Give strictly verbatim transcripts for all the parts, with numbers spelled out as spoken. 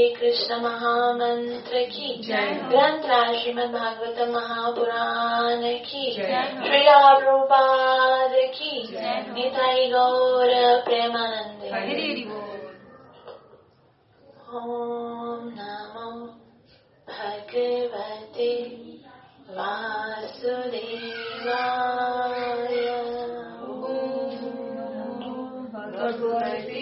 कृष्ण महामंत्र की जय। ग्रंथ श्रीमद् भागवत महापुराण की जय। श्रीला प्रभुपाद की जय। निताई गौर प्रेमानंद। ओम नमो भगवते वासुदेवाय। भगवते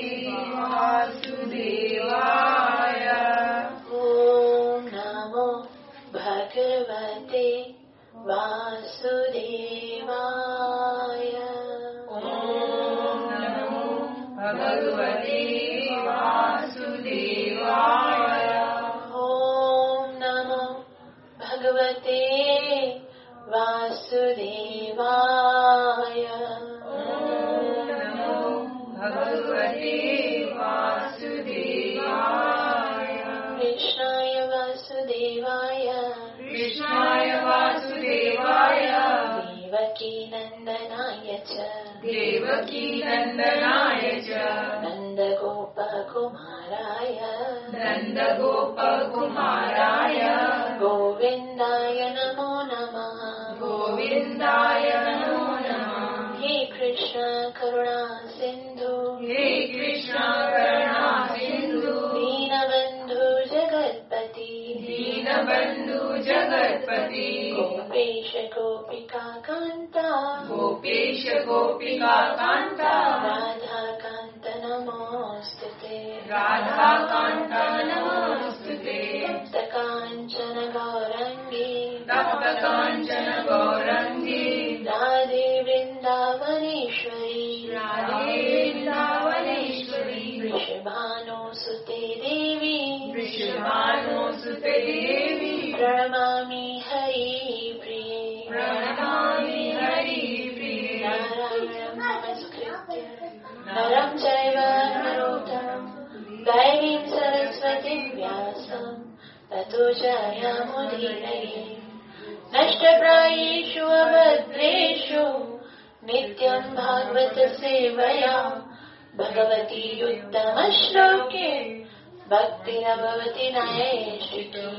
वासुदेवाय। ओम नमो भगवते वासुदेवाय। ओम नमो भगवते वासुदेवाय। ओम नमो भगवते वासुदेवाय। भगवते वासुदेवाय। कृष्णाय वासुदेवाय कृष्णाय वासुदेवाय। देवकी नंदनाय च देवकी नंदनाय च नन्दगोपकुमाराय नन्दगोपकुमाराय गोविन्दाय नमो नमः। गोविन्दाय नमो नमः। हे कृष्ण करुणा सिन्धु हे कृष्ण करुणा सिन्धु दीनबन्धु जगत्पति दीनबन्धु जगत्पति गोपेश गोपिका कान्ता गोपेश गोपिका कान्ता राधाकान्त नमोऽस्तुते राधाकान्त नमोऽस्तुते तप्तकाञ्चन गौरङ्गी तप्तकाञ्चन गौरङ्गी राधे वृन्दावनेश्वरी राधे वृन्दावनेश्वरी वृषभानुसुते देवी वृषभानुसुते देवी प्रणमामि हरिप्रिये प्रणमामि हरिप्रिये नारायणं नमस्कृत्य नरं चैव नरोत्तमं दैवीं सरस्वतीं व्यासं ततो जयमुदीरये। नष्टप्रायेषु अभद्रेषु नित्यं भागवत सेवया भगवती उत्तमश्लोके भक्तिरभवति नैष्ठिकी।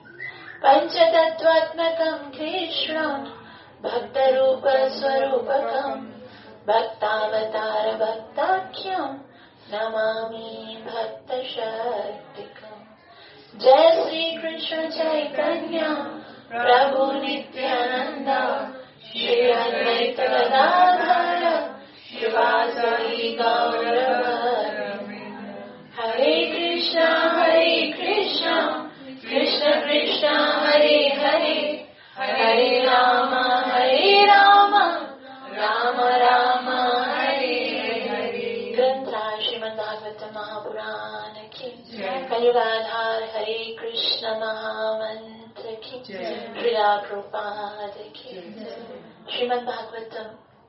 पञ्चतत्त्वात्मकं कृष्णं भक्तरूप स्वरूपकं भक्तावतार भक्ताख्यं नमामि भक्तशक्तिकम्। जय श्री कृष्ण चैतन्य प्रभु नित्यानंद श्री अद्वैत गदाधर शिवासादि गौरभक्त। हरे कृष्णा हरे कृष्णा कृष्ण कृष्णा हरे हरे हरे राम हरे राम राम राम हरे हरे। ग्रंथ श्रीमद् भागवत महापुराण की कलियुगाधार हरे कृष्ण महामंत्र की श्रीला प्रभुपाद की। श्रीमद् भागवतम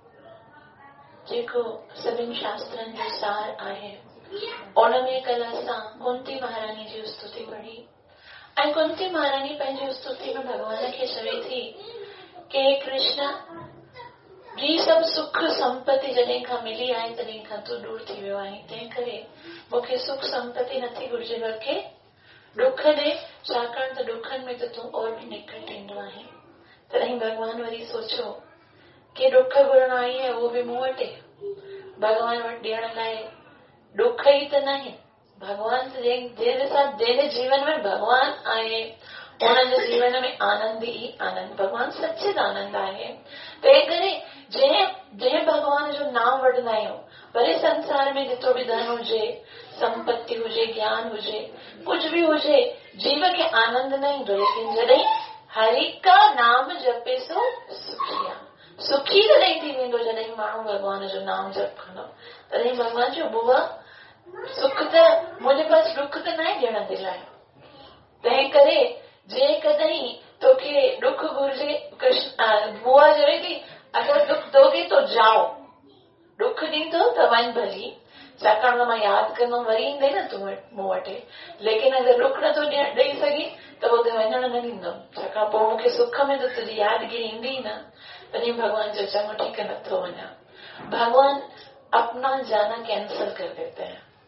जेको सभिनी शास्त्रनि जो सार आहे उन में कल असां कुंती महारानी जी स्तुति पढ़ी ऐं कुंती महारानी पंहिंजी स्तुति में भगवान खे चवे थी कि हे कृष्ण ही सभु सुख संपत्ति जॾहिं खां मिली आहे तॾहिं खां तूं दूर थी वियो आहीं। तंहिं करे मूंखे सुख संपत्ति नथी घुर्जे बल्कि दुख ॾे, छाकाणि त दुखनि में त तूं और बि निकिरी ईंदो आहीं। तॾहिं भगवान वरी सोचियो कि दुख घुरण आई है उहो बि मूं वटि भगवान वटि ॾियण लाइ दुख ई त न आहे। भगवान जंहिंजे साथ जंहिंजे जीवन में भगवान आहे उनजे जीवन में आनंद ही आनंद। भगवान सचिद आनंद आहे। तंहिं करे जंहिं जंहिं भगवान जो नाम वठंदा आहियूं भले संसार में जेतिरो बि धन हुजे संपत्ति हुजे ज्ञान हुजे कुछ भी हुजे जीव खे आनंद न ईंदो। लेकिन जॾहिं हरि का नाम जपे सो सुखी आहे। सुखी तॾहिं थी वेंदो जॾहिं माण्हू भगवान जो नाम जप कंदो। तॾहिं भगवान जो बुआ सुख त मुंहिंजे पास दुख त न आहे ॾियण जे लाइ। तंहिं करे जेकॾहिं तोखे दुख घुर्जे कृष्ण बुआ चवे थी अगर दुख दोगे तो जाओ दुख ॾींदो त वञ भली छाकाणि त मां यादि कंदमि वरी ईंदे न तूं मूं वटि। लेकिन अगरि दुख नथो ॾेई सघी त पोइ वञण न ॾींदुमि छाकाणि पोइ मूंखे सुख में त तुंहिंजी यादगिरी ईंदी न। तॾहिं भगवान जो चङो ठीकु नथो वञा। भगवान अपना जाना कैंसिल कर देते हैं।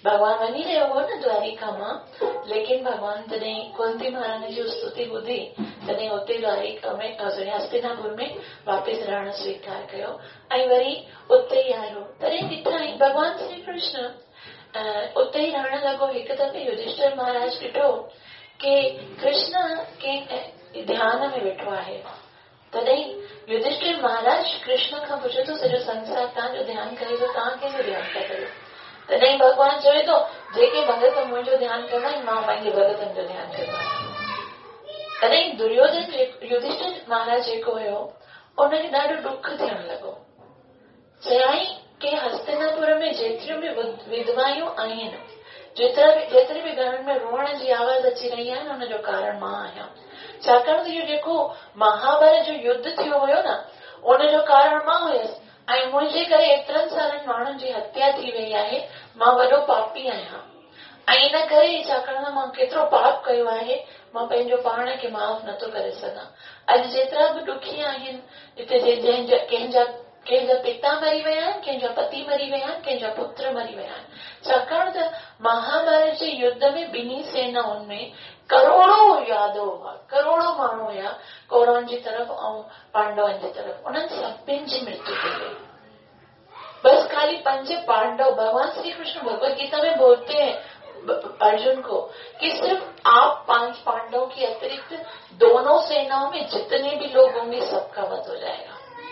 भगवान वञी रहियो हो न द्वारिका मां, लेकिन भगवान तॾहिं कुंती महारानी जी स्तुति ॿुधी तॾहिं उते द्वारिका में सॉरी हस्तिनापुर में वापसि रहण स्वीकार कयो ऐं वरी उते ई आयो। तॾहिं ॾिठई भगवान श्री कृष्ण उते ई रहण लॻो। हिकु दफ़े युधिष्ठिर महाराज ॾिठो कि कृष्ण के ध्यान में वेठो आहे। तॾहिं युधिष्ठिर महाराज कृष्ण खां पुछे थो सॼो संसार तव्हांजो ध्यानु करे थो, तव्हां कंहिंजो ध्यानु था कयो? तॾहिं भगवान चवे थो जेके भगत मुंहिंजो ध्यानु कंदा आहिनि मां पंहिंजे भगतनि जो ध्यानु कंदो आहियां। तॾहिं दुर्योधन युधिष्ठिर महाराज जेको हुयो उनखे ॾाढो ॾुख थियण लॻो। चयाई कि हस्तिनापुर में जेतिरियूं बि विधवायूं आहिनि, जेतिरा बि जेतिरी बि घरनि में रोअण जी आवाज़ अची रही आहे न, हुनजो कारण मां आहियां। छाकाणि त इहो जेको महाभारत जो युद्ध थियो हुयो न, उनजो कारण मां हुयसि ऐं मुंहिंजे करे एतिरनि सारनि माण्हुनि जी हत्या थी वई आहे। मां वॾो पापी आहियां ऐं इन करे छाकाणि त मां केतिरो पाप कयो आहे, मां पंहिंजो पाण खे माफ़ नथो करे सघां। अॼु जेतिरा बि दुखी आहिनि, हिते जंहिंजा कंहिंजा कंहिंजा पिता मरी विया आहिनि, कंहिंजा पति मरी विया आहिनि, कंहिंजा पुत्र मरी विया आहिनि। छाकाणि त महाभारत जे युद्ध में ॿिन्ही सेनाउनि में करोड़ों यादव हुआ, करोड़ों माण्हू हुया कौरवनि जी तरफ़ ऐं पांडवनि जी तरफ़। उन्हनि सभिनि जी मृत्यु थी वई। बस खाली पंज पांडव, भगवान श्री कृष्ण भगवत गीता में बोलते हैं अर्जुन को कि सिर्फ आप पांच पांडवों के अतिरिक्त दोनों सेनाओं में जितने भी लोग होंगे सबका वध हो जाएगा।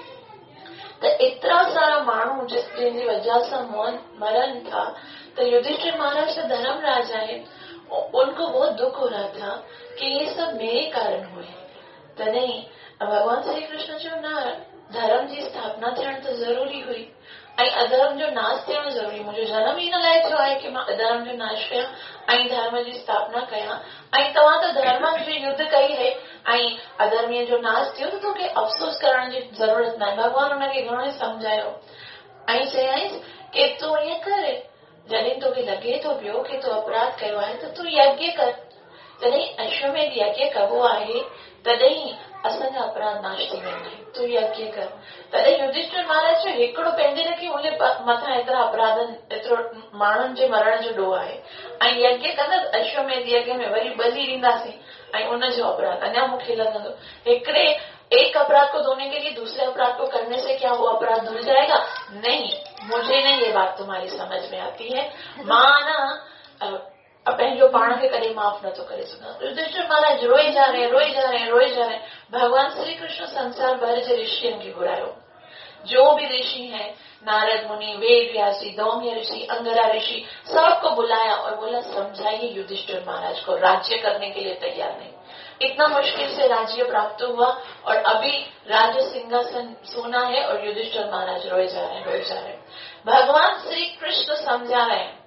तो इतना सारा माण्हू जिस जिनकी वजह से मरण था, तो युधिष्ठिर महाराज तो धर्मराज है, उनको बहुत दुख हो रहा था कि ये सब मेरे कारण हुए। तो नहीं, भगवान श्री कृष्ण जो ना धर्म जी स्थापना थियण तो जरूरी हुई ऐं अधर्म जो नाश थियण जरूरी। मुझे जन्म ही न लाइ थियो आहे कि मां अधर्म जो नाश कयां ऐं धर्म जी स्थापना कयां। ऐं तव्हां त धर्म जी युद्ध कई है ऐं अधर्मीअ जो नाश थियो त तोखे अफ़सोस करण जी ज़रूरत न आहे। भगवान हुनखे घणो ई सम्झायो ऐं चयाईंसि कि तूं ईअं कर, जॾहिं तोखे लॻे थो पियो कि तूं अपराध कयो आहे त तूं यज्ञ कर। जॾहिं अश्वमेध यज्ञ कबो आहे तॾहिं असांजा अपराध नाश थी वेंदा आहिनि, तूं यज्ञ कर। तॾहिं युधिष्ठिर महाराज जो हिकिड़ो पंहिंजे न कि मुंहिंजे मथां एतिरा अपराधनि एतिरो माण्हुनि जे मरण जो ॾोह आहे ऐं यज्ञ कंदसि, अश्वमेध यज्ञ में वरी बलि ॾींदासीं ऐं उनजो अपराध अञा मूंखे लॻंदो हिकिड़े एक अपराध को धोने के लिए दूसरे अपराध को करने से क्या वो अपराध धुल जाएगा? नहीं, मुझे नहीं ये बात तुम्हारी समझ में आती है। मां ना पंहिंजो पाण खे कॾहिं माफ़ नथो करे सघां। युधिष्ठिर महाराज रोई जा रहे रोई जा रहे रोई जा रहे भगवान श्री कृष्ण संसार भर जे ऋषियों खे घुरायो, जो भी ऋषि हैं, नारद मुनि, वेद व्यासी, दौम्य ऋषि, अंगरा ऋषि, सबको बुलाया और बोला समझाइए युधिष्ठिर महाराज को, राज्य करने के लिए तैयार नहीं। इतना मुश्किल से राज्य प्राप्त हुआ और अभी राज्य सिंहासन सोना है और युधिष्ठिर महाराज रोए जा रहे रोए जा रहे भगवान श्री कृष्ण समझा रहे हैं।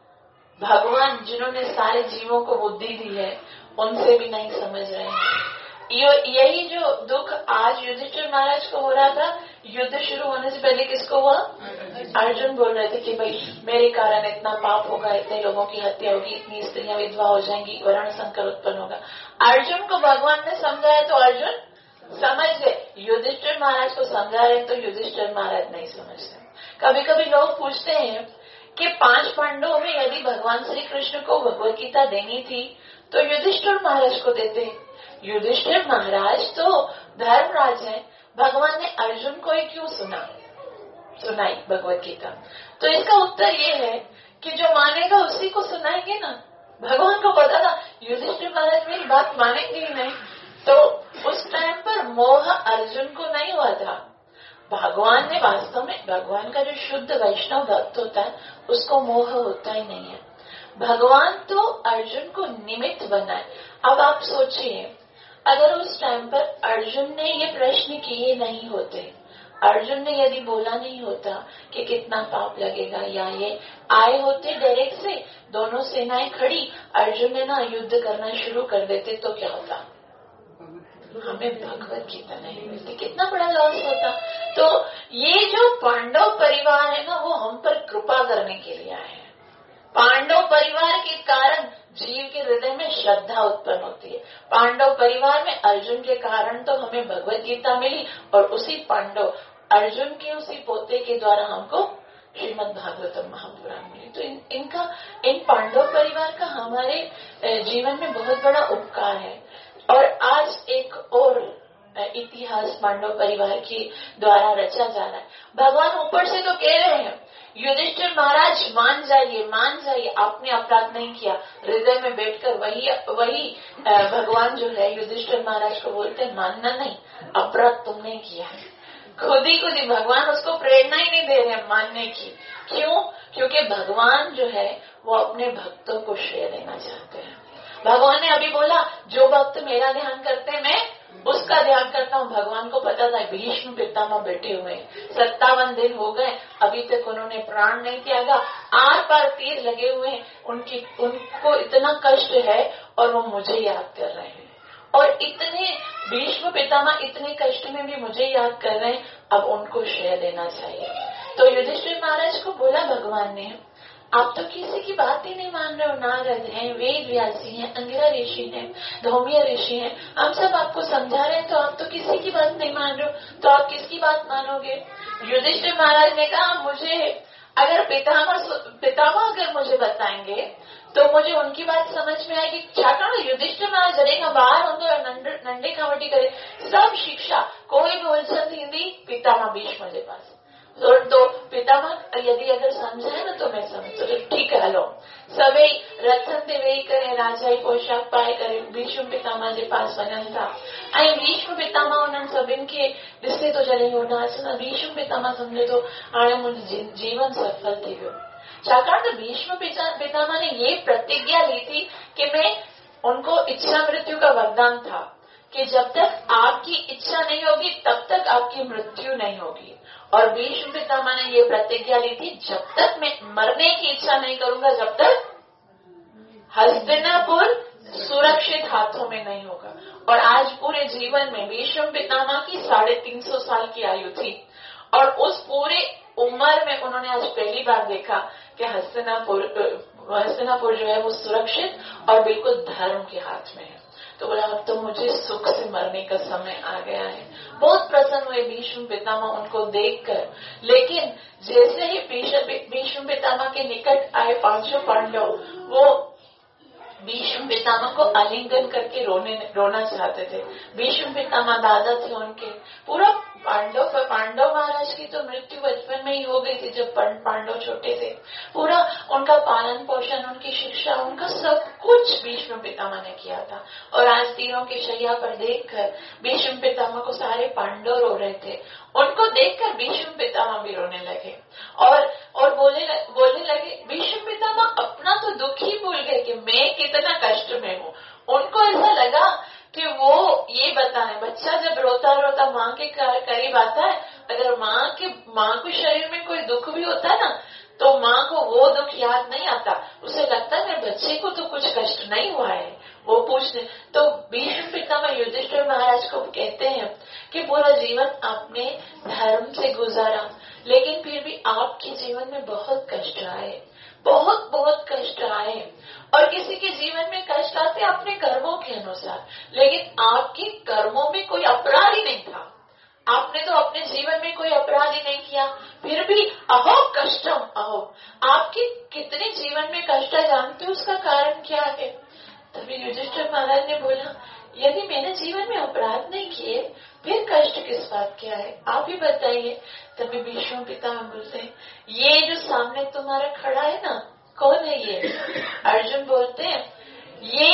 भगवान जिन्होंने सारे जीवों को बुद्धि दी है उनसे भी नहीं समझ रहे हैं। यही जो दुख आज युधिष्ठिर महाराज को हो रहा था, युद्ध शुरू होने से पहले किसको हुआ? अर्जुन बोल रहे थे कि भाई मेरे कारण इतना पाप होगा, इतने लोगों की हत्या होगी, इतनी स्त्रियां विधवा हो जाएंगी, वर्ण संकर उत्पन्न होगा। अर्जुन को भगवान ने समझाया तो अर्जुन समझ गए, युधिष्ठिर महाराज को समझा रहे तो युधिष्ठिर महाराज नहीं समझते। कभी कभी लोग पूछते हैं कि पांच पांडवों में यदि भगवान श्री कृष्ण को भगवत गीता देनी थी तो युधिष्ठिर महाराज को देते। युधिष्ठिर महाराज तो धर्मराज है, भगवान ने अर्जुन को ही क्यों सुना सुनाई भगवत गीता? तो इसका उत्तर ये है कि जो मानेगा उसी को सुनाएंगे ना। भगवान को पता था युधिष्ठिर महाराज मेरी बात मानेंगे ही नहीं, तो उस टाइम पर मोह अर्जुन को नहीं हुआ था। भगवान ने वास्तव में, भगवान का जो शुद्ध वैष्णव भक्त होता है उसको मोह होता ही नहीं है। भगवान तो अर्जुन को निमित्त बनाए। अब आप सोचिए, अगर उस टाइम पर अर्जुन ने ये प्रश्न किए नहीं होते, अर्जुन ने यदि बोला नहीं होता कि कितना पाप लगेगा, या ये आए होते डायरेक्ट से, दोनों सेनाएं खड़ी, अर्जुन ने ना युद्ध करना शुरू कर देते तो क्या होता? हमें भगवत गीता नहीं मिलती, कितना बड़ा लॉस होता। तो ये जो पांडव परिवार है ना, वो हम पर कृपा करने के लिए आए हैं। पांडव परिवार के कारण जीव के हृदय में श्रद्धा उत्पन्न होती है। पांडव परिवार में अर्जुन के कारण तो हमें भगवत गीता मिली और उसी पांडव अर्जुन के उसी पोते के द्वारा हमको श्रीमद् भागवतम महापुराण में। तो इन, इनका इन पांडव परिवार का हमारे जीवन में बहुत बड़ा उपकार है। और आज एक और इतिहास पांडव परिवार के द्वारा रचा जा रहा है। भगवान ऊपर से तो कह रहे हैं युधिष्ठिर महाराज मान जाइए, मान जाइए, आपने अपराध नहीं किया। हृदय में बैठकर वही वही भगवान जो है युधिष्ठिर महाराज को बोलते हैं मानना नहीं, अपराध तुमने किया है। खुद ही खुद ही भगवान उसको प्रेरणा ही नहीं दे रहे हैं मानने की। क्यों? क्योंकि भगवान जो है वो अपने भक्तों को श्रेय देना चाहते हैं। भगवान ने अभी बोला जो भक्त मेरा ध्यान करते हैं मैं उसका ध्यान करता हूँ। भगवान को पता था भीष्म पितामह बैठे हुए सत्तावन दिन हो गए, अभी तक उन्होंने प्राण नहीं त्यागा, आर पार तीर लगे हुए हैं, उनकी उनको इतना कष्ट है और वो मुझे याद कर रहे हैं। और इतने भीष्म पितामह इतने कष्ट में भी मुझे याद कर रहे हैं, अब उनको श्रेय देना चाहिए। तो युधिष्ठिर महाराज को बोला भगवान ने आप तो किसी की बात ही नहीं मान रहे हो। नारद हैं, वेद व्यासी हैं, अंगिरा ऋषि हैं, धौम्य ऋषि हैं, हम सब आपको समझा रहे हैं तो आप तो किसी की बात नहीं मान रहे हो, तो आप किसकी बात मानोगे? युधिष्ठिर महाराज ने कहा मुझे अगर पितामह पितामह अगर मुझे बताएंगे तो मुझे उनकी बात समझ में आएगी। छाकाण युधिष्ठिर महाराज जरेगा बाहर होंगे नंडे खावटी करे सब शिक्षा कोई भी उलझन हिंदी पितामह भीष्म के पास और तो पितामह यदि अगर समझाए ना तो मैं समझ तो ठीक है हलो सभी रथन ते वेही करे राजाई पोशाक पाए करे भीष्म पितामह जे पास वञनि था ऐं भीष्म पितामह उन्हनि सभिनि खे ॾिसे तो जॾहिं हो नाचंदा भीष्म पितामह समझे तो हाणे मुंहिंजो जीवन सफल थी वियो। छाकाणि तो भीष्म पितामह ने ये प्रतिज्ञा ली थी कि मैं उनको इच्छा मृत्यु का वरदान था कि जब तक आपकी इच्छा नहीं होगी तब तक आपकी मृत्यु नहीं होगी। और भीष्म पितामह ने ये प्रतिज्ञा ली थी जब तक मैं मरने की इच्छा नहीं करूंगा जब तक हस्तिनापुर सुरक्षित हाथों में नहीं होगा। और आज पूरे जीवन में भीष्म पितामह की साढ़े तीन सौ साल की आयु थी और उस पूरे उम्र में उन्होंने आज पहली बार देखा कि हस्तिनापुर हस्तिनापुर जो है वो सुरक्षित और बिल्कुल धर्म के हाथ में है। तो बोला अब तो मुझे सुख से मरने का समय आ गया है। बहुत प्रसन्न हुए भीष्म पितामह उनको देखकर। लेकिन जैसे ही भीष्म पितामह के निकट आए पांचों पांडव वो भीष्म पितामह को आलिंगन करके रोने रोना चाहते थे। भीष्म पितामह दादा थे उनके। पूरा पांडव पांडव महाराज की तो मृत्यु बचपन में ही हो गई थी जब पांडव छोटे थे। पूरा उनका पालन पोषण उनकी शिक्षा उनका सब कुछ भीष्म पितामह ने किया था। और आज तीरों की शैया पर देखकर भीष्म पितामह को सारे पांडव रो रहे थे। उनको देखकर भीष्म पितामह भी रोने लगे और और बोलने बोलने लगे। भीष्म पितामह अपना तो दुख ही भूल गए कि मैं कितना कष्ट में हूँ। उनको ऐसा लगा कि वो ये बताएं बच्चा जब रोता रोता माँ के करीब आता है, अगर माँ के माँ के शरीर में कोई दुख भी होता है ना तो माँ को वो दुख याद नहीं आता। उसे लगता है मेरे बच्चे को तो कुछ कष्ट नहीं हुआ है। वो पूछने तो भीष्म पितामह युधिष्ठिर महाराज को कहते हैं कि पूरा जीवन आपने धर्म से गुजारा लेकिन फिर भी आपके जीवन में बहुत कष्ट आए, बहुत बहुत कष्ट आए। और किसी के जीवन में कष्ट आते अपने कर्मों के अनुसार, लेकिन आपके कर्मों में कोई अपराध ही नहीं था। आपने तो अपने जीवन में कोई अपराध ही नहीं किया, फिर भी अहो कष्टम अहो, आपके कितने जीवन में कष्ट है जानते हो उसका कारण क्या है? तभी युधिष्ठिर महाराज ने बोला यदि मैंने जीवन में अपराध नहीं किए फिर कष्ट किस बात क्या है, आप ही बताइए। तभी भीष्म पितामह बोलते हैं ये जो सामने तुम्हारा खड़ा है ना कौन है ये? अर्जुन बोलते हैं ये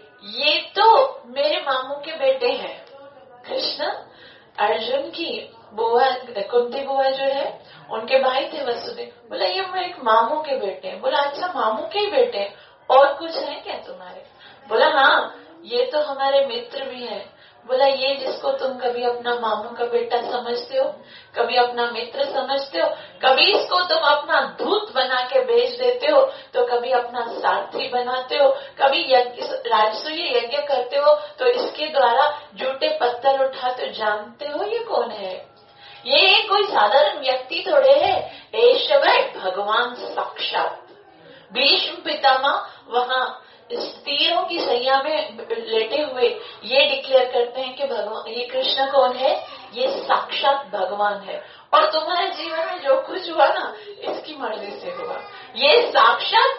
ये तो मेरे मामू के बेटे हैं। कृष्ण अर्जुन की बुआ कुंती बुआ जो है उनके भाई थे वसुदेव। बोला ये मेरे एक मामू के बेटे हैं। बोला अच्छा मामू के ही बेटे हैं, और कुछ है क्या तुम्हारे? बोला हाँ ये तो हमारे मित्र भी है। बोला ये जिसको तुम कभी अपना मामू का बेटा समझते हो, कभी अपना मित्र समझते हो, कभी इसको तुम अपना दूत बना के भेज देते हो तो कभी अपना सारथी बनाते हो, कभी राजसूय यज्ञ करते हो तो इसके द्वारा जूठे पत्थर उठाते हो। जानते हो ये कौन है? ये कोई साधारण व्यक्ति थोड़े है, ऐश्वर्य भगवान साक्षात। भीष्म पितामह वहाँ इस तीरों की सैया में लेटे हुए ये डिक्लेयर करते हैं कि भगवान, ये कृष्ण कौन है? ये साक्षात भगवान है। और तुम्हारे जीवन में जो कुछ हुआ ना, इसकी मर्जी से हुआ। ये साक्षात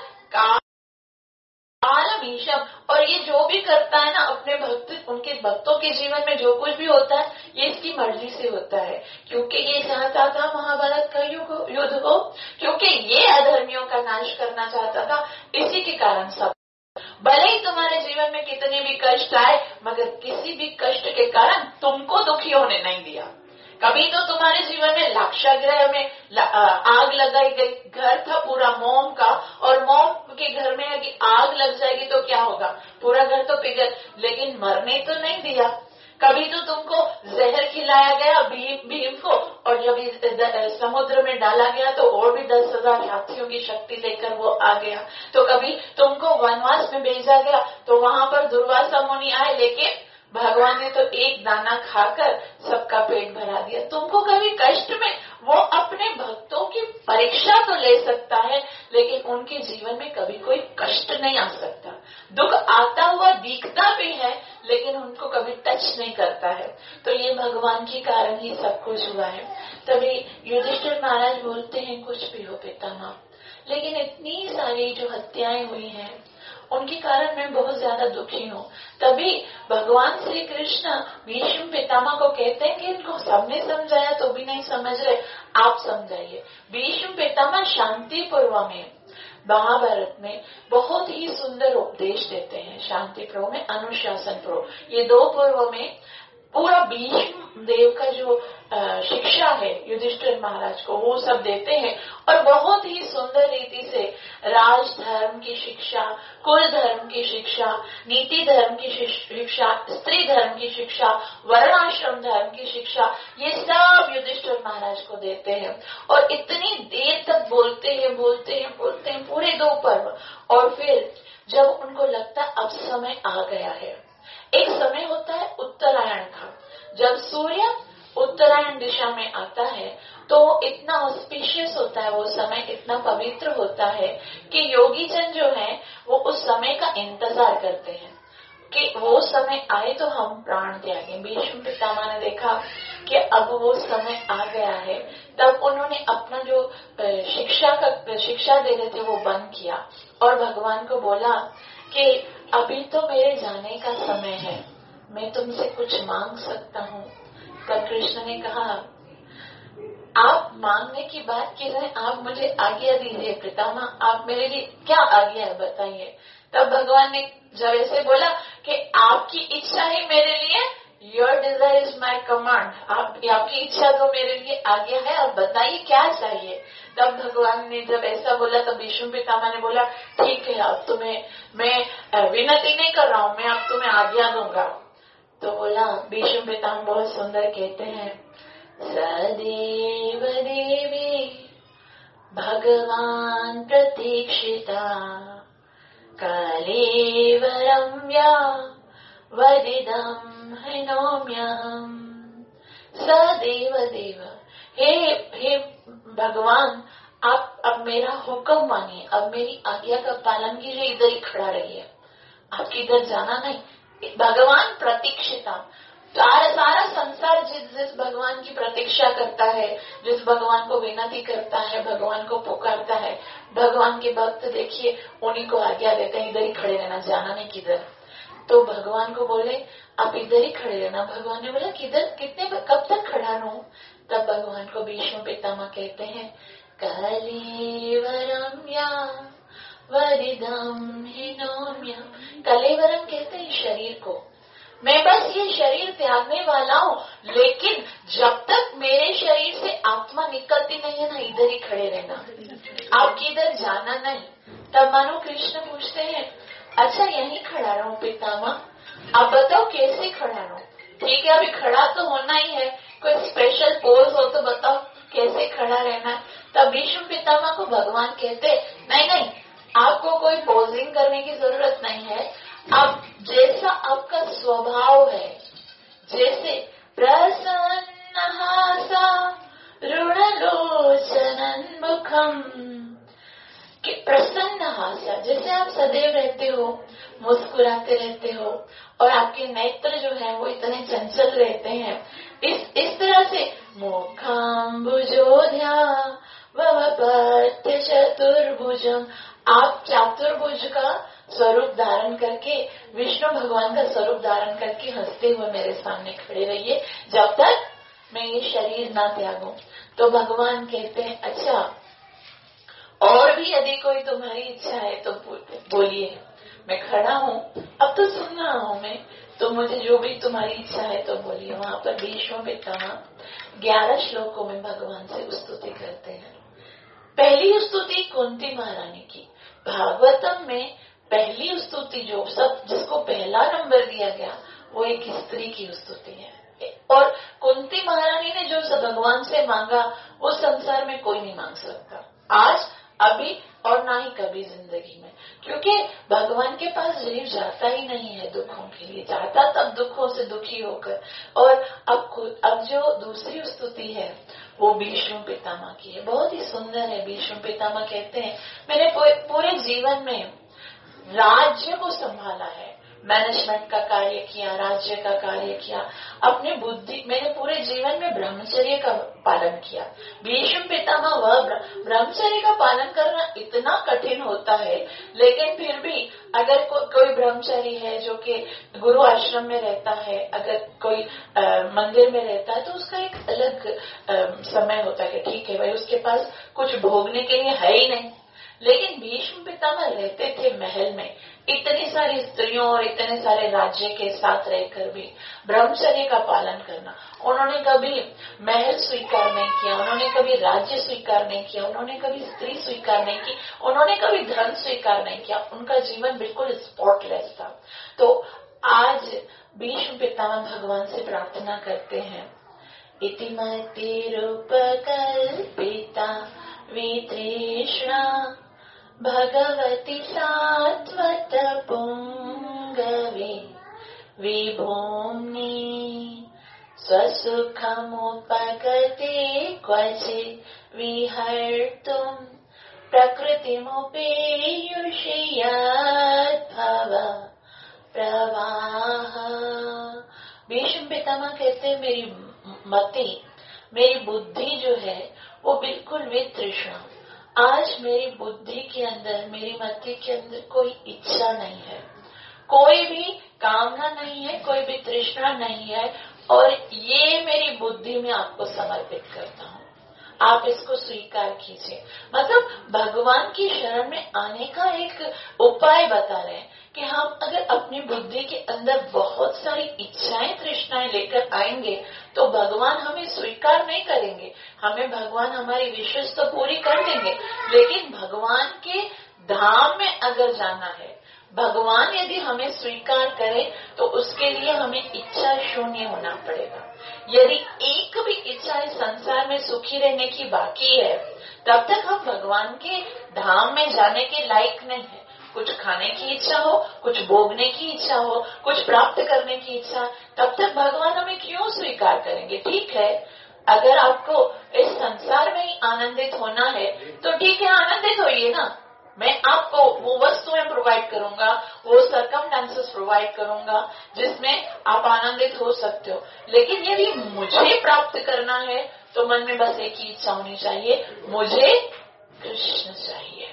कालमीशम, और ये जो भी करता है ना अपने भक्त, उनके भक्तों के जीवन में जो कुछ भी होता है, ये इसकी मर्जी से होता है। क्योंकि ये चाहता था महाभारत का युग युद्ध हो, क्योंकि ये अधर्मियों का नाश करना चाहता था। इसी के कारण सब, भले ही तुम्हारे जीवन में कितने भी कष्ट आए, मगर किसी भी कष्ट के कारण तुमको दुखी होने नहीं दिया। कभी तो तुम्हारे जीवन में लाक्षागृह में आग लगाई गई, घर था पूरा मोम का, और मोम के घर में अगर आग लग जाएगी तो क्या होगा? पूरा घर तो पिघल, लेकिन मरने तो नहीं दिया। कभी तो तुमको जहर खिलाया गया भीम भीम को, और जब समुद्र में डाला गया तो और भी दस हजार हाथियों की शक्ति लेकर वो आ गया। तो कभी तुमको वनवास में भेजा गया तो वहां पर दुर्वासा मुनि आए, लेकिन भगवान ने तो एक दाना खाकर सबका पेट भरा दिया। तुमको कभी कष्ट में वो अपने भक्तों की परीक्षा तो ले सकता है, लेकिन उनके जीवन में कभी कोई कष्ट नहीं आ सकता। दुख आता हुआ दिखता भी है, लेकिन उनको कभी टच नहीं करता है। तो ये भगवान के कारण ही सब कुछ हुआ है। तभी युधिष्ठिर महाराज बोलते हैं, कुछ भी हो पितामह, लेकिन इतनी सारी जो हत्याएं हुई हैं उनके कारण मैं बहुत ज्यादा दुखी हूँ। तभी भगवान श्री कृष्ण भीष्म पितामह को कहते हैं कि इनको सबने समझाया तो भी नहीं समझ रहे, आप समझाइए। भीष्म पितामह शांति पर्व में, महाभारत में बहुत ही सुंदर उपदेश देते हैं। शांति पर्व में, अनुशासन पर्व, ये दो पर्व में पूरा भीष्म देव का जो शिक्षा है युधिष्ठिर महाराज को, वो सब देते हैं। और बहुत ही सुंदर रीति से राज धर्म की शिक्षा, कुल धर्म की शिक्षा, नीति धर्म की शिक्षा, स्त्री धर्म की शिक्षा, वर्णाश्रम धर्म की शिक्षा, ये सब युधिष्ठिर महाराज को देते हैं। और इतनी देर तक बोलते हैं बोलते हैं बोलते हैं पूरे दो पर्व। और फिर जब उनको लगता अब समय आ गया है, एक समय होता है उत्तरायण का, जब सूर्य उत्तरायण दिशा में आता है तो इतना ऑस्पिशियस होता है वो समय, इतना पवित्र होता है कि योगी जन जो है वो उस समय का इंतजार करते हैं कि वो समय आए तो हम प्राण त्यागें। भीष्म पितामह ने देखा कि अब वो समय आ गया है, तब उन्होंने अपना जो शिक्षा का शिक्षा दे रहे थे वो बंद किया और भगवान को बोला कि अभी तो मेरे जाने का समय है, मैं तुमसे कुछ मांग सकता हूँ। तब कृष्ण ने कहा, आप मांगने की बात की रहे, आप मुझे आज्ञा दीजिए पितामह, आप मेरे लिए क्या आज्ञा है बताइए। तब भगवान ने जब ऐसे बोला कि आपकी इच्छा ही मेरे लिए, your desire is my command, आप आपकी इच्छा तो मेरे लिए आज्ञा है, अब बताइए क्या चाहिए। तब भगवान ने जब ऐसा बोला तब भीष्म पितामह ने बोला, ठीक है, अब तुम्हें मैं विनती नहीं कर रहा हूँ, मैं अब तुम्हें आज्ञा दूंगा। तो बोला, भीष्म पितामह बहुत सुंदर कहते हैं, सदैव देवी भगवान प्रतीक्षिता कलेवरं व्या वदिदं हिनोम्यहम्। सदैव देव, हे हे भगवान, आप अब मेरा हुक्म मानिए, अब मेरी आज्ञा का पालन कीजिए, इधर ही खड़ा रहिए, आपकी इधर जाना नहीं। भगवान प्रतीक्षिता, सारा सारा संसार जिस जिस भगवान की प्रतीक्षा करता है, जिस भगवान को विनती करता है, भगवान को पुकारता है, भगवान के भक्त देखिए उन्हीं को आज्ञा देते हैं, इधर ही खड़े रहना, जाना नहीं किधर। तो भगवान को बोले आप इधर ही खड़े रहना। भगवान ने बोला किधर, कितने कब तक खड़ा रहूं। तब भगवान को भीष्म पितामह कहते हैं, कलेवरम या वरिदम हिनोम्य। कलेवरम कहते हैं शरीर को, मैं बस ये शरीर त्यागने वाला हूँ, लेकिन जब तक मेरे शरीर से आत्मा निकलती नहीं है ना, इधर ही खड़े रहना, आप किधर जाना नहीं। तब मानो कृष्ण पूछते हैं, अच्छा यहीं खड़ा रहूं पितामह, आप बताओ कैसे खड़ा रहूं। ठीक है, अभी खड़ा तो होना ही है, कोई स्पेशल पोज हो तो बताओ कैसे खड़ा रहना। तब भीष्म पितामह को भगवान कहते, नहीं नहीं, आपको कोई पोजिंग करने की जरूरत नहीं है, आप जैसा आपका स्वभाव है, जैसे प्रसन्न हासा रुणलोचनन मुखम कि प्रसन्न हास्य, जैसे आप सदैव रहते हो, मुस्कुराते रहते हो और आपके नेत्र जो है वो इतने चंचल रहते हैं, इस इस तरह से मुखाम्बुजोध्या भवपत्य चतुर्भुजम, आप चतुर्भुज का स्वरूप धारण करके, विष्णु भगवान का स्वरूप धारण करके हंसते हुए मेरे सामने खड़े रहिए जब तक मैं ये शरीर ना त्यागूं। तो भगवान कहते हैं अच्छा, और भी यदि कोई तुम्हारी इच्छा है तो बोलिए, मैं खड़ा हूँ, अब तो सुन रहा हूँ मैं, तो मुझे जो भी तुम्हारी इच्छा है तो बोलिए। वहां पर भीष्म पितामह ग्यारह श्लोकों में भगवान से स्तुति करते हैं। पहली स्तुति कुंती महारानी की, भागवतम में पहली स्तुति जो सब जिसको पहला नंबर दिया गया वो एक स्त्री की स्तुति है। और कुंती महारानी ने जो सब भगवान से मांगा वो संसार में कोई नहीं मांग सकता, आज, अभी और ना ही कभी जिंदगी में, क्योंकि भगवान के पास जीव जाता ही नहीं है दुखों के लिए, जाता तब दुखों से दुखी होकर। और अब अब जो दूसरी स्तुति है वो भीष्म पितामह की है, बहुत ही सुंदर है। भीष्म पितामह कहते हैं मैंने पूरे जीवन में राज्य को संभाला है, मैनेजमेंट का कार्य किया, राज्य का कार्य किया, अपने बुद्धि, मैंने पूरे जीवन में ब्रह्मचर्य का पालन किया। भीष्म पितामह, वह ब्रह्मचर्य का पालन करना इतना कठिन होता है, लेकिन फिर भी अगर को, कोई ब्रह्मचारी है जो कि गुरु आश्रम में रहता है, अगर कोई आ, मंदिर में रहता है तो उसका एक अलग आ, समय होता है कि ठीक है भाई उसके पास कुछ भोगने के लिए है ही नहीं। लेकिन भीष्म पितामह रहते थे महल में, इतनी सारी स्त्रियों और इतने सारे राज्य के साथ रहकर भी ब्रह्मचर्य का पालन करना, उन्होंने कभी महल स्वीकार नहीं किया, उन्होंने कभी राज्य स्वीकार नहीं किया, उन्होंने कभी स्त्री स्वीकार नहीं की, उन्होंने कभी धन स्वीकार नहीं किया, उनका जीवन बिल्कुल स्पॉटलेस था। तो आज भीष्म पितामह भगवान से प्रार्थना करते हैं, इति मतिरुपकल्पिता वितृष्णा भगवती सात्वत पुंगवे विभूम्नि स्वसुखमुपगते क्वचित् विहर्तुं प्रकृतिमुपेयुषि यद्भव प्रवाह। भीष्म पितामह कहते हैं मेरी मति, मेरी बुद्धि जो है वो बिल्कुल वितृष्णा, आज मेरी बुद्धि के अंदर, मेरी मति के अंदर कोई इच्छा नहीं है, कोई भी कामना नहीं है, कोई भी तृष्णा नहीं है, और ये मेरी बुद्धि में आपको समर्पित करता हूँ, आप इसको स्वीकार कीजिए। मतलब भगवान की शरण में आने का एक उपाय बता रहे हैं कि हम अगर अपनी बुद्धि के अंदर बहुत सारी इच्छाएं तृष्णाएं लेकर आएंगे तो भगवान हमें स्वीकार नहीं करेंगे, हमें भगवान हमारी विशेष तो पूरी कर देंगे, लेकिन भगवान के धाम में अगर जाना है, भगवान यदि हमें स्वीकार करे तो उसके लिए हमें इच्छा शून्य होना पड़ेगा। यदि एक भी इच्छा इस संसार में सुखी रहने की बाकी है तब तक हम भगवान के धाम में जाने के लायक नहीं है। कुछ खाने की इच्छा हो, कुछ भोगने की इच्छा हो, कुछ प्राप्त करने की इच्छा, तब तक भगवान हमें क्यों स्वीकार करेंगे। ठीक है, अगर आपको इस संसार में ही आनंदित होना है तो ठीक है, आनंदित होइए ना, मैं आपको वो वस्तुएं प्रोवाइड करूंगा, वो सरकमस्टेंसेस प्रोवाइड करूंगा जिसमें आप आनंदित हो सकते हो। लेकिन यदि मुझे प्राप्त करना है तो मन में बस एक ही इच्छा होनी चाहिए, मुझे कृष्ण चाहिए।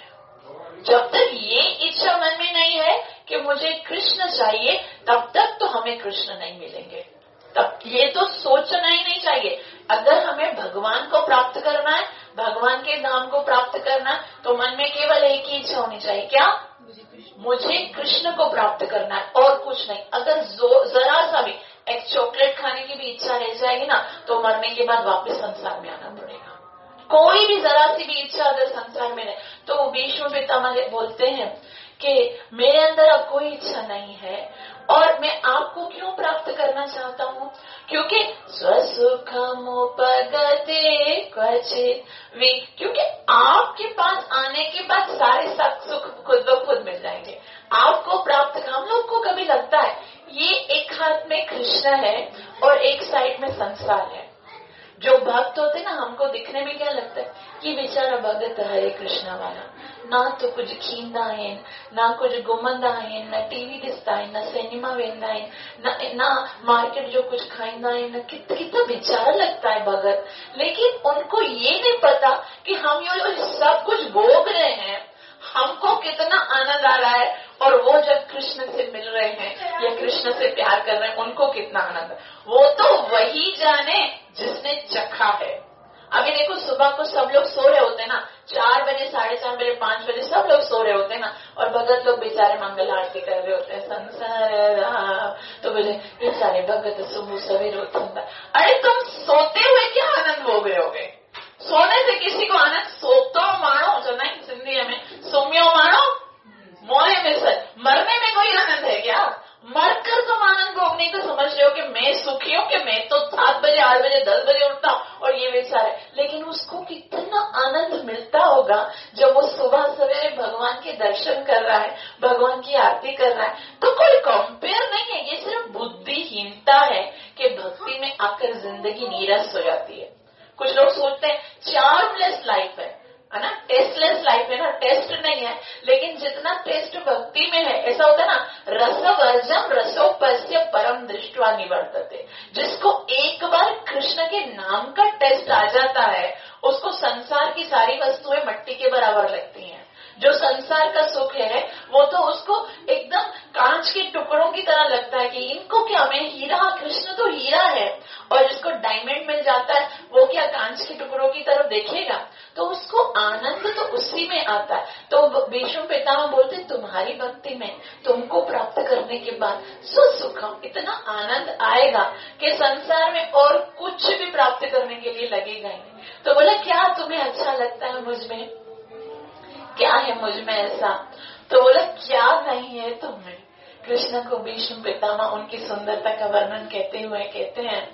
जब तक ये इच्छा मन में नहीं है कि मुझे कृष्ण चाहिए, तब तक तो हमें कृष्ण नहीं मिलेंगे। तब ये तो सोचना ही नहीं चाहिए। अगर हमें भगवान को प्राप्त करना है, भगवान के धाम को प्राप्त करना है, तो मन में केवल एक ही इच्छा होनी चाहिए, क्या? मुझे कृष्ण को प्राप्त करना है और कुछ नहीं। अगर जरा सा भी एक चॉकलेट खाने की भी इच्छा रह जाएगी ना तो मरने के बाद वापस संसार में आना पड़ेगा। कोई भी जरा सी भी इच्छा अगर संसार में नहीं, तो भीष्म पितामह बोलते हैं कि मेरे अंदर अब कोई इच्छा नहीं है और मैं आपको क्यों प्राप्त करना चाहता हूँ, क्योंकि स्वसुखमुपगते क्वचित्, क्योंकि आपके पास आने के बाद सारे सुख खुद ब खुद मिल जाएंगे। आपको प्राप्त, हम लोग को कभी लगता है ये एक हाथ में कृष्ण है और एक साइड में संसार है। जो भक्त होते ना, हमको दिखने में क्या लगता है, ये बेचारा भगत हरे कृष्णा वाला, ना तो कुछ खींदा है, ना कुछ घुमंदा है, ना टीवी दिसता है, ना सिनेमा वेंदा है, ना, ना मार्केट जो कुछ खाइंदा है, ना कितना कितना बेचारा लगता है भगत। लेकिन उनको ये नहीं पता कि हम ये सब कुछ भोग रहे हैं, हमको कितना आनंद आ रहा है, और वो जब कृष्ण से मिल रहे हैं या कृष्ण से प्यार कर रहे हैं, उनको कितना आनंद है, वो तो वही जाने जिसने चखा है। अभी देखो, सुबह को सब लोग सो रहे होते हैं ना, चार बजे, साढ़े चार बजे, पांच बजे सब लोग सो रहे होते हैं ना, और भगत लोग बेचारे मंगल आरती कर रहे होते हैं, संसार तो बोले ये सारे भगत सुबह सवेरे उठूंगा। अरे तुम सोते हुए क्या आनंद भोग रहे होगे? सोने से किसी को आनंद, सोतो मानो जो नहीं सिंधी में सोम्यो मानो मोहे में सर, मरने में कोई आनंद है क्या? मरकर तुम आनंद भोग नहीं तो समझ रहे हो कि मैं सुखी हूँ, कि मैं तो सात बजे, आठ बजे, दस बजे उठता हूँ और ये बेचारा। लेकिन उसको कितना आनंद मिलता होगा जब वो सुबह सवेरे भगवान के दर्शन कर रहा है, भगवान की आरती कर रहा है। तो कोई कंपेयर नहीं है, ये सिर्फ बुद्धिहीनता है कि भक्ति में आकर जिंदगी नीरस हो जाती है। कुछ लोग सोचते हैं चार्मलेस लाइफ है है ना, टेस्टलेस लाइफ है ना, टेस्ट नहीं है। लेकिन जितना टेस्ट भक्ति में है, ऐसा होता है ना, रसवर्जम रसोपस्य परम दृष्टवा निवर्तते। जिसको एक बार कृष्ण के नाम का टेस्ट आ जाता है, उसको संसार की सारी वस्तुएं मट्टी के बराबर लगती हैं। जो संसार का सुख है वो तो उसको एकदम कांच के टुकड़ों की तरह लगता है कि इनको क्या, मैं हीरा, कृष्ण तो हीरा है। और जिसको डायमंड मिल जाता है वो क्या कांच के टुकड़ों की तरफ देखेगा? तो उसको आनंद तो उसी में आता है। तो भीष्म पितामह बोलते, तुम्हारी भक्ति में तुमको प्राप्त करने के बाद सुसुखम, इतना आनंद आएगा कि संसार में और कुछ भी प्राप्त करने के लिए लगेगा ही नहीं। तो बोला, क्या तुम्हें अच्छा लगता है मुझ में? क्या है मुझ में ऐसा? तो बोला, क्या नहीं है तुम्हें? कृष्ण को भीष्म पितामह उनकी सुंदरता का वर्णन कहते हुए कहते हैं,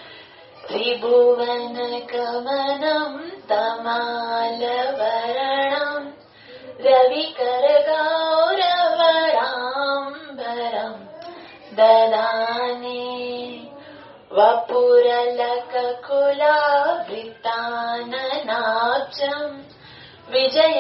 त्रिभुवन कमनम तमाल वरणम रविकर गौरवराम्बरम ददाने वपुरलक कुलावृताननाब्जम विजय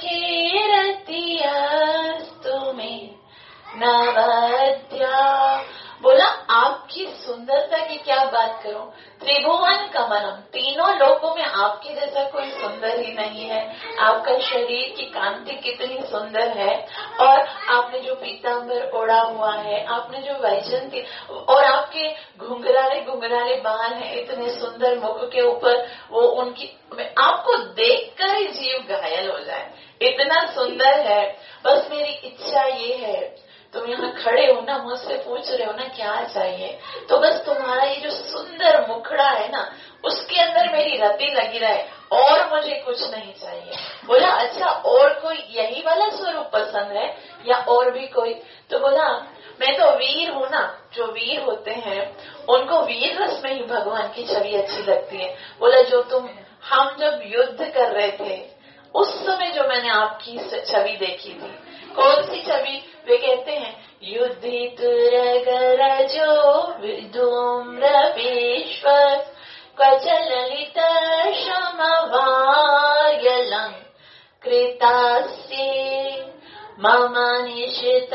सखीरतियस्तु मे नवद्या। बोला, आपकी सुंदरता की क्या बात करूं? त्रिभुवन कमलम, तीनों लोकों में आपके जैसा कोई सुंदर ही नहीं है। आपका शरीर की कांति कितनी सुंदर है, और आपने जो पीतांबर ओढ़ा हुआ है, आपने जो वैजयंती, और आपके घुंघराले घुंघराले बाल हैं, इतने सुंदर मुख के ऊपर, वो उनकी, आपको देखकर ही जीव घायल हो जाए, इतना सुंदर है। बस मेरी इच्छा ये है, तुम यहाँ खड़े हो ना, मुझसे पूछ रहे हो ना क्या चाहिए, तो बस तुम्हारा ये जो सुंदर मुखड़ा है ना, उसके अंदर मेरी रति लगी रहे, और मुझे कुछ नहीं चाहिए। बोला, अच्छा और कोई यही वाला स्वरूप पसंद है या और भी कोई? तो बोला, मैं तो वीर हूँ ना, जो वीर होते हैं उनको वीर रस में ही भगवान की छवि अच्छी लगती है। बोला, जो तुम, हम जब युद्ध कर रहे थे उस समय जो मैंने आपकी छवि देखी थी, कौन सी छवि? वे कहते हैं, युद्धितुरगरजो विधूम्र विश्व क्वचललित शमवार्यलं कृतास्ये मम निशित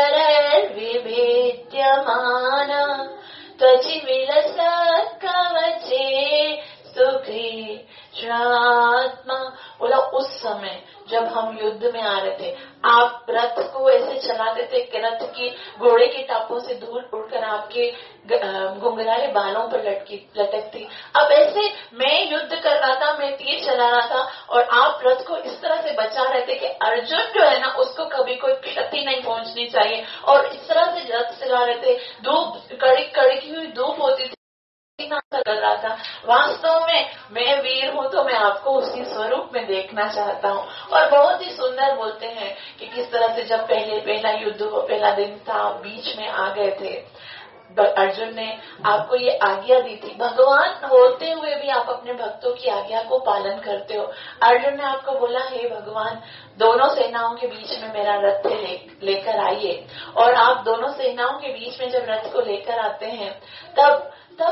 शरर्विभेद्यमान त्वचि विलस कवचे सुखी श्रात्मा। बोला, उस समय जब हम युद्ध में आ रहे थे, आप रथ को ऐसे चलाते थे कि रथ की घोड़े की टापों से दूर उड़कर आपके घुंघराले बालों पर लटकी लटकती। अब ऐसे मैं युद्ध कर रहा था, मैं तीर चला रहा था, और आप रथ को इस तरह से बचा रहे थे कि अर्जुन जो है ना, उसको कभी कोई क्षति नहीं पहुंचनी चाहिए, और इस तरह से रथ चला रहे थे। धूप, कड़क कड़की हुई धूप होती थी, कर रहा था। वास्तव में मैं वीर हूँ, तो मैं आपको उसी स्वरूप में देखना चाहता हूँ। और बहुत ही सुंदर बोलते हैं कि किस तरह से जब पहले पहला युद्ध हो, पहला दिन था, बीच में आ गए थे, अर्जुन ने आपको ये आज्ञा दी थी। भगवान होते हुए भी आप अपने भक्तों की आज्ञा को पालन करते हो। अर्जुन ने आपको बोला, हे भगवान, दोनों सेनाओं के बीच में मेरा रथ ले, लेकर आइए। और आप दोनों सेनाओं के बीच में जब रथ को लेकर आते हैं, तब तब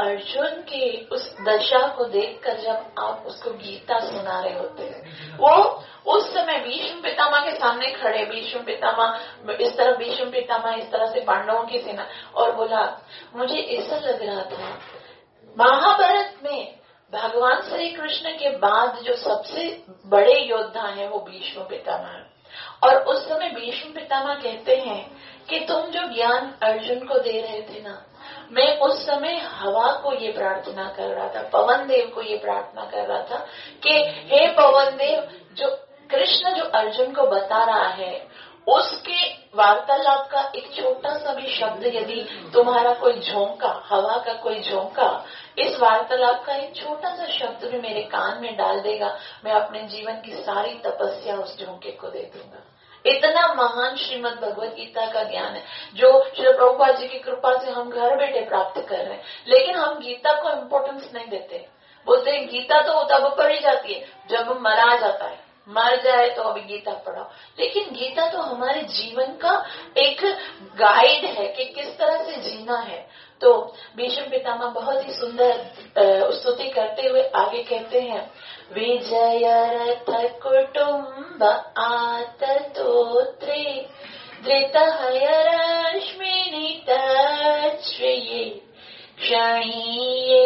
अर्जुन की उस दशा को देखकर जब आप उसको गीता सुना रहे होते हैं, वो उस समय भीष्म पितामह के सामने खड़े, भीष्म पितामह इस तरह भीष्म पितामह इस तरह से पांडवों की सेना, और बोला मुझे ऐसा लग रहा था महाभारत में भगवान श्री कृष्ण के बाद जो सबसे बड़े योद्धा है वो भीष्म पितामह, और उस समय भीष्म पितामह कहते हैं कि तुम जो ज्ञान अर्जुन को दे रहे थे ना, मैं उस समय हवा को ये प्रार्थना कर रहा था, पवन देव को ये प्रार्थना कर रहा था कि हे पवन देव, जो कृष्ण जो अर्जुन को बता रहा है उसके वार्तालाप का एक छोटा सा भी शब्द यदि तुम्हारा कोई झोंका, हवा का कोई झोंका इस वार्तालाप का एक छोटा सा शब्द भी मेरे कान में डाल देगा, मैं अपने जीवन की सारी तपस्या उस झोंके को दे दूंगा। इतना महान श्रीमद् भगवत गीता का ज्ञान है जो श्री प्रभुपाद जी की कृपा से हम घर बैठे प्राप्त कर रहे हैं, लेकिन हम गीता को इम्पोर्टेंस नहीं देते। बोलते हैं गीता तो तब पढ़ी जाती है जब मरा जाता है, मर जाए तो अभी गीता पढ़ो, लेकिन गीता तो हमारे जीवन का एक गाइड है कि किस तरह से जीना है। तो भीष्म पितामह बहुत ही सुंदर स्तुति करते हुए आगे कहते हैं, विजय रथ कुटुम्ब आततोत्रे धृतहय रश्मिनि तच्छ्रिये क्षणीये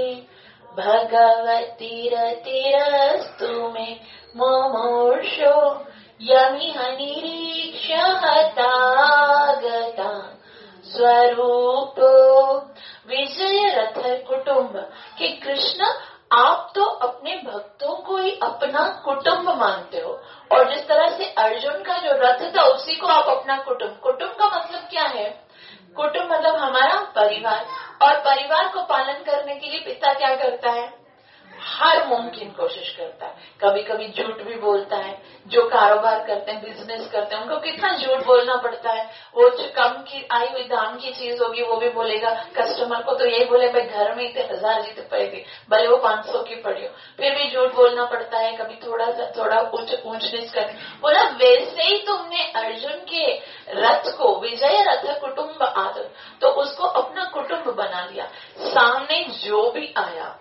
भगवती रतिरस्तु मे मुमुर्षो यमिह निरीक्ष्य हतागता स्वरूपो विजय रथ कुटुम्ब, कि कृष्ण आप तो अपने भक्तों को ही अपना कुटुंब मानते हो, और जिस तरह से अर्जुन का जो रथ था उसी को आप अपना कुटुंब, कुटुंब का मतलब क्या है? कुटुंब मतलब हमारा परिवार, और परिवार को पालन करने के लिए पिता क्या करता है? हर मुमकिन कोशिश करता है। कभी कभी झूठ भी बोलता है, जो कारोबार करते हैं, बिजनेस करते हैं, उनको कितना झूठ बोलना पड़ता है। वो जो कम की आई हुई दाम की चीज होगी वो भी बोलेगा, कस्टमर को तो यही बोले भाई घर में इतने हजार जीते पड़ेगी, भले वो पांच सौ की पड़ी हो, फिर भी झूठ बोलना पड़ता है। कभी थोड़ा सा थोड़ा ऊंच ऊंच नीच करके बोला। वैसे ही तुमने अर्जुन के रथ को विजय रथ कुटुंब आदत, तो उसको अपना कुटुंब बना लिया। सामने जो भी आया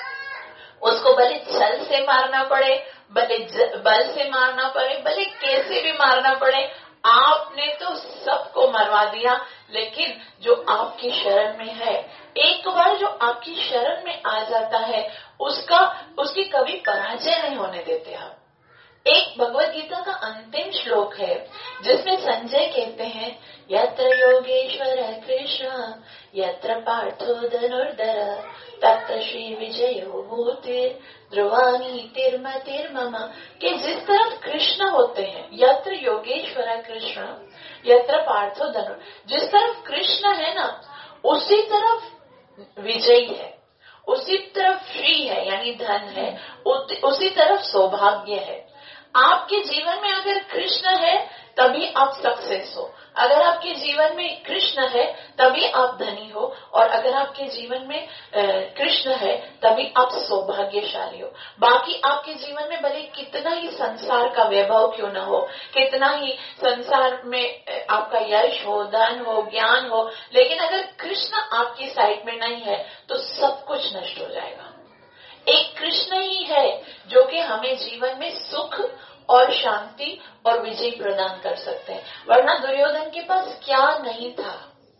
उसको भले छल से मारना पड़े, भले बल से मारना पड़े, भले कैसे भी मारना पड़े, आपने तो सबको मरवा दिया। लेकिन जो आपकी शरण में है, एक बार जो आपकी शरण में आ जाता है उसका उसकी कभी पराजय नहीं होने देते आप। एक भगवत गीता का अंतिम श्लोक है जिसमें संजय कहते हैं, यत्र योगेश्वर कृष्ण यत्र पार्थो धनुर्धर तत्र श्री विजयो भूतिर ध्रुवानी तिर्मतिर्मम, कि जिस तरफ कृष्ण होते हैं, यत्र योगेश्वर कृष्ण यत्र पार्थो धनुर्, जिस तरफ कृष्ण है ना उसी तरफ विजयी है, उसी तरफ श्री है यानी धन है, उसी तरफ सौभाग्य है। आपके जीवन में अगर कृष्ण है तभी आप सक्सेस हो, अगर आपके जीवन में कृष्ण है तभी आप धनी हो, और अगर आपके जीवन में कृष्ण है तभी आप सौभाग्यशाली हो। बाकी आपके जीवन में भले कितना ही संसार का वैभव क्यों न हो, कितना ही संसार में आपका यश हो, धन हो, ज्ञान हो, लेकिन अगर कृष्ण आपकी साइड में नहीं है तो सब कुछ नष्ट हो जाएगा। एक कृष्ण ही है जो कि हमें जीवन में सुख और शांति और विजय प्रदान कर सकते हैं, वरना दुर्योधन के पास क्या नहीं था।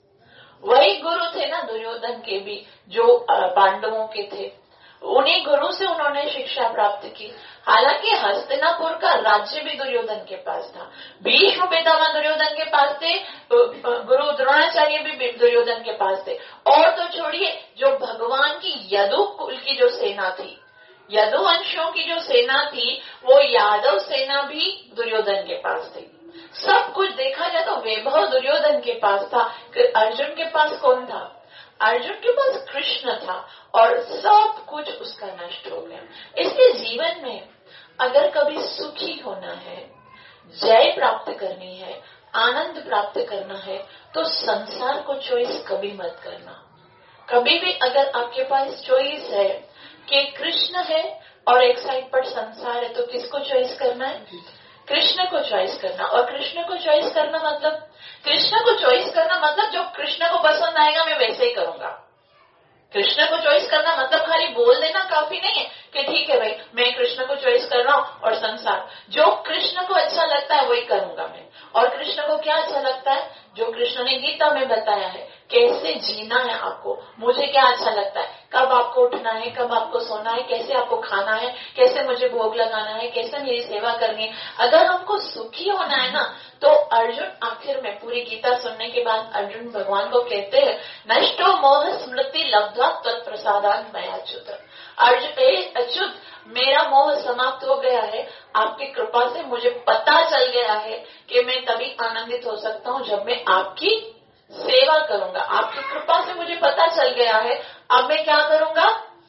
वही गुरु थे ना दुर्योधन के भी जो पांडवों के थे, उन्हीं गुरु से उन्होंने शिक्षा प्राप्त की। हालांकि हस्तिनापुर का राज्य भी दुर्योधन के पास था, भीष्म पितामह दुर्योधन के पास थे, गुरु द्रोणाचार्य भी दुर्योधन के पास थे, और तो छोड़िए जो भगवान की यदु कुल की जो सेना थी, यदुवंशियों की जो सेना थी, वो यादव सेना भी दुर्योधन के पास थी। सब कुछ देखा जाए तो वैभव दुर्योधन के पास था। अर्जुन के पास कौन था? अर्जुन के पास कृष्ण था, और सब कुछ उसका नष्ट हो गया। इसलिए जीवन में अगर कभी सुखी होना है, जय प्राप्त करनी है, आनंद प्राप्त करना है, तो संसार को चॉइस कभी मत करना। कभी भी अगर आपके पास चॉइस है कि कृष्ण है और एक साइड पर संसार है, तो किसको चॉइस करना है? कृष्ण को चॉइस करना। और कृष्ण को चॉइस करना मतलब कृष्ण को चॉइस करना मतलब जो कृष्ण को पसंद आएगा मैं वैसे ही करूंगा। कृष्ण को चॉइस करना मतलब खाली बोल देना काफी नहीं है कि ठीक है भाई मैं कृष्ण को चॉइस कर रहा हूं और संसार जो कृष्ण को अच्छा लगता है वही करूंगा मैं। और कृष्ण को क्या अच्छा लगता है, जो कृष्ण ने गीता में बताया है कैसे जीना है आपको, मुझे क्या अच्छा लगता है, कब आपको उठना है, कब आपको सोना है, कैसे आपको खाना है, कैसे मुझे भोग लगाना है, कैसे मेरी सेवा करनी है। अगर हमको सुखी होना है ना तो अर्जुन आखिर में पूरी गीता सुनने के बाद अर्जुन भगवान को कहते हैं नष्टो मोह स्मृति लब्ध्वा तत्प्रसादान मयाच्युत। अर्जुन अच्युत मेरा मोह समाप्त हो गया है, आपकी कृपा से मुझे पता चल गया है कि मैं तभी आनंदित हो सकता हूँ जब मैं आपकी सेवा करूंगा। आपकी कृपा से मुझे पता चल गया है, अब मैं क्या करूंगा।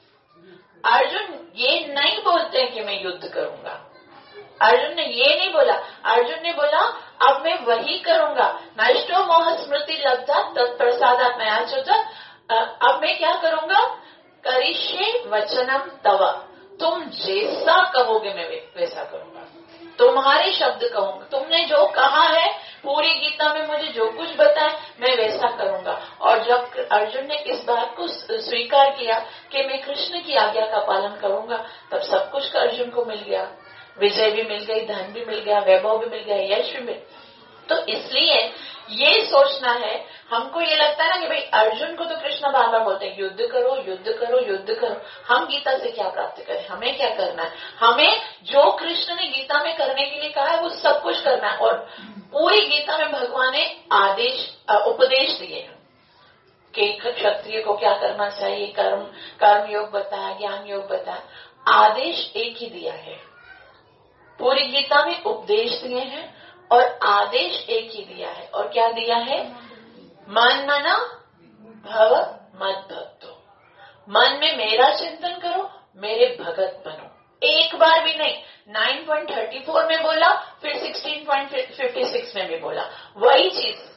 अर्जुन ये नहीं बोलते हैं कि मैं युद्ध करूंगा, अर्जुन ने ये नहीं बोला, अर्जुन ने बोला अब मैं वही करूंगा। नष्टो मोह स्मृति लब्धा तत्प्रसादात् मयाच्युत। अब मैं क्या करूंगा, करिष्ये वचनम तव, तुम जैसा कहोगे मैं वैसा करूंगा, तुम्हारे शब्द कहूंगा, तुमने जो कहा है पूरी गीता में मुझे जो कुछ बताया मैं वैसा करूंगा। और जब अर्जुन ने इस बात को स्वीकार किया कि मैं कृष्ण की आज्ञा का पालन करूंगा, तब सब कुछ अर्जुन को मिल गया, विजय भी मिल गई, धन भी मिल गया, वैभव भी मिल गया, यश भी मिल। तो इसलिए ये सोचना है, हमको ये लगता है ना कि भाई अर्जुन को तो कृष्ण बार बार बोलते हैं युद्ध करो युद्ध करो युद्ध करो, हम गीता से क्या प्राप्त करें, हमें क्या करना है, हमें जो कृष्ण ने गीता में करने के लिए कहा है वो सब कुछ करना है। और पूरी गीता में भगवान ने आदेश उपदेश दिए हैं कि क्षत्रिय को क्या करना चाहिए, कर्म कर्म योग बताया, ज्ञान योग बताया, आदेश एक ही दिया है। पूरी गीता में उपदेश दिए हैं और आदेश एक ही दिया है। और क्या दिया है, मन मना भव मत भक्तो, मन में मेरा चिंतन करो, मेरे भगत बनो। एक बार भी नहीं, नाइन पॉइंट थर्टी फोर में बोला, फिर सिक्सटीन पॉइंट फिफ्टी सिक्स में भी बोला, वही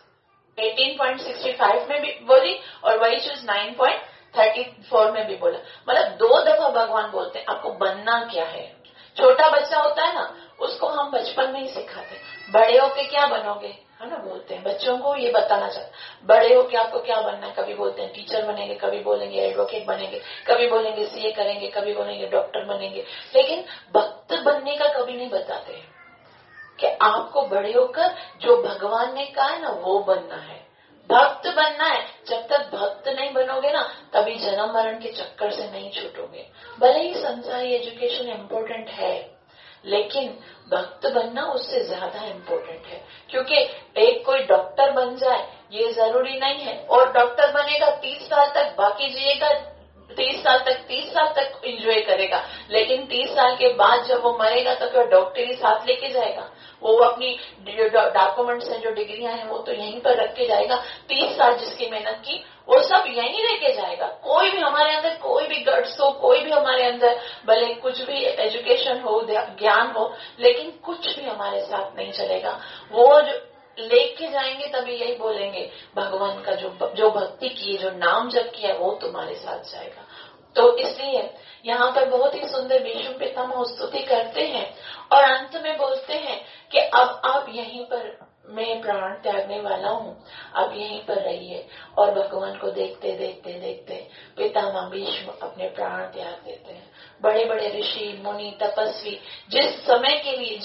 चीज एटीन पॉइंट सिक्सटी फाइव में भी बोली और वही चीज नाइन पॉइंट थर्टी फोर में भी बोला। मतलब दो दफा भगवान बोलते हैं आपको बनना क्या है। छोटा बच्चा होता है ना, उसको हम बचपन में ही सिखाते, बड़े होके क्या बनोगे, है ना, बोलते हैं बच्चों को ये बताना चाहते, बड़े होके आपको क्या बनना है। कभी बोलते हैं टीचर बनेंगे, कभी बोलेंगे एडवोकेट बनेंगे, कभी बोलेंगे सीए करेंगे, कभी बोलेंगे डॉक्टर बनेंगे, लेकिन भक्त बनने का कभी नहीं बताते हैं कि आपको बड़े होकर जो भगवान ने कहा है ना वो बनना है, भक्त बनना है। जब तक भक्त नहीं बनोगे ना तभी जन्म मरण के चक्कर से नहीं छूटोगे। भले ही संसारी एजुकेशन इम्पोर्टेंट है लेकिन भक्त बनना उससे ज्यादा इम्पोर्टेंट है, क्योंकि एक कोई डॉक्टर बन जाए ये जरूरी नहीं है, और डॉक्टर बनेगा तीस साल तक, बाकी जिएगा तीस साल तक, तीस साल तक एंजॉय करेगा, लेकिन तीस साल के बाद जब वो मरेगा तो क्या डॉक्टर ही साथ लेके जाएगा, वो अपनी डॉक्यूमेंट्स हैं जो डिग्रियां हैं वो तो यहीं पर रख के जाएगा। तीस साल जिसकी मेहनत की वो सब यहीं लेके जाएगा। कोई भी हमारे अंदर कोई भी गट्स हो, कोई भी हमारे अंदर भले कुछ भी एजुकेशन हो, ज्ञान हो, लेकिन कुछ भी हमारे साथ नहीं चलेगा। वो जो लेके जाएंगे तभी यही बोलेंगे भगवान का जो जो भक्ति की, जो नाम जप किया वो तुम्हारे साथ जाएगा। तो इसलिए यहाँ पर बहुत ही सुंदर भीष्म पितामह स्तुति करते हैं और अंत में बोलते हैं कि अब आप यहीं पर, मैं प्राण त्यागने वाला हूँ, अब यहीं पर रहिए। और भगवान को देखते देखते देखते पितामह भीष्म अपने प्राण त्याग देते हैं। बड़े बड़े ऋषि मुनि तपस्वी जिस समय के लिए,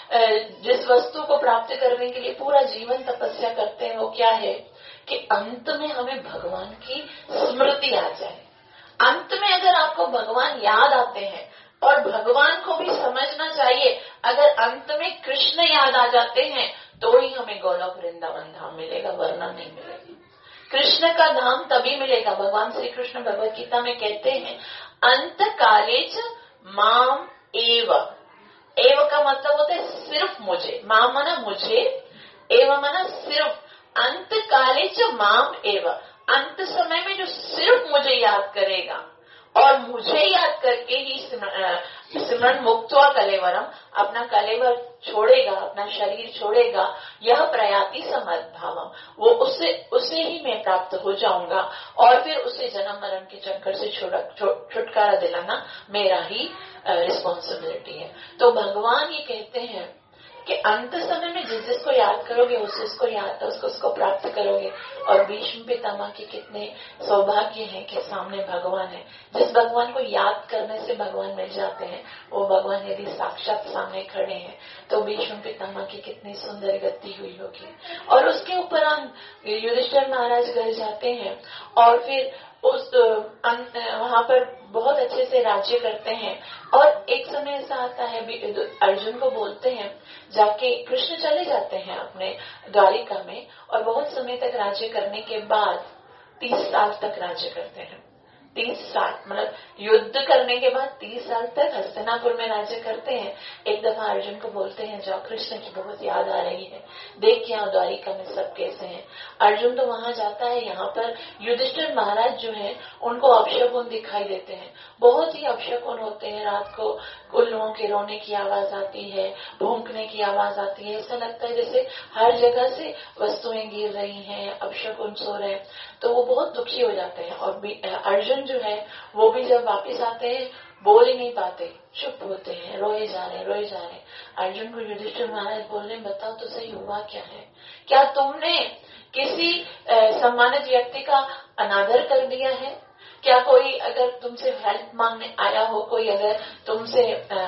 जिस जिस वस्तु को प्राप्त करने के लिए पूरा जीवन तपस्या करते हैं, वो क्या है कि अंत में हमें भगवान की स्मृति आ जाए। अंत में अगर आपको भगवान याद आते हैं, और भगवान को भी समझना चाहिए, अगर अंत में कृष्ण याद आ जाते हैं तो ही हमें गोलोक वृंदावन धाम मिलेगा, वरना नहीं मिलेगा। कृष्ण का धाम तभी मिलेगा। भगवान श्री कृष्ण भगवत गीता में कहते हैं अंत काले च माम एव, एव का मतलब होता है सिर्फ मुझे, माम मना मुझे, एव मना सिर्फ, अंत काले च माम एव, अंत समय में जो सिर्फ मुझे याद करेगा और मुझे याद करके ही सिमरन मुक्त्वा कलेवरम, अपना कलेवर छोड़ेगा, अपना शरीर छोड़ेगा, यह प्रयाति समद्भावम, वो उससे उसे ही मैं प्राप्त हो जाऊंगा और फिर उसे जन्म मरण के चक्कर से छुटकारा दिलाना मेरा ही रिस्पॉन्सिबिलिटी है। तो भगवान ये कहते हैं कि अंत समय में जिस जिसको याद करोगे उस उसको याद उसको उसको प्राप्त करोगे। और भीष्म पितामह के कितने सौभाग्य है कि सामने भगवान है। जिस भगवान को याद करने से भगवान मिल जाते हैं, वो भगवान यदि साक्षात सामने खड़े हैं तो भीष्म पितामह की कितनी सुंदर गति हुई होगी। और उसके उपरांत युधिष्ठिर महाराज घर जाते हैं और फिर उस वहां पर बहुत अच्छे से राज्य करते हैं। और एक समय ऐसा आता है, अर्जुन को बोलते हैं जाके, कृष्ण चले जाते हैं अपने द्वारिका में और बहुत समय तक राज्य करने के बाद तीस साल तक राज्य करते हैं। तीस साल मतलब युद्ध करने के बाद तीस साल तक हस्तिनापुर में राज्य करते हैं। एक दफा अर्जुन को बोलते हैं जाओ, कृष्ण की बहुत याद आ रही है, देख के आओ द्वारिका में सब कैसे हैं। अर्जुन तो वहां जाता है। यहाँ पर युधिष्ठिर महाराज जो है उनको अपशकुन दिखाई देते हैं, बहुत ही अपशकुन होते हैं। रात को उल्लुओं के रोने की आवाज आती है, भौंकने की आवाज आती है, ऐसा लगता है जैसे हर जगह से वस्तुएं गिर रही हैं, अपशकुन सो रहे हैं। तो वो बहुत दुखी हो जाते हैं। और अर्जुन जो है वो भी जब वापस आते हैं बोल ही नहीं पाते, चुप होते हैं, रोए जा रहे रोए जा रहे। अर्जुन को युधिष्ठिर महाराज बोल रहे बताओ तो सही हुआ क्या है, क्या तुमने किसी सम्मानित व्यक्ति का अनादर कर दिया है? क्या कोई अगर तुमसे हेल्प मांगने आया हो, कोई अगर तुमसे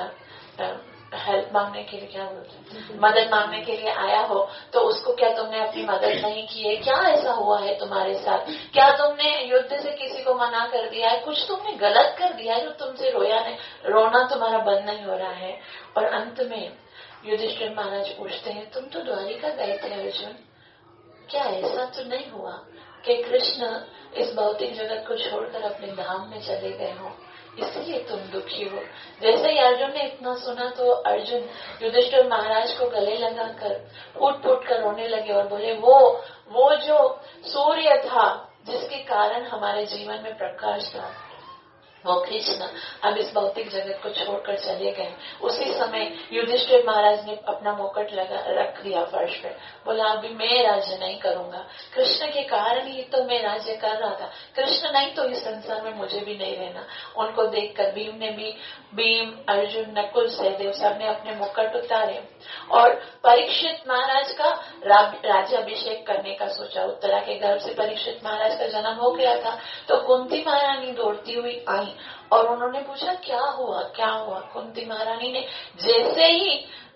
हेल्प मांगने के लिए, क्या बोलते हैं, मदद मांगने के लिए आया हो तो उसको क्या तुमने अपनी मदद नहीं की है? क्या ऐसा हुआ है तुम्हारे साथ? क्या तुमने युद्ध से किसी को मना कर दिया है? कुछ तुमने गलत कर दिया है जो तुमसे रोया नहीं, रोना तुम्हारा बंद नहीं हो रहा है? और अंत में युधिष्ठिर महाराज पूछते हैं तुम तो द्वारिका गए थे अर्जुन, क्या ऐसा तो नहीं हुआ कि कृष्ण इस भौतिक जगत को छोड़कर अपने धाम में चले गए हो, इसलिए तुम दुखी हो? जैसे ही अर्जुन ने इतना सुना तो अर्जुन युधिष्ठिर महाराज को गले लगाकर फूट फूट कर रोने लगे और बोले वो वो जो सूर्य था जिसके कारण हमारे जीवन में प्रकाश था, वो कृष्ण अब इस भौतिक जगत को छोड़कर चले गए। उसी समय युधिष्ठिर महाराज ने अपना मुकुट लगा रख दिया फर्श पे, बोला अभी मैं राज्य नहीं करूंगा, कृष्ण के कारण ही तो मैं राज्य कर रहा था, कृष्ण नहीं तो इस संसार में मुझे भी नहीं रहना। उनको देखकर भीम ने भी, भीम अर्जुन नकुल सहदेव सब ने अपने मुकुट उतारे और परीक्षित महाराज का राज्याभिषेक करने का सोचा। उत्तरा के गर्भ से परीक्षित महाराज का जन्म हो गया था तो कुंती महारानी दौड़ती हुई आई और उन्होंने पूछा क्या हुआ क्या हुआ। कुंती महारानी ने जैसे ही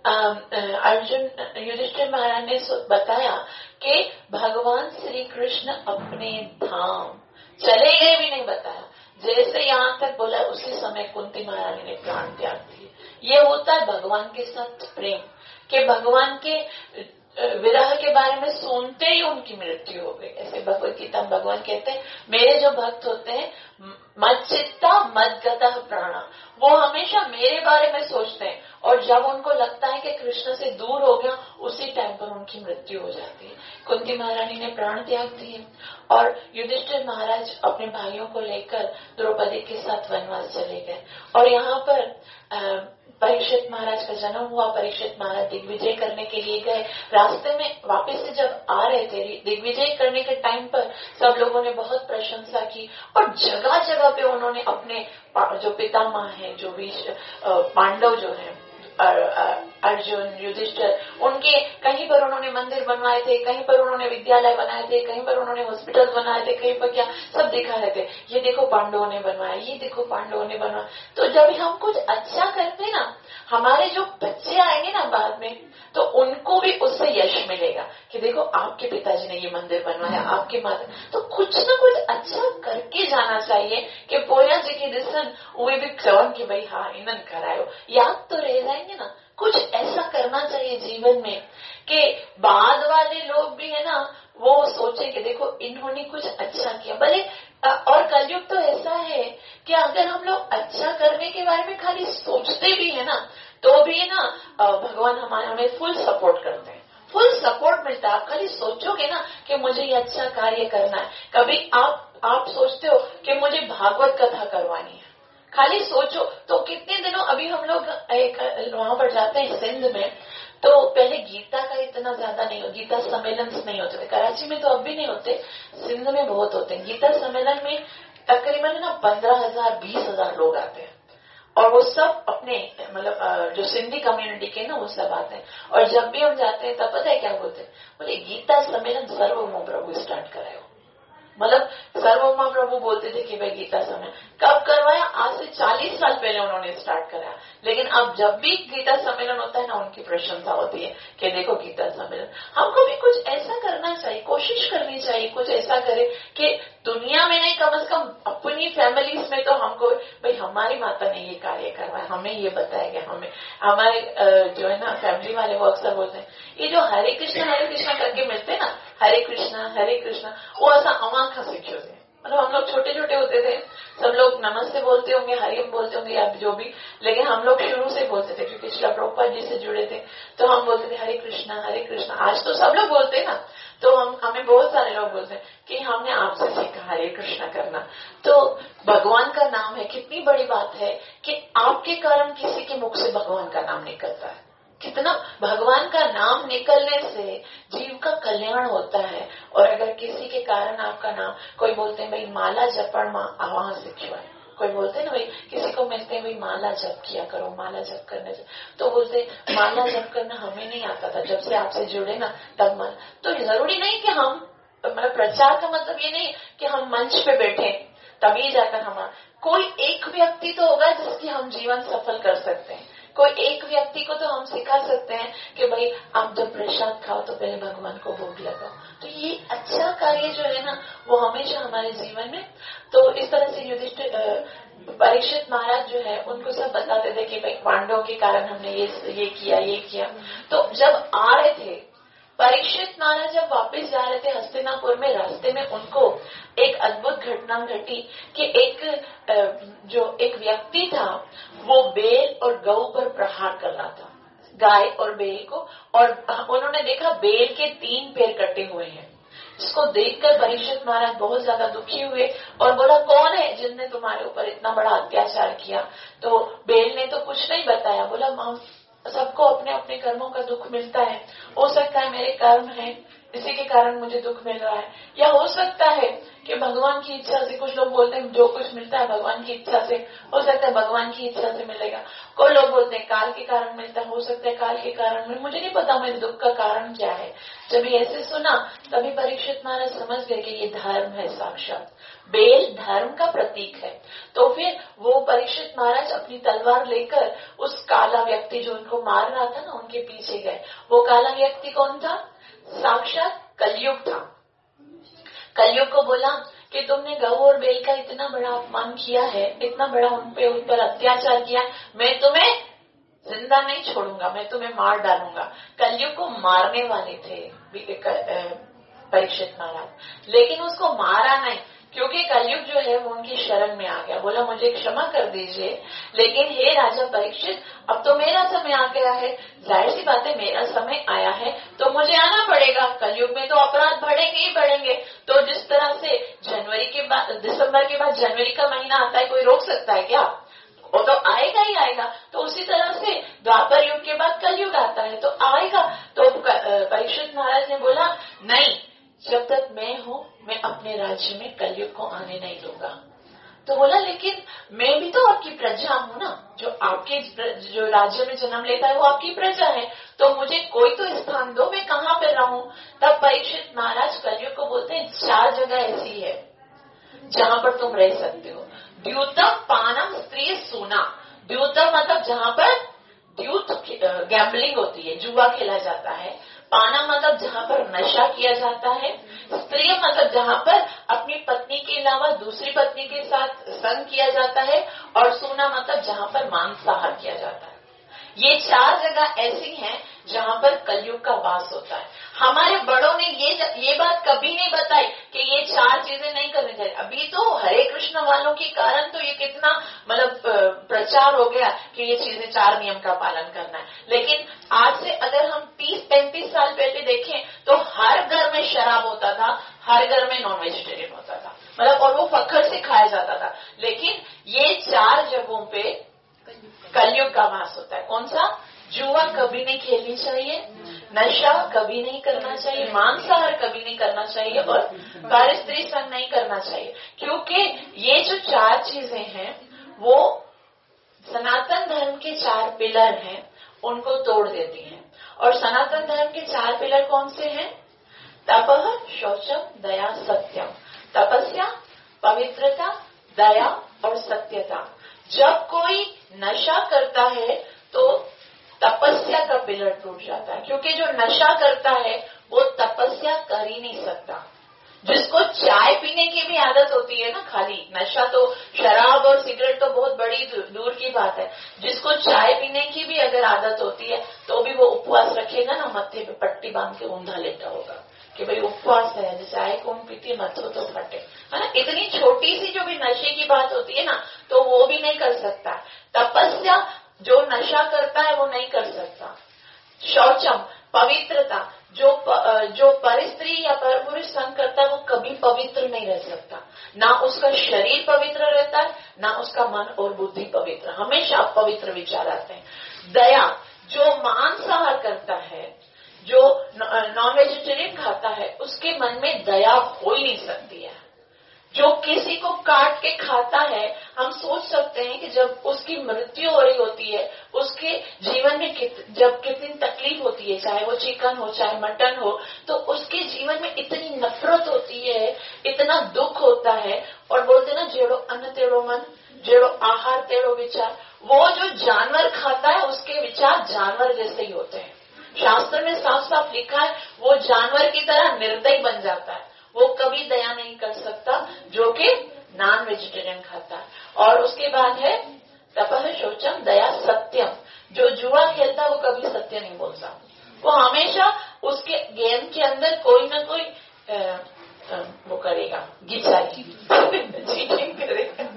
अर्जुन युधिष्ठिर महाराज ने बताया कि भगवान श्री कृष्ण अपने धाम चले गए, भी नहीं बताया, जैसे यहाँ तक बोला उसी समय कुंती महारानी ने प्राण त्याग दिए। ये होता है भगवान के साथ प्रेम, कि भगवान के विरह के बारे में सुनते ही उनकी मृत्यु हो गई। ऐसे भगवत गीता में भगवान कहते हैं मेरे जो भक्त होते हैं मच्चित्ता मद्गतः प्राणा, वो हमेशा मेरे बारे में सोचते हैं और जब उनको लगता है कि कृष्ण से दूर हो गया उसी टाइम पर उनकी मृत्यु हो जाती है। कुंती महारानी ने प्राण त्याग दिए और युधिष्ठिर महाराज अपने भाइयों को लेकर द्रौपदी के साथ वनवास चले गए। और यहाँ पर परीक्षित महाराज का जन्म हुआ। परीक्षित महाराज दिग्विजय करने के लिए गए। रास्ते में वापस से जब आ रहे थे दिग्विजय करने के टाइम पर सब लोगों ने बहुत प्रशंसा की और जगह जगह पे उन्होंने अपने जो पितामह हैं, जो भी पांडव जो हैं, अर्जुन युधिष्ठिर, उनके कहीं पर उन्होंने मंदिर बनवाए थे, कहीं पर उन्होंने विद्यालय बनाए थे, कहीं पर उन्होंने हॉस्पिटल बनाए थे, कहीं पर क्या सब दिखा रहे थे, ये देखो पांडवों ने बनवाया, ये देखो पांडवों ने बनवाया। तो जब हम कुछ अच्छा करते ना, हमारे जो बच्चे आएंगे ना बाद में, तो उनको भी उससे यश मिलेगा कि देखो आपके पिताजी ने ये मंदिर बनवाया, आपके माता। तो कुछ ना कुछ अच्छा करके जाना चाहिए कि बोया जी के दिसन वे भी कौन कि भाई हाँ इन्हन करायो, याद तो रह जाएंगे ना। कुछ ऐसा करना चाहिए जीवन में कि बाद वाले लोग भी है ना वो सोचे कि देखो इन्होंने कुछ अच्छा किया। भले और कलयुग तो ऐसा है कि अगर हम लोग अच्छा करने के बारे में खाली सोचते भी है ना तो भी ना भगवान हमारे हमें फुल सपोर्ट करते हैं, फुल सपोर्ट मिलता है। आप खाली सोचोगे ना कि मुझे ये अच्छा कार्य करना है। कभी आप आप सोचते हो कि मुझे भागवत कथा करवानी है, खाली सोचो तो कितने दिनों अभी हम लोग एक वहां पर जाते हैं सिंध में, तो पहले गीता का इतना ज्यादा नहीं हो, गीता सम्मेलन नहीं होते थे। कराची में तो अब भी नहीं होते, सिंध में बहुत होते हैं। गीता सम्मेलन में तकरीबन ना पंद्रह हजार बीस हजार लोग आते हैं और वो सब अपने मतलब जो सिंधी कम्युनिटी के ना वो सब आते हैं। और जब भी हम जाते हैं तब पता है क्या बोलते हैं, बोले गीता सम्मेलन सर्वभौम प्रभु स्टार्ट कराए। मतलब सर्वभौम प्रभु बोलते थे कि भाई गीता सम्मेलन कब करवाया, आज से चालीस साल पहले उन्होंने स्टार्ट कराया। लेकिन अब जब भी गीता सम्मेलन होता है ना, उनकी प्रशंसा होती है कि देखो गीता सम्मेलन। हमको भी कुछ ऐसा करना चाहिए, कोशिश करनी चाहिए, कुछ ऐसा करे कि दुनिया में नहीं, कम से कम अपनी फैमिलीज में तो हमको भाई हमारी माता ने ये कार्य करवाया, हमें ये बताया गया, हमें हमारे जो है ना फैमिली वाले वो अक्सर बोलते हैं ये जो हरे कृष्णा हरे कृष्णा करके मिलते हैं ना, हरे कृष्णा हरे कृष्णा, वो ऐसा अमाखा सीखे थे। मतलब हम लोग छोटे छोटे होते थे, सब लोग नमस्ते बोलते होंगे, हरिओम बोलते होंगे या जो भी, लेकिन हम लोग शुरू से बोलते थे क्योंकि श्रील प्रभुपाद जी से जुड़े थे, तो हम बोलते थे हरे कृष्णा हरे कृष्णा। आज तो सब लोग बोलते हैं ना, तो हम हमें बहुत सारे लोग बोलते हैं कि हमने आपसे सीखा हरे कृष्णा करना। तो भगवान का नाम है, कितनी बड़ी बात है कि आपके कारण किसी के मुख से भगवान का नाम निकलता है। कितना भगवान का नाम निकलने से जीव का कल्याण होता है। और अगर किसी के कारण आपका नाम, कोई बोलते हैं भाई माला जपण वहां सीखवा, कोई बोलते हैं ना भाई किसी को मिलते हैं भाई माला जप किया करो, माला जप करने से, तो बोलते माला जप करना हमें नहीं आता था, जब से आपसे जुड़े ना तब माला। तो जरूरी नहीं कि हम मतलब प्रचार का मतलब ये नहीं कि हम मंच पे बैठे तभी जाकर हमारा, कोई एक व्यक्ति तो होगा जिसकी हम जीवन सफल कर सकते हैं। कोई एक व्यक्ति को तो हम सिखा सकते हैं कि भाई आप जब प्रसाद खाओ तो पहले भगवान को भोग लगाओ। तो ये अच्छा कार्य जो है ना वो हमेशा हमारे जीवन में, तो इस तरह से युधिष्ठिर परीक्षित महाराज जो है उनको सब बताते थे कि भाई पांडवों के कारण हमने ये ये किया ये किया। तो जब आ रहे थे परीक्षित महाराज, जब वापस जा रहे थे हस्तिनापुर में, रास्ते में उनको एक अद्भुत घटना घटी कि एक जो एक व्यक्ति था वो बेल और गऊ पर प्रहार कर रहा था, गाय और बेल को, और उन्होंने देखा बेल के तीन पैर कटे हुए हैं। इसको देखकर परीक्षित महाराज बहुत ज्यादा दुखी हुए और बोला कौन है जिसने तुम्हारे ऊपर इतना बड़ा अत्याचार किया। तो बेल ने तो कुछ नहीं बताया, बोला मां सबको अपने अपने कर्मों का दुख मिलता है, हो सकता है मेरे कर्म है इसी के कारण मुझे दुख मिल रहा है, या हो सकता है कि भगवान की इच्छा से, कुछ लोग बोलते हैं जो कुछ मिलता है भगवान की इच्छा से, हो सकता है भगवान की इच्छा से मिलेगा। कोई लोग बोलते हैं काल के कारण मिलता है, हो सकता है काल के कारण में, मुझे नहीं पता मेरे दुख का कारण क्या है। जब ये ऐसे सुना तभी परीक्षित महाराज समझ गए कि ये धर्म है, साक्षात बेल धर्म का प्रतीक है। तो फिर वो परीक्षित महाराज अपनी तलवार लेकर उस काला व्यक्ति जो उनको मार रहा था ना उनके पीछे गए। वो काला व्यक्ति कौन था? साक्षात कलयुग था। कलयुग को बोला कि तुमने गऊ और बेल का इतना बड़ा अपमान किया है, इतना बड़ा उन पे उन पर अत्याचार किया, मैं तुम्हें जिंदा नहीं छोड़ूंगा, मैं तुम्हें मार डालूंगा। कलयुग को मारने वाले थे परीक्षित महाराज, लेकिन उसको मारा नहीं क्योंकि कलयुग जो है वो उनकी शरण में आ गया। बोला मुझे क्षमा कर दीजिए, लेकिन हे राजा परीक्षित अब तो मेरा समय आ गया है, जाहिर सी बात है मेरा समय आया है तो मुझे आना पड़ेगा। कलयुग में तो अपराध बढ़ेंगे ही बढ़ेंगे। तो जिस तरह से जनवरी के बाद, दिसंबर के बाद जनवरी का महीना आता है, कोई रोक सकता है क्या? वो तो आएगा ही आएगा। तो उसी तरह से द्वापर युग के बाद कलयुग आता है तो आएगा। तो परीक्षित महाराज ने बोला नहीं, जब तक मैं हूं मैं अपने राज्य में कलयुग को आने नहीं दूंगा। तो बोला लेकिन मैं भी तो आपकी प्रजा हूं ना, जो आपके जो राज्य में जन्म लेता है वो आपकी प्रजा है, तो मुझे कोई तो स्थान दो, मैं कहाँ पे रहूं। तब परीक्षित महाराज कलयुग को बोलते हैं चार जगह ऐसी है जहां पर तुम रह सकते हो। द्यूतम पानम स्त्री सूना। द्यूतम मतलब जहां पर द्यूत गैम्बलिंग होती है, जुआ खेला जाता है। पाना मतलब जहां पर नशा किया जाता है। स्त्री मतलब जहां पर अपनी पत्नी के अलावा दूसरी पत्नी के साथ संग किया जाता है। और सूना मतलब जहां पर मांसाहार किया जाता है। ये चार जगह ऐसी हैं जहां पर कलयुग का वास होता है। हमारे बड़ों ने ये ये बात कभी नहीं बताई कि ये चार चीजें नहीं करनी चाहिए। अभी तो हरे कृष्ण वालों के कारण तो ये कितना मतलब प्रचार हो गया कि ये चीजें, चार नियम का पालन करना है। लेकिन आज से अगर हम तीस पैंतीस साल पहले देखें तो हर घर में शराब होता था, हर घर में नॉन वेजिटेरियन होता था, मतलब और वो फखर से खाया जाता था। लेकिन ये चार जगहों पे कलयुग का वास होता है। कौन सा? जुआ कभी नहीं खेलनी चाहिए, नशा कभी नहीं करना चाहिए, मांसाहार कभी नहीं करना चाहिए और कार्य स्त्री संग नहीं करना चाहिए। क्योंकि ये जो चार चीजें हैं वो सनातन के चार पिलर हैं उनको तोड़ देती हैं। और सनातन धर्म के चार पिलर कौन से हैं? तपः, शौचम, दया, सत्यम। तपस्या, पवित्रता, दया और सत्यता। जब कोई नशा करता है तो तपस्या का पिलर टूट जाता है, क्योंकि जो नशा करता है वो तपस्या कर ही नहीं सकता। जिसको चाय पीने की भी आदत होती है ना, खाली नशा तो शराब और सिगरेट तो बहुत बड़ी दूर की बात है, जिसको चाय पीने की भी अगर आदत होती है तो भी वो उपवास रखेगा ना, मत्थे पे पट्टी बांध के ऊंधा लेटा होगा कि भाई उपवास है, जैसे चाय कौन पीती, मत्थो तो फटे, है ना। इतनी छोटी सी जो भी नशे की बात होती है ना, तो वो भी नहीं कर सकता। तपस्या जो नशा करता है वो नहीं कर सकता। शौचम, पवित्रता, जो प, जो परिस्त्री या परपुरुष संग करता है वो कभी पवित्र नहीं रह सकता। ना उसका शरीर पवित्र रहता है, ना उसका मन और बुद्धि पवित्र, हमेशा पवित्र विचार आते हैं। दया, जो मांसाहार करता है, जो नॉन वेजिटेरियन खाता है, उसके मन में दया हो ही नहीं सकती है। जो किसी को काट के खाता है, हम सोच सकते हैं कि जब उसकी मृत्यु हो रही होती है, उसके जीवन में कित, जब कितनी तकलीफ होती है, चाहे वो चिकन हो चाहे मटन हो, तो उसके जीवन में इतनी नफरत होती है, इतना दुख होता है। और बोलते ना, जेड़ो अन्न तेड़ो मन, जेड़ो आहार तेड़ो विचार। वो जो जानवर खाता है उसके विचार जानवर जैसे ही होते हैं। शास्त्र में साफ साफ लिखा है, वो जानवर की तरह निर्दयी बन जाता है, वो कभी दया नहीं कर सकता जो कि नॉन वेजिटेरियन खाता है। और उसके बाद है तपः, शौचम, दया, सत्यम। जो जुआ खेलता है वो कभी सत्य नहीं बोलता, वो हमेशा उसके गेम के अंदर कोई ना कोई आ, आ, वो करेगा, गिचाई चीटिंग करेगा।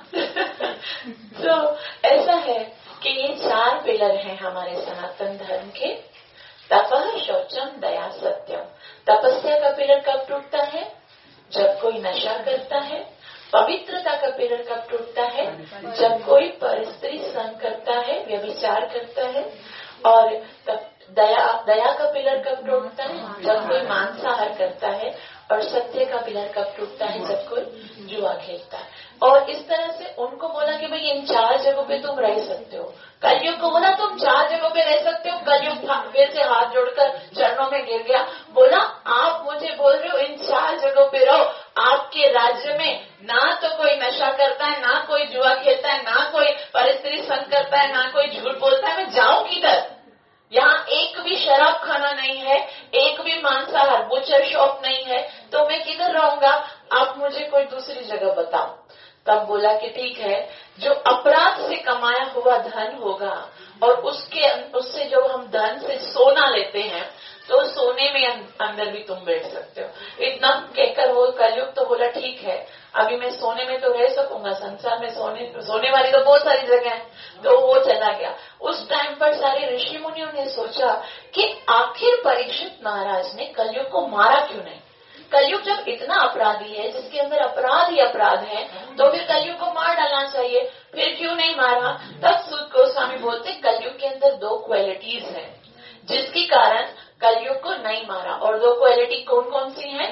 तो ऐसा है कि ये चार पिलर हैं हमारे सनातन धर्म के, तपः, शौचम, दया, सत्यम। तपस्या का पिलर कब टूटता है? जब कोई नशा करता है। पवित्रता का पिलर कब टूटता है? जब कोई परस्त्री संग करता है, व्यभिचार करता है। और दया दया का पिलर कब टूटता है? जब कोई मांसाहार करता है। और सत्य का पिलर कब टूटता है? जब कोई जुआ खेलता है। और इस तरह से उनको बोला कि भाई इन चार जगहों पे तुम रह सकते हो। कलयुग को बोला तुम चार जगहों पे रह सकते हो। कलयुग फिर से हाथ जोड़कर चरणों में गिर गया, बोला आप मुझे बोल रहे हो इन चार जगहों पे रहो, आपके राज्य में ना तो कोई नशा करता है, ना कोई जुआ खेलता है, ना कोई परस्त्री संग करता है, ना कोई झूठ बोलता है, मैं जाऊं किधर? यहाँ एक भी शराब खाना नहीं है, एक भी मांसाहार बुचर शॉप नहीं है, तो मैं किधर रहूंगा? आप मुझे कोई दूसरी जगह बताओ। तब बोला कि ठीक है, जो अपराध से कमाया हुआ धन होगा और उसके उससे जो हम धन से सोना लेते हैं, तो सोने में अंदर भी तुम बैठ सकते हो। इतना कहकर वो कलयुग तो बोला ठीक है, अभी मैं सोने में तो रह सकूंगा, संसार में सोने सोने वाली तो बहुत सारी जगह है। तो वो चला गया। उस टाइम पर सारे ऋषि मुनियों ने सोचा कि आखिर परीक्षित महाराज ने कलयुग को मारा क्यों नहीं? कलयुग जब इतना अपराधी है, जिसके अंदर अपराध ही अपराध है, तो फिर कलयुग को मार डालना चाहिए, फिर क्यों नहीं मारा? तब सूत गोस्वामी बोलते कलयुग के अंदर दो क्वालिटीज हैं जिसके कारण कलयुग को नहीं मारा। और दो क्वालिटी कौन कौन सी हैं?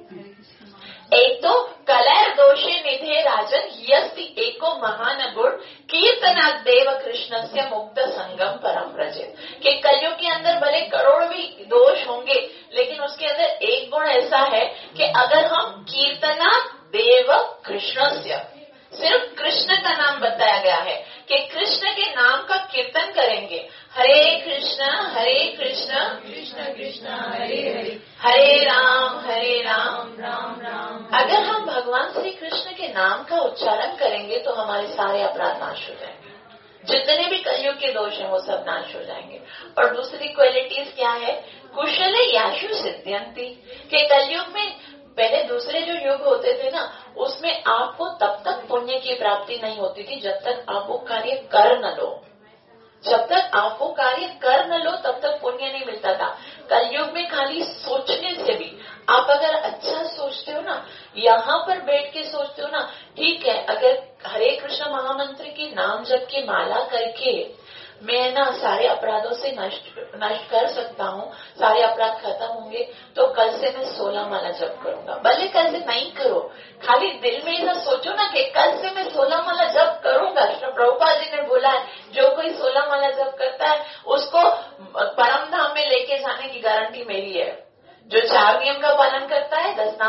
एक तो कलर दोषे निधे राजन यस्ति एको महान गुण कीर्तना देव कृष्ण से मुक्त संगम परम प्रजित। कि कलयुग के अंदर भले करोड़ भी दोष होंगे, लेकिन उसके अंदर एक गुण ऐसा है कि अगर हम कीर्तना देव कृष्ण से, सिर्फ कृष्ण का नाम बताया गया है कि कृष्ण के नाम का कीर्तन करेंगे। हरे कृष्ण हरे कृष्ण कृष्ण कृष्ण हरे हरे, हरे राम हरे राम राम राम। अगर हम भगवान श्री कृष्ण के नाम का उच्चारण करेंगे तो हमारे सारे अपराध नाश हो जाएंगे, जितने भी कलयुग के दोष हैं वो सब नाश हो जाएंगे। और दूसरी क्वालिटीज क्या है? कुशल याशु सिद्ध्यंती। के कलयुग में पहले दूसरे जो युग होते थे ना, उसमें आपको तब तक पुण्य की प्राप्ति नहीं होती थी जब तक आप वो कार्य कर न लो। जब तक आप वो कार्य कर न लो तब तक पुण्य नहीं मिलता था। कलयुग में खाली सोचने से भी, आप अगर अच्छा सोचते हो ना, यहाँ पर बैठ के सोचते हो ना, ठीक है, अगर हरे कृष्ण महामंत्र की नाम जप की माला करके मैं ना सारे अपराधों से नष्ट नष्ट कर सकता हूँ, सारे अपराध खत्म होंगे, तो कल से मैं सोलह माला जप करूंगा। भले कल से नहीं करो, खाली दिल में ऐसा सोचो ना कि कल से मैं सोलह माला जप करूंगा। प्रभुपाद जी ने बोला है, जो कोई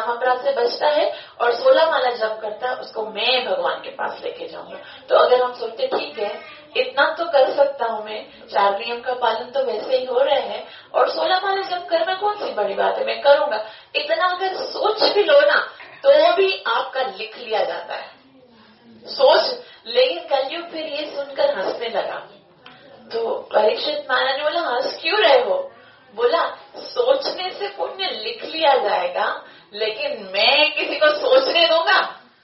नाम अपराध से बचता है और सोलह माला जप करता है, उसको मैं भगवान के पास लेके जाऊंगा। तो अगर हम सोचते ठीक है इतना तो कर सकता हूँ मैं, चार नियम का पालन तो वैसे ही हो रहे हैं और सोलह माला जप करना कौन सी बड़ी बात है, मैं करूंगा, इतना अगर सोच भी लो ना तो भी आपका लिख लिया जाता है सोच। लेकिन कलयुग फिर ये सुनकर हंसने लगा। तो परीक्षित महाराज ने बोला हंस क्यों रहे हो? बोला सोचने से पुण्य लिख लिया जाएगा, लेकिन मैं किसी को सोचने दूंगा?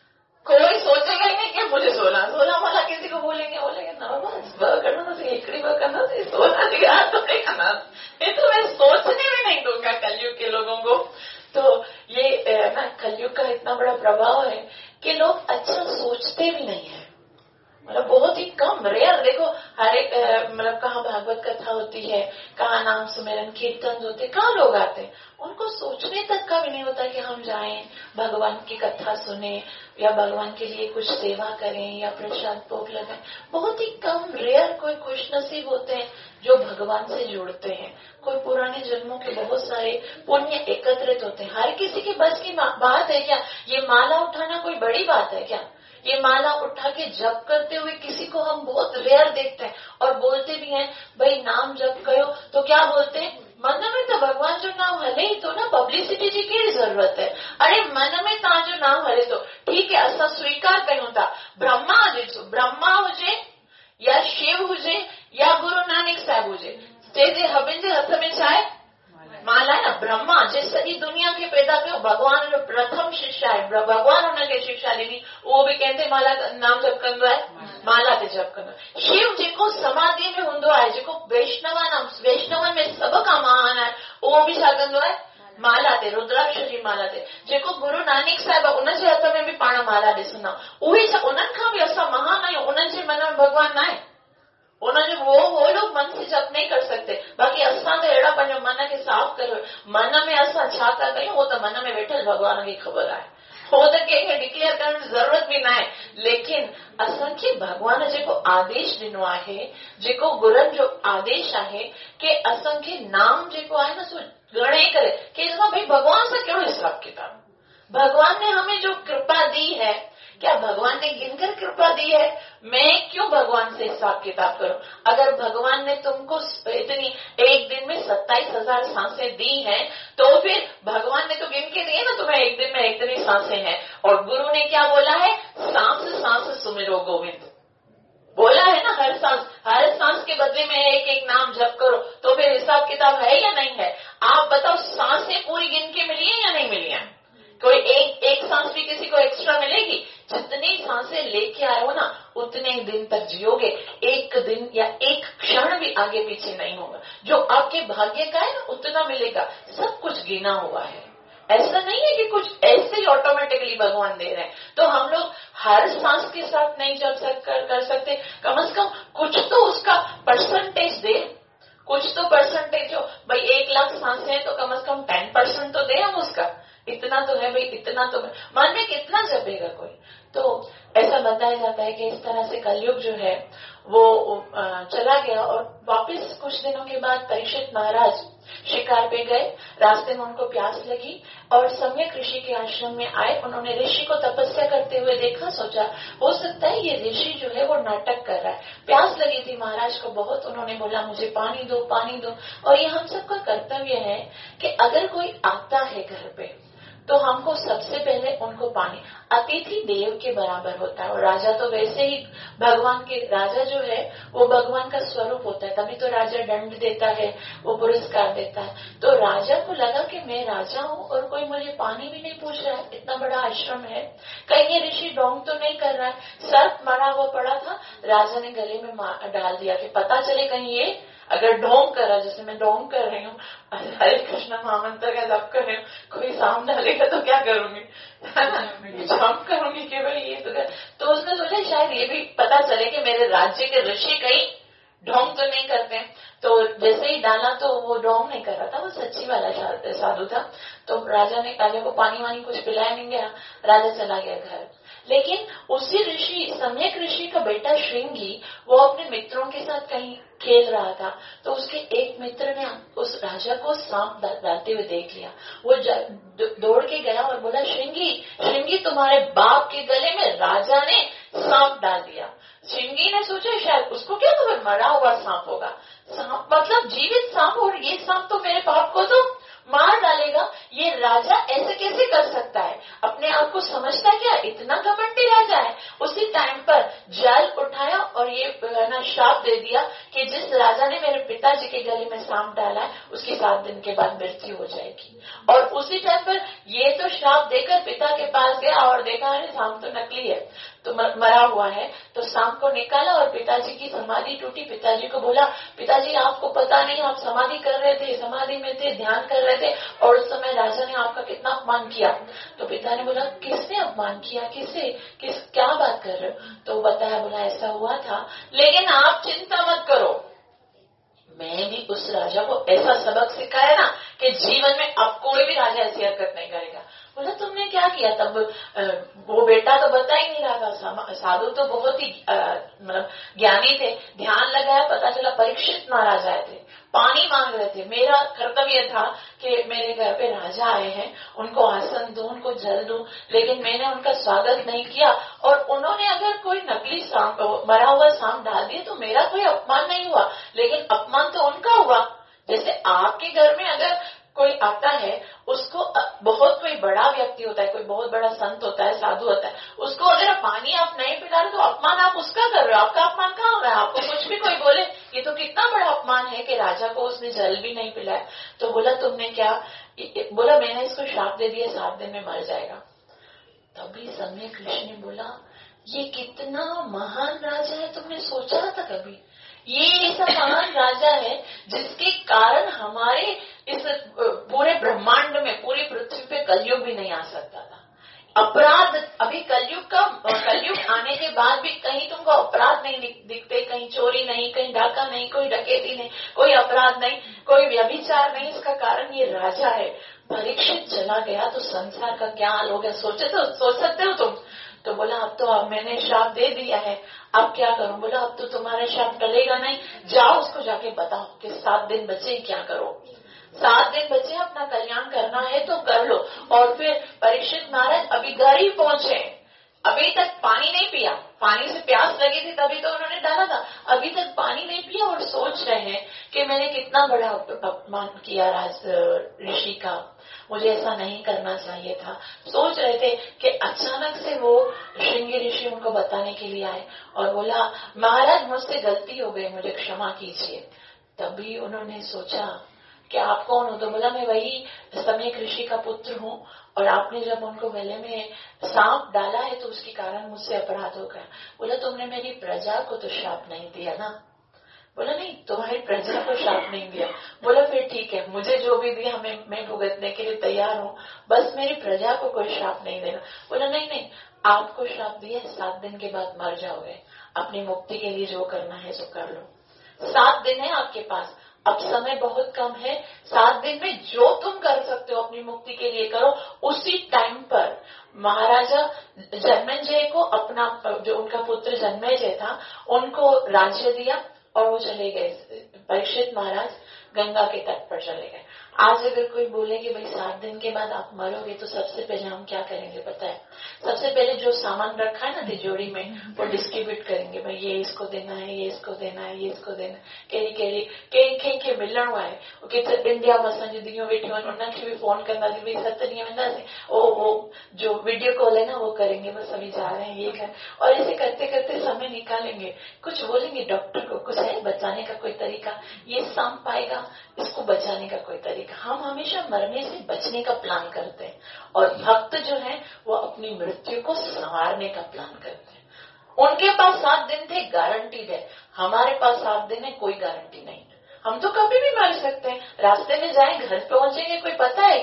कोई सोचेगा ही नहीं कि मुझे सोना सोना वाला किसी को बोलेंगे बोलेंगे ना बाबा करना तो एकड़ी ब करना तो सोना दिखा तो नहीं करना, ये तो मैं सोचने में नहीं दूंगा कलयुग के लोगों को। तो ये ना कलयुग का इतना बड़ा प्रभाव है कि लोग अच्छा सोचते भी नहीं है, मतलब बहुत ही कम रेयर। देखो हर एक मतलब कहाँ भागवत कथा होती है, कहाँ नाम सुमेरन कीर्तन होते, कहाँ लोग आते हैं, उनको सोचने तक का भी नहीं होता कि हम जाएं भगवान की कथा सुने या भगवान के लिए कुछ सेवा करें या प्रसाद भोग लगाएं। बहुत ही कम रेयर कोई खुश नसीब होते हैं जो भगवान से जुड़ते हैं। कोई पुराने जन्मों के बहुत सारे पुण्य एकत्रित होते हैं। हर किसी के बस की बात है क्या? ये माला उठाना कोई बड़ी बात है क्या? ये माला उठा के जप करते हुए किसी को हम बहुत रेयर देखते हैं और बोलते भी हैं भाई नाम जप करो, तो क्या बोलते हैं मन में तो भगवान जो नाम हले ही तो ना, पब्लिसिटी जी की जरूरत है। अरे मन में ता जो नाम हले तो ठीक है, असा स्वीकार कयूं था ब्रह्मा हुजे ब्रह्मा हुजे या शिव हुजे या गुरु नानक साहब हुजे, जे हबिन जे हथ में छा आहे माला है ना, ब्रह्मा जे सॼी दुनिया खे पैदा कयो, भगवान जो प्रथम शिष्य आहे, भगवान हुनखे शिक्षा ॾिनी, उहो बि कंहिंते माला नाम जप कंदो आहे, माला ते जप कंदो आहे। शिव जेको समाधि में हूंदो आहे, जेको वैष्णव नाम वैष्णवनि में सभ खां महान आहे, उहो बि छा कंदो आहे माला ते, रुद्राक्ष जी माला ते। जेको गुरु नानक साहिब उनजे हथ में बि पाण माला ॾिसंदा, उहे छा उन्हनि खां बि असां महान आहियूं, उन्हनि जे मन में भगवान न आहे, उन्होंने वो वो लोग मन से जप नहीं कर सकते। बाकी असां तो अहिड़ा पंहिंजो मन खे साफ़ कयो, मन में असां छा था कयूं वो तो मन में वेठल भगवान खे ख़बर आहे, वो तो कंहिंखे डिक्लेयर करण जी ज़रूरत बि न आहे। लेकिन असांखे भगवान जेको आदेश ॾिनो आहे, जेको गुरुनि जो आदेश आहे कि असांखे नाम जेको आहे न सो गणे करे कि भाई भगवान सां कहिड़ो हिसाब किताब, भगवान ने हमें जो कृपा दी है, क्या भगवान ने गिनकर कृपा दी है? मैं क्यों भगवान से हिसाब किताब करूं? अगर भगवान ने तुमको इतनी एक दिन में सत्ताईस हजार सांसें दी हैं, तो फिर भगवान ने तो गिन के दी है ना तुम्हें एक दिन में इतनी सांसें हैं। और गुरु ने क्या बोला है? सांस सांस सुमिरो गोविंद बोला है ना, हर सांस हर सांस के बदले में एक एक नाम जप करो। तो फिर हिसाब किताब है या नहीं है? आप बताओ, सांसें पूरी गिन के मिली है या नहीं मिली है? कोई एक एक सांस भी किसी को एक्स्ट्रा मिलेगी? जितनी सांसें लेके आए हो ना उतने ही दिन तक जियोगे, एक दिन या एक क्षण भी आगे पीछे नहीं होगा। जो आपके भाग्य का है ना उतना मिलेगा, सब कुछ गिना हुआ है। ऐसा नहीं है कि कुछ ऐसे ही ऑटोमेटिकली भगवान दे रहे हैं। तो हम लोग हर सांस के साथ नहीं जब सक कर, कर सकते, कम से कम कुछ तो उसका परसेंटेज दे, कुछ तो परसेंटेज हो। भाई एक लाख सांसें हैं तो कम से कम टेन परसेंट तो दे हम उसका, इतना तो है भाई, इतना तो मन में कितना जपेगा कोई। तो ऐसा बताया जाता है कि इस तरह से कलयुग जो है वो चला गया और वापस कुछ दिनों के बाद परीक्षित महाराज शिकार पे गए। रास्ते में उनको प्यास लगी और सम्यक ऋषि के आश्रम में आए। उन्होंने ऋषि को तपस्या करते हुए देखा, सोचा हो सकता है ये ऋषि जो है वो नाटक कर रहा है। प्यास लगी थी महाराज को बहुत, उन्होंने बोला मुझे पानी दो पानी दो। और ये हम सबका कर्तव्य है कि अगर कोई आता है घर पे तो हमको सबसे पहले उनको पानी, अतिथि देव के बराबर होता है। और राजा तो वैसे ही भगवान के, राजा जो है वो भगवान का स्वरूप होता है, तभी तो राजा दंड देता है, वो पुरस्कार देता है। तो राजा को लगा कि मैं राजा हूँ और कोई मुझे पानी भी नहीं पूछ रहा है, इतना बड़ा आश्रम है, कहीं ये ऋषि ढोंग तो नहीं कर रहा है। सर्प मरा हुआ पड़ा था, राजा ने गले में डाल दिया कि पता चले कहीं ये अगर ढोंग कर रहा, जैसे मैं ढोंग कर रही हूँ, हरे कृष्ण महामंत्र का जप कर रही हूँ, कोई सामने डालेगा तो क्या करूंगी, जप करूंगी कि भाई ये तो कर। तो उसने सोचा शायद ये भी पता चले कि मेरे राज्य के ऋषि कहीं ढोंग तो नहीं करते। तो जैसे ही डाला तो वो ढोंग नहीं कर रहा था, वो सच्ची वाला साधु था। तो राजा ने राजा को पानी वानी कुछ पिलाया नहीं गया, राजा चला गया घर। लेकिन उसी ऋषि सम्यक ऋषि का बेटा श्रृंगी वो अपने मित्रों के साथ कहीं खेल रहा था, तो उसके एक मित्र ने उस राजा को सांप डालते हुए देख लिया। वो दौड़ के गया और बोला, श्रृंगी श्रृंगी तुम्हारे बाप के गले में राजा ने सांप डाल दिया। श्रृंगी ने सोचा शायद उसको क्या खबर, मरा हुआ सांप होगा, सांप मतलब जीवित सांप, और ये सांप तो मेरे बाप को तो मार डालेगा, ये राजा ऐसे कैसे कर सकता है, अपने आप को समझता क्या, इतना घमंडी राजा है। उसी टाइम पर जल उठाया और ये ना श्राप दे दिया कि जिस राजा ने मेरे पिताजी के गले में सांप डाला है उसकी सात दिन के बाद मृत्यु हो जाएगी। और उसी टाइम पर ये तो श्राप देकर पिता के पास गया और देखा अरे सांप तो नकली है, तो मरा हुआ है, तो सांप को निकाला और पिताजी की समाधि टूटी। पिताजी को बोला, पिताजी आपको पता नहीं, आप समाधि कर रहे थे, समाधि में थे, ध्यान कर रहे थे और उस समय राजा ने आपका कितना अपमान किया। तो पिता ने बोला, किसने अपमान किया, किससे, किस क्या बात कर रहे हो? तो बताया, बोला ऐसा हुआ था, लेकिन आप चिंता मत करो, मैं भी उस राजा को ऐसा सबक सिखाया ना कि जीवन में अब कोई भी राजा ऐसी हरकत नहीं करेगा। बोला तुमने क्या किया? तब वो बेटा तो बता ही नहीं रहा था, साधु तो बहुत ही मतलब ज्ञानी थे, ध्यान लगाया, पता चला परीक्षित महाराज आए थे, पानी मांग रहे थे। मेरा कर्तव्य था कि मेरे घर पे राजा आए हैं, उनको आसन दूं, उनको जल दूं, लेकिन मैंने उनका स्वागत नहीं किया और उन्होंने अगर कोई नकली सांप, मरा हुआ सांप डाल दिया तो मेरा कोई अपमान नहीं हुआ, लेकिन अपमान तो उनका हुआ। जैसे आपके घर में अगर कोई आता है, उसको बहुत कोई बड़ा व्यक्ति होता है, कोई बहुत बड़ा संत होता है, साधु होता है, उसको अगर पानी आप नहीं पिला रहे तो अपमान आप उसका कर रहे हो, आपका अपमान कहाँ हो रहा है? आपको कुछ भी कोई बोले ये तो कितना बड़ा अपमान है कि राजा को उसने जल भी नहीं पिलाया। तो बोला तुमने क्या? बोला मैंने इसको श्राप दे दिया, सात दिन में मर जाएगा। तभी सम्यक ऋषि ने बोला, ये कितना महान राजा है, तुमने सोचा था कभी? ये ऐसा महान राजा है जिसके कारण हमारे इस पूरे ब्रह्मांड में, पूरी पृथ्वी पे कलयुग भी नहीं आ सकता था। अपराध अभी कलयुग का कलयुग आने के बाद भी कहीं तुमको अपराध नहीं दिखते, कहीं चोरी नहीं, कहीं डाका नहीं, कोई डकैती नहीं, कोई अपराध नहीं, कोई व्यभिचार नहीं। इसका कारण ये राजा है। परीक्षित चला गया तो संसार का क्या हाल हो गया, सोचे तो सोच सकते हो तुम? तो बोला अब तो अब मैंने श्राप दे दिया है, अब क्या करूं? बोला अब तो तुम्हारा श्राप टलेगा नहीं, जाओ उसको जाके बताओ कि सात दिन बचे, क्या करो? सात दिन बचे, अपना कल्याण करना है तो कर लो। और फिर परीक्षित महाराज अभी घर ही पहुंचे, अभी तक पानी नहीं पिया, पानी से प्यास लगी थी तभी तो उन्होंने डाला था, अभी तक पानी नहीं पिया और सोच रहे हैं कि मैंने कितना बड़ा अपमान किया राज ऋषि का, मुझे ऐसा नहीं करना चाहिए था। सोच रहे थे कि अचानक से वो श्रृंगी ऋषि उनको बताने के लिए आए और बोला, महाराज मुझसे गलती हो गई, मुझे क्षमा कीजिए। तभी उन्होंने सोचा कि आप कौन हो? तो बोला मैं वही सम्यक ऋषि का पुत्र हूँ और आपने जब उनको गले में सांप डाला है तो उसके कारण मुझसे अपराध हो गया। बोला तुमने मेरी प्रजा को तो श्राप नहीं दिया ना? बोला नहीं, तुम्हारी प्रजा को श्राप नहीं दिया। बोला फिर ठीक है, मुझे जो भी दिया मैं मैं भुगतने के लिए तैयार हूँ, बस मेरी प्रजा को कोई श्राप नहीं देना। बोला नहीं नहीं, आपको श्राप दिया, सात दिन के बाद मर जाओगे, अपनी मुक्ति के लिए जो करना है सो कर लो। सात दिन है आपके पास, अब समय बहुत कम है, सात दिन में जो तुम कर सकते हो अपनी मुक्ति के लिए करो। उसी टाइम पर महाराजा जन्मेजय को अपना, जो उनका पुत्र जन्मेजय था, उनको राज्य दिया और वो चले गए। परीक्षित महाराज गंगा के तट पर चले गए। आज अगर कोई बोले कि भाई सात दिन के बाद आप मरोगे तो सबसे पहले हम क्या करेंगे पता है? सबसे पहले जो सामान रखा है ना तिजोरी में वो डिस्ट्रीब्यूट करेंगे, भाई ये इसको देना है, ये इसको देना है, ये इसको देना है, कहीं कहीं कहीं कहीं के मिलण हुआ है कि इंडिया में असांजी दियो वेठी वन उनखे भी फोन करना भाई सत ॾींहं वेंदासीं, ओ वो जो वीडियो कॉल है ना वो करेंगे, बस अभी जा रहे हैं ये कर, और ऐसे करते करते समय निकालेंगे, कुछ बोलेंगे डॉक्टर को, कुछ है बचाने का कोई तरीका, ये सांप पाएगा इसको बचाने का कोई तरीका। हम हमेशा मरने से बचने का प्लान करते हैं और भक्त जो है वो अपनी मृत्यु को संवारने का प्लान करते हैं। उनके पास सात दिन थे, गारंटीड है। हमारे पास सात दिन है, कोई गारंटी नहीं। हम तो कभी भी मर सकते हैं, रास्ते में जाए घर पहुंचेंगे, कोई पता है क्या?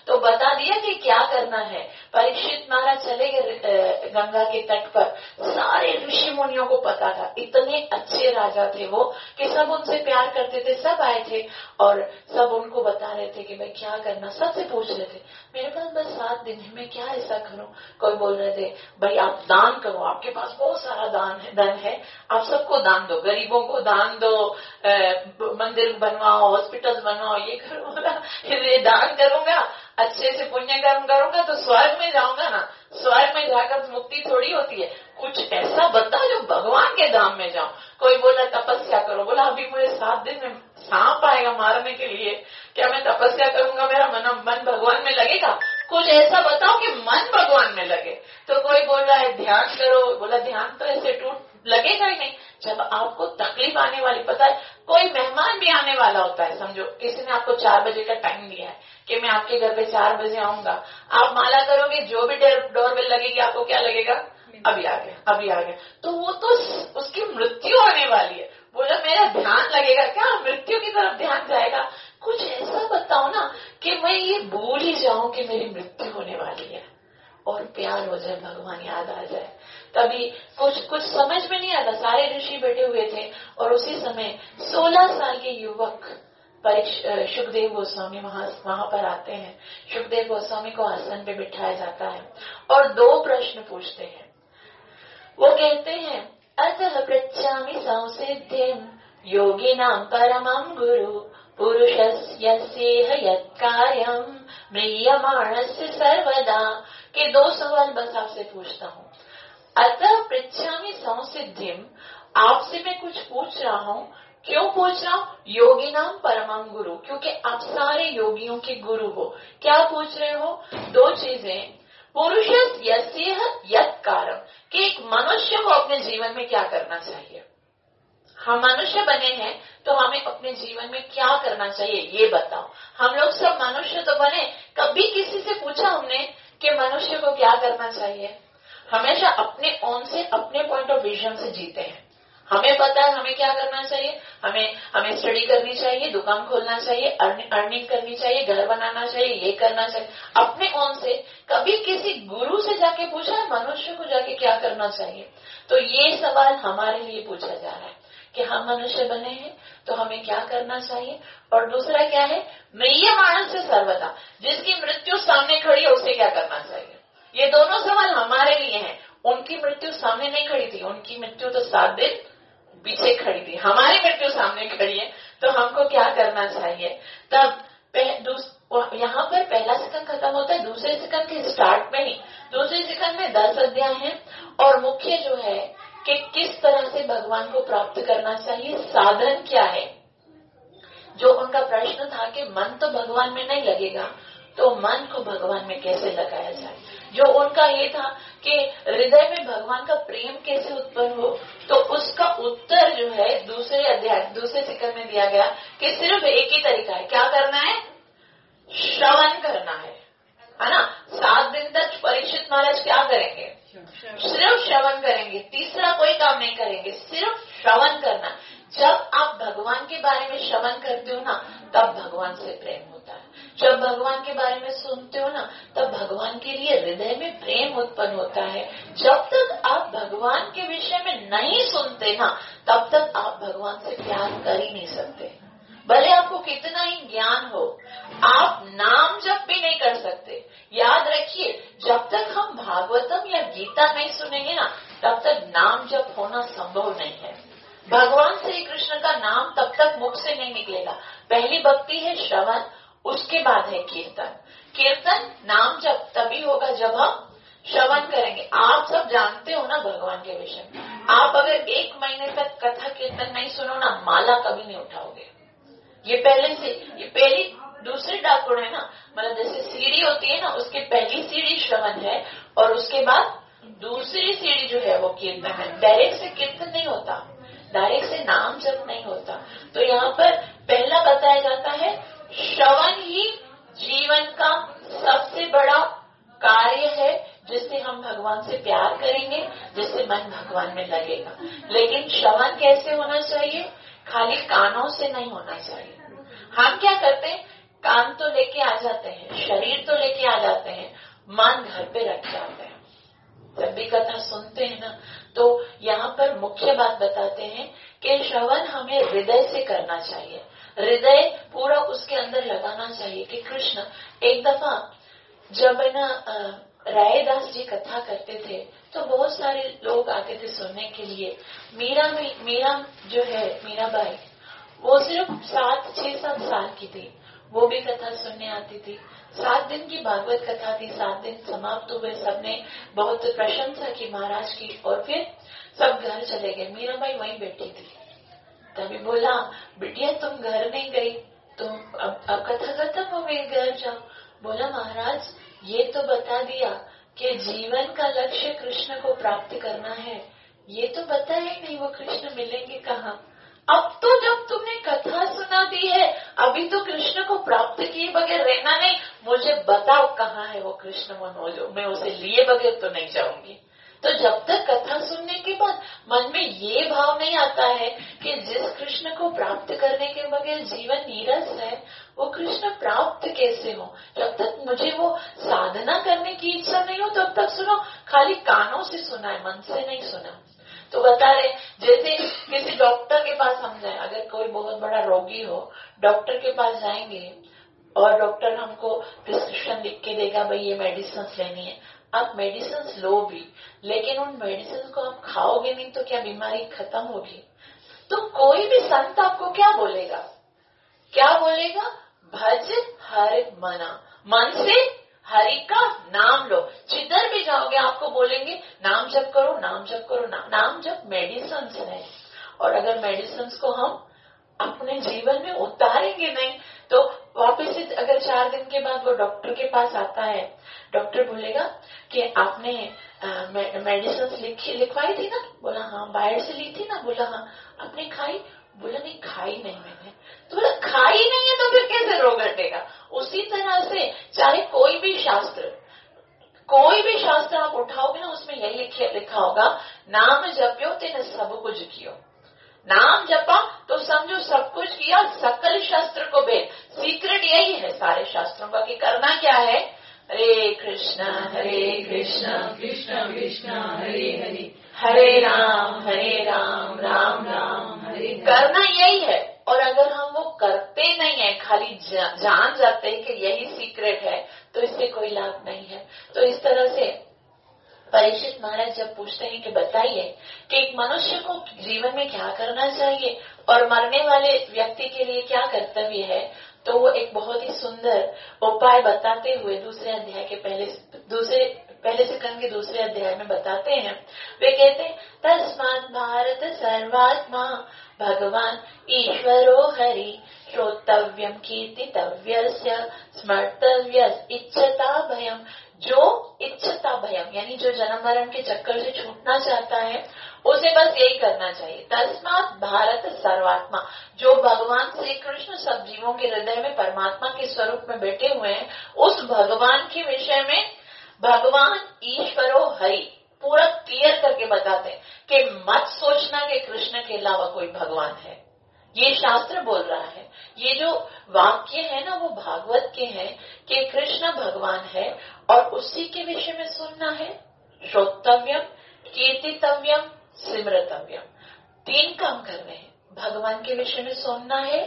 तो बता दिया कि क्या करना है। परीक्षित महाराज चले गए गंगा के तट पर। सारे ऋषि मुनियों को पता था, इतने अच्छे राजा थे वो कि सब उनसे प्यार करते थे। सब आए थे और सब उनको बता रहे थे कि भाई क्या करना, सबसे पूछ रहे थे मेरे पास बस सात दिन है, मैं क्या ऐसा करूं। कोई बोल रहे थे भाई आप दान करो, आपके पास बहुत सारा दान है, धन है, आप सबको दान दो, गरीबों को दान दो, मंदिर बनवाओ, हॉस्पिटल बनवाओ, ये करो। ये दान करूंगा, अच्छे से पुण्य कर्म करूंगा तो स्वर्ग में जाऊंगा ना, स्वर्ग में जाकर मुक्ति थोड़ी होती है, कुछ ऐसा बता जो भगवान के धाम में जाऊं। कोई बोला तपस्या करो, बोला अभी मुझे सात दिन में सांप आएगा मारने के लिए, क्या मैं तपस्या करूंगा मेरा मन मन भगवान में लगेगा? कुछ ऐसा बताओ कि मन भगवान में लगे। तो कोई बोल रहा है ध्यान करो, बोला ध्यान तो ऐसे टूट लगेगा ही नहीं। जब आपको तकलीफ आने वाली, पता है कोई मेहमान भी आने वाला होता है, समझो किसी ने आपको चार बजे का टाइम दिया है कि मैं आपके घर पे चार बजे आऊंगा, आप माला करोगे, जो भी डोरबेल लगेगी आपको क्या लगेगा? अभी आ गया, अभी आ गया। तो वो तो उसकी मृत्यु होने वाली है, बोला मेरा ध्यान लगेगा क्या? मृत्यु की तरफ ध्यान जाएगा। कुछ ऐसा बताओ ना कि मैं ये भूल ही जाऊं कि मेरी मृत्यु होने वाली है और प्यार हो जाए, भगवान याद आ जाए। तभी कुछ कुछ समझ में नहीं आता। सारे ऋषि बैठे हुए थे और उसी समय सोलह साल के युवक सुखदेव गोस्वामी वहां वहां पर आते हैं। सुखदेव गोस्वामी को आसन पे बिठाया जाता है और दो प्रश्न पूछते हैं। वो कहते हैं अतः पृच्छामि संसिद्धिं योगिनां परमं गुरु पुरुषस्य यत्कार्यं म्रियमाणस्य सर्वदा। के दो सवाल बस आपसे पूछता हूँ। अतः पृच्छामि संसिद्धिं, आपसे मैं कुछ पूछ रहा हूँ। क्यों पूछ रहा हूँ? योगी नाम परमं गुरु, क्योंकि आप सारे योगियों के गुरु हो। क्या पूछ रहे हो? दो चीजें। पुरुषस्य यत् कार्यम, कि एक मनुष्य को अपने जीवन में क्या करना चाहिए। हम मनुष्य बने हैं तो हमें अपने जीवन में क्या करना चाहिए ये बताओ। हम लोग सब मनुष्य तो बने, कभी किसी से पूछा हमने कि मनुष्य को क्या करना चाहिए? हमेशा अपने ओन से, अपने पॉइंट ऑफ विजन से जीते हैं। हमें पता है हमें क्या करना चाहिए। हमें हमें स्टडी करनी चाहिए, दुकान खोलना चाहिए, अर्निंग करनी चाहिए, घर बनाना चाहिए, ये करना चाहिए अपने ओन से। कभी किसी गुरु से जाके पूछा है मनुष्य को जाके क्या करना चाहिए? तो ये सवाल हमारे लिए पूछा जा रहा है कि हम मनुष्य बने हैं तो हमें क्या करना चाहिए। और दूसरा क्या है? म्रियमाण से सर्वदा, जिसकी मृत्यु सामने खड़ी है उसे क्या करना चाहिए। ये दोनों सवाल हमारे लिए हैं। उनकी मृत्यु सामने नहीं खड़ी थी, उनकी मृत्यु तो सात दिन पीछे खड़ी थी, हमारी मृत्यु सामने खड़ी है तो हमको क्या करना चाहिए। तब यहाँ पर पहला सेकंड खत्म होता है, दूसरे सेकंड के स्टार्ट में ही, दूसरे सेकंड में दस अध्याय है और मुख्य जो है कि किस तरह से भगवान को प्राप्त करना चाहिए, साधन क्या है। जो उनका प्रश्न था कि मन तो भगवान में नहीं लगेगा तो मन को भगवान में कैसे लगाया जाए। जो उनका ये था कि हृदय में भगवान का प्रेम कैसे उत्पन्न हो, तो उसका उत्तर जो है दूसरे अध्याय दूसरे सेकंड में दिया गया कि सिर्फ एक ही तरीका है। क्या करना है? श्रवण करना है, है ना। सात दिन तक परीक्षित महाराज क्या करेंगे? सिर्फ श्रवण करेंगे, तीसरा कोई काम नहीं करेंगे, सिर्फ श्रवण करना। जब आप भगवान के बारे में श्रवण करते हो ना तब भगवान से प्रेम होता है। जब भगवान के बारे में सुनते हो ना तब भगवान के लिए हृदय में प्रेम उत्पन्न होता है। जब तक आप भगवान के विषय में नहीं सुनते ना तब तक आप भगवान से प्यार कर ही नहीं सकते। भले आपको कितना ही ज्ञान हो, आप नाम जप भी नहीं कर सकते। याद रखिए, जब तक हम भागवतम या गीता नहीं सुनेंगे ना तब तक नाम जप होना संभव नहीं है। भगवान श्री कृष्ण का नाम तब तक मुख से नहीं निकलेगा। पहली भक्ति है श्रवण, उसके बाद है कीर्तन। कीर्तन नाम जप तभी होगा जब हम श्रवण करेंगे। आप सब जानते हो ना भगवान के विषय में। आप अगर एक महीने तक कथा कीर्तन नहीं सुनो ना माला कभी नहीं उठाओगे। ये पहले से, ये पहली दूसरी डाकुड़ है ना, मतलब जैसे सीढ़ी होती है ना, उसकी पहली सीढ़ी श्रवण है और उसके बाद दूसरी सीढ़ी जो है वो कीर्तन है। डायरेक्ट से कीर्तन नहीं होता, डायरेक्ट से नाम जप नहीं होता। तो यहाँ पर पहला बताया जाता है श्रवण ही जीवन का सबसे बड़ा कार्य है जिससे हम भगवान से प्यार करेंगे, जिससे मन भगवान में लगेगा। लेकिन श्रवण कैसे होना चाहिए? खाली कानों से नहीं होना चाहिए। हम क्या करते हैं? कान तो लेके आ जाते हैं, शरीर तो लेके आ जाते हैं, मन घर पे रख के आते हैं। जब भी कथा सुनते हैं ना, तो यहाँ पर मुख्य बात बताते हैं कि श्रवण हमें हृदय से करना चाहिए, हृदय पूरा उसके अंदर लगाना चाहिए कि कृष्ण। एक दफा जब है ना रायदास जी कथा करते थे तो बहुत सारे लोग आते थे सुनने के लिए। मीरा मीरा जो है मीराबाई, वो सिर्फ सात छह सात साल की थी, वो भी कथा सुनने आती थी। सात दिन की भागवत कथा थी, सात दिन समाप्त हुए, सबने बहुत प्रशंसा की महाराज की और फिर सब घर चले गए। मीराबाई वहीं बैठी थी। तभी बोला, बिटिया तुम घर नहीं गई, तुम अब, अब कथा खत्म हो गई, घर जाओ। बोला, महाराज ये तो बता दिया कि जीवन का लक्ष्य कृष्ण को प्राप्त करना है, ये तो बताया ही नहीं वो कृष्ण मिलेंगे कहाँ। अब तो जब तुमने कथा सुना दी है, अभी तो कृष्ण को प्राप्त किए बगैर रहना नहीं, मुझे बताओ कहाँ है वो कृष्ण मनोज, मैं उसे लिए बगैर तो नहीं जाऊंगी। तो जब तक कथा सुनने के बाद मन में ये भाव नहीं आता है कि जिस कृष्ण को प्राप्त करने के बगैर जीवन नीरस है, वो कृष्ण प्राप्त कैसे हो, जब तक मुझे वो साधना करने की इच्छा नहीं हो तब तक सुनो, खाली कानों से सुना है, मन से नहीं सुना। तो बता रहे, जैसे किसी डॉक्टर के पास हम जाए, अगर कोई बहुत बड़ा रोगी हो, डॉक्टर के पास जाएंगे और डॉक्टर हमको प्रिस्क्रिप्शन लिख के देगा, भाई ये मेडिसिन लेनी है। आप मेडिसिन लो भी, लेकिन उन मेडिसिन को आप खाओगे नहीं तो क्या बीमारी खत्म होगी? तो कोई भी संत आपको क्या बोलेगा, क्या बोलेगा? भज हरि मना, मन से हरि का नाम लो। जिधर भी जाओगे आपको बोलेंगे नाम जप करो, नाम जप करो। ना, नाम जप मेडिसिन है, और अगर मेडिसिन को हम अपने जीवन में उतारेंगे नहीं तो वापस से अगर चार दिन के बाद वो डॉक्टर के पास आता है, डॉक्टर बोलेगा कि आपने मेडिसिन लिखी लिखवाई थी ना? बोला हाँ। बाहर से ली थी ना? बोला हाँ। आपने खाई? बोला नहीं, खाई नहीं मैंने। तो बोला खाई नहीं है तो फिर कैसे रोग हटेगा? उसी तरह से चाहे कोई भी शास्त्र कोई भी शास्त्र आप उठाओगे ना, उसमें यही लिखा होगा, नाम जप्यो तेने सब कुछ कियो। नाम जपा तो समझो सब कुछ किया, सकल शास्त्र को भेद। सीक्रेट यही है सारे शास्त्रों का कि करना क्या है। हरे कृष्णा हरे कृष्णा कृष्ण कृष्ण हरे हरे, हरे राम हरे राम राम राम हरे हरे। करना यही है। और अगर हम वो करते नहीं है, खाली जा, जान जाते हैं कि यही सीक्रेट है, तो इससे कोई लाभ नहीं है। तो इस तरह से परीक्षित महाराज जब पूछते हैं कि बताइए कि एक मनुष्य को जीवन में क्या करना चाहिए और मरने वाले व्यक्ति के लिए क्या कर्तव्य है, तो वो एक बहुत ही सुंदर उपाय बताते हुए दूसरे अध्याय के पहले दूसरे पहले से के दूसरे अध्याय में बताते हैं। वे कहते हैं, तस्मात् भारत सर्वात्मा भगवान ईश्वरो हरि, श्रोतव्यम कीर्तितव्यस्य स्मर्तव्य इच्छता भयम। जो इच्छता भयम यानी जो जन्म मरण के चक्कर से छूटना चाहता है, उसे बस यही करना चाहिए। तस्मात् भारत सर्वात्मा, जो भगवान श्री कृष्ण सब जीवों के हृदय में परमात्मा के स्वरूप में बैठे हुए हैं, उस भगवान के विषय में भगवान ईश्वरो हरि पूरा क्लियर करके बताते हैं कि मत सोचना कि कृष्ण के अलावा कोई भगवान है। ये शास्त्र बोल रहा है। ये जो वाक्य है ना, वो भागवत के हैं कि कृष्ण भगवान है और उसी के विषय में सुनना है। श्रोतव्यम, कीर्तितव्यम, स्मृतव्यम, तीन काम करने हैं। भगवान के विषय में सुनना है,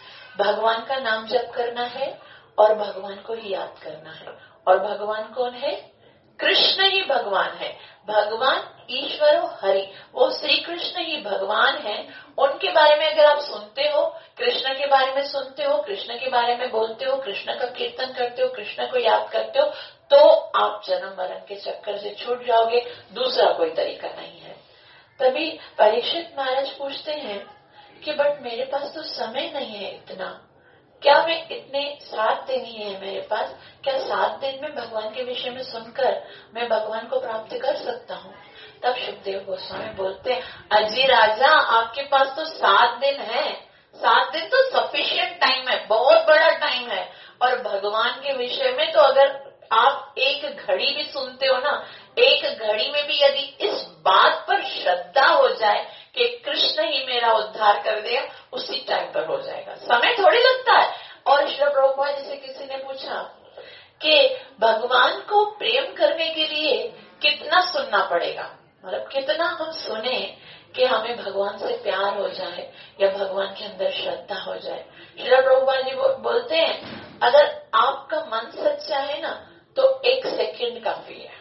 भगवान का नाम जप करना है और भगवान को ही याद करना है। और भगवान कौन है? कृष्ण ही भगवान है। भगवान ईश्वरो हरि, वो श्री कृष्ण ही भगवान है। उनके बारे में अगर आप सुनते हो, कृष्ण के बारे में सुनते हो, कृष्ण के बारे में बोलते हो, कृष्ण का कीर्तन करते हो, कृष्ण को याद करते हो, तो आप जन्म मरण के चक्कर से छूट जाओगे। दूसरा कोई तरीका नहीं है। तभी परीक्षित महाराज पूछते हैं कि बट मेरे पास तो समय नहीं है इतना, क्या मैं इतने सात दिन ही है मेरे पास, क्या सात दिन में भगवान के विषय में सुनकर मैं भगवान को प्राप्त कर सकता हूँ? तब शुकदेव गोस्वामी बोलते हैं, अजी राजा, आपके पास तो सात दिन है। सात दिन तो सफिशिएंट टाइम है, बहुत बड़ा टाइम है। और भगवान के विषय में तो अगर आप एक घड़ी भी सुनते हो ना, एक घड़ी में भी यदि इस बात पर श्रद्धा हो जाए कि कृष्ण ही मेरा उद्धार कर देगा, उसी टाइम पर हो जाएगा। समय थोड़ी लगता है। और श्री प्रभुपाद जी से किसी ने पूछा कि भगवान को प्रेम करने के लिए कितना सुनना पड़ेगा, मतलब कितना हम सुने कि हमें भगवान से प्यार हो जाए या भगवान के अंदर श्रद्धा हो जाए। श्री प्रभुपाद जी बोलते हैं अगर आपका मन सच्चा है ना तो एक सेकंड काफी है,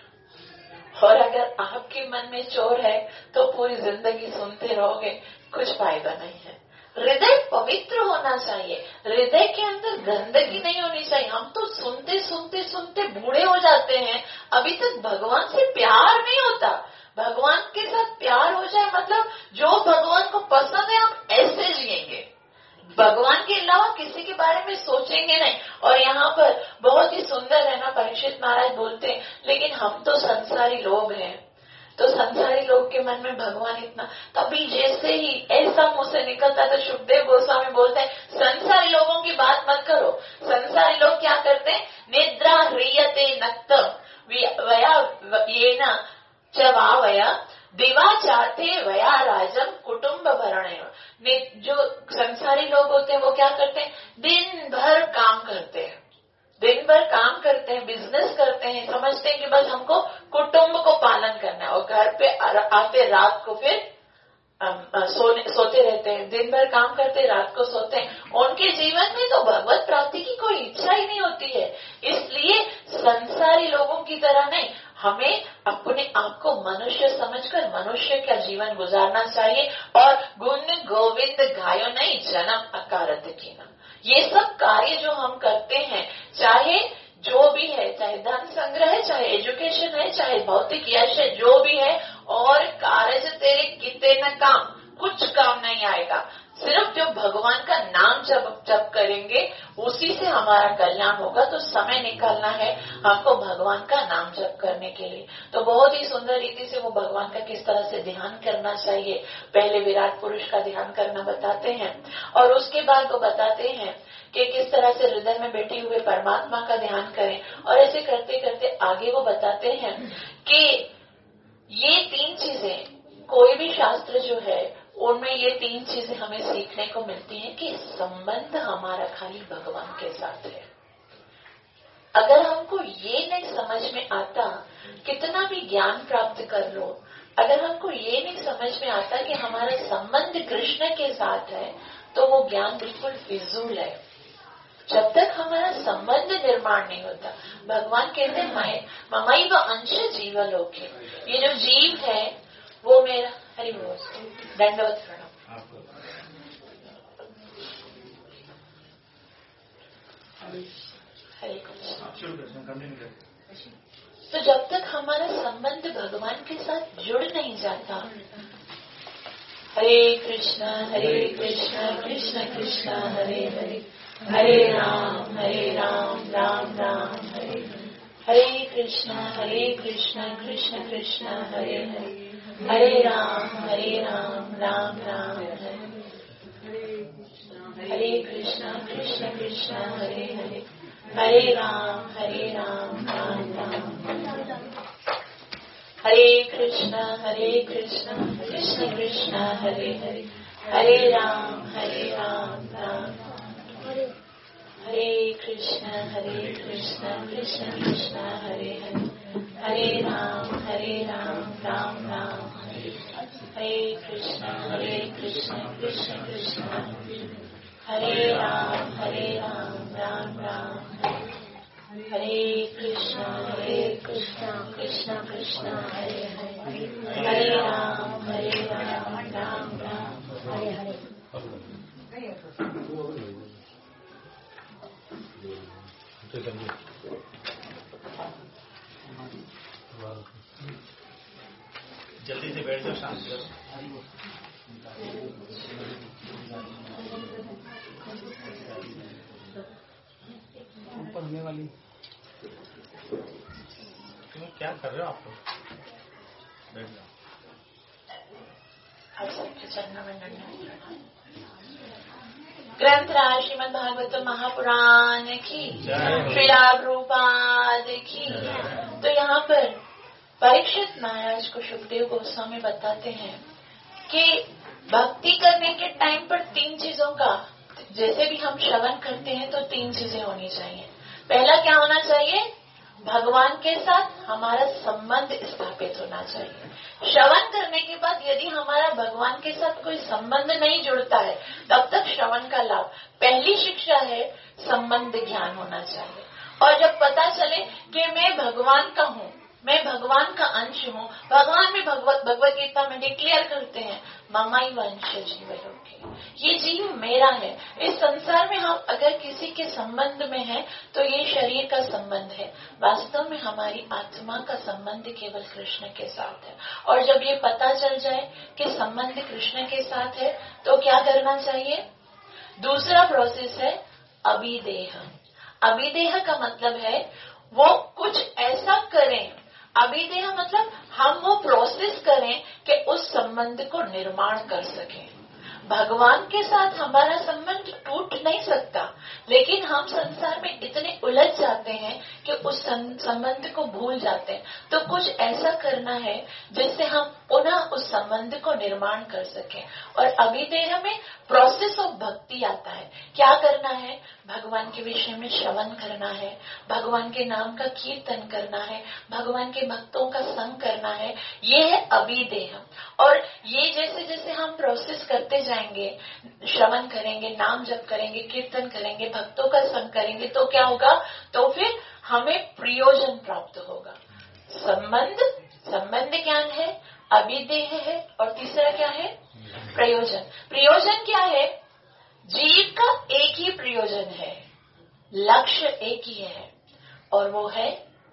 और अगर आपके मन में चोर है तो पूरी जिंदगी सुनते रहोगे, कुछ फायदा नहीं है। हृदय पवित्र होना चाहिए, हृदय के अंदर गंदगी नहीं होनी चाहिए। हम तो सुनते सुनते सुनते बूढ़े हो जाते हैं, अभी तक भगवान से प्यार नहीं होता। भगवान के साथ प्यार हो जाए मतलब जो भगवान को पसंद है हम ऐसे जिएंगे, भगवान के अलावा किसी के बारे में सोचेंगे नहीं। और यहाँ पर बहुत ही सुंदर है ना, परीक्षित महाराज बोलते हैं लेकिन हम तो संसारी लोग हैं, तो संसारी लोग के मन में भगवान इतना, तभी जैसे ही ऐसा मुंह से निकलता तो सुखदेव गोस्वामी बोलते हैं संसारी लोगों की बात मत करो। संसारी लोग क्या करते हैं, निद्रा ह्रियते नक्तम वया ये न चवा वया दिवाचाते वया राजम कुटुंब भरणे। जो संसारी लोग होते हैं वो क्या करते हैं, दिन भर काम करते हैं, दिन भर काम करते हैं, बिजनेस करते हैं, समझते हैं कि बस हमको कुटुंब को पालन करना है, और घर पे आते रात को फिर सोने सोते रहते हैं, दिन भर काम करते रात को सोते हैं। उनके जीवन में तो भगवत प्राप्ति की कोई इच्छा ही नहीं होती है। इसलिए संसारी लोगों की तरह नहीं, हमें अपने आप को मनुष्य समझकर मनुष्य का जीवन गुजारना चाहिए। और गुण गोविंद गायो नहीं जन्म अकारत की ना, ये सब कार्य जो हम करते हैं, चाहे जो भी है, चाहे धन संग्रह है, चाहे एजुकेशन है, चाहे भौतिक यश है, जो भी है, और कार्य से तेरे कितने न काम, कुछ काम नहीं आएगा। सिर्फ जो भगवान का नाम जब जब करेंगे उसी से हमारा कल्याण होगा। तो समय निकालना है हमको भगवान का नाम जप करने के लिए। तो बहुत ही सुंदर रीति से वो भगवान का किस तरह से ध्यान करना चाहिए, पहले विराट पुरुष का ध्यान करना बताते हैं, और उसके बाद वो बताते हैं कि किस तरह से हृदय में बैठे हुए परमात्मा का ध्यान करें। और ऐसे करते करते आगे वो बताते हैं कि ये तीन चीजें, कोई भी शास्त्र जो है उनमें ये तीन चीजें हमें सीखने को मिलती हैं कि संबंध हमारा खाली भगवान के साथ है। अगर हमको ये नहीं समझ में आता, कितना भी ज्ञान प्राप्त कर लो, अगर हमको ये नहीं समझ में आता कि हमारा संबंध कृष्ण के साथ है, तो वो ज्ञान बिल्कुल फिजूल है। जब तक हमारा संबंध निर्माण नहीं होता, भगवान कहते हैं ममैव अंश जीवलोके, ये जो जीव है वो मेरा, हरि बोल, दंडवत प्रणाम। हरे कृष्ण। तो जब तक हमारा संबंध भगवान के साथ जुड़ नहीं जाता, हरे कृष्णा हरे कृष्णा कृष्ण कृष्णा हरे हरे, हरे राम हरे राम राम राम हरे हरे, हरे कृष्णा हरे कृष्णा कृष्ण कृष्णा हरे हरे, हरे राम हरे राम राम राम हरे हरे, हरे कृष्णा कृष्ण कृष्ण हरे हरे, हरे राम हरे राम राम राम, हरे कृष्णा हरे कृष्णा कृष्ण कृष्ण हरे हरे, हरे राम हरे राम राम, हरे कृष्णा हरे कृष्णा कृष्ण कृष्ण हरे हरे, हरे राम हरे राम राम राम, हरे कृष्णा हरे कृष्णा कृष्ण कृष्ण हरे राम हरे राम राम राम, हरे कृष्णा हरे कृष्णा कृष्ण कृष्ण हरे हरे, हरे राम हरे राम राम राम, हरे हरे। जल्दी से बैठ जाओ, शांति करो। ऊपर होने वाली तुम क्या कर रहे हो? आप लोग बैठ जाओ। ग्रंथराज श्रीमद् भागवत महापुराण की, श्रीला प्रभुपाद की। तो यहाँ पर परीक्षित महाराज को सुखदेव गोस्वामी बताते हैं कि भक्ति करने के टाइम पर तीन चीजों का जैसे भी हम श्रवण करते हैं तो तीन चीजें होनी चाहिए। पहला क्या होना चाहिए? भगवान के साथ हमारा संबंध स्थापित होना चाहिए। श्रवण करने के बाद यदि हमारा भगवान के साथ कोई संबंध नहीं जुड़ता है तब तक श्रवण का लाभ। पहली शिक्षा है संबंध ज्ञान होना चाहिए। और जब पता चले कि मैं भगवान का हूँ, मैं भगवान का अंश हूँ, भगवान में भगवत भगवत गीता में डिक्लेयर करते हैं ममाई वंश जीव लोके, ये जीव मेरा है। इस संसार में हम अगर किसी के संबंध में हैं तो ये शरीर का संबंध है, वास्तव में हमारी आत्मा का संबंध केवल कृष्ण के साथ है। और जब ये पता चल जाए कि संबंध कृष्ण के साथ है तो क्या करना चाहिए? दूसरा प्रोसेस है अभिदेह। अभिदेह का मतलब है वो कुछ ऐसा करें, अभिदेह मतलब हम वो प्रोसेस करें कि उस संबंध को निर्माण कर सकें। भगवान के साथ हमारा संबंध टूट नहीं सकता, लेकिन हम संसार में इतने उलझ जाते हैं कि उस संबंध को भूल जाते हैं। तो कुछ ऐसा करना है जिससे हम पुनः उस संबंध को निर्माण कर सकें। और अभिदेह में प्रोसेस ऑफ भक्ति आता है। क्या करना है? भगवान के विषय में श्रवण करना है, भगवान के नाम का कीर्तन करना है, भगवान के भक्तों का संग करना है। ये है अभिदेह। और ये जैसे जैसे हम प्रोसेस करते जाएंगे, श्रवण करेंगे, नाम जप करेंगे, कीर्तन करेंगे, भक्तों का संग करेंगे, तो क्या होगा? तो फिर हमें प्रयोजन प्राप्त होगा। संबंध, संबंध ज्ञान है, अभिदेह है, और तीसरा क्या है? प्रयोजन। प्रयोजन क्या है? जीव का एक ही प्रयोजन है, लक्ष्य एक ही है, और वो है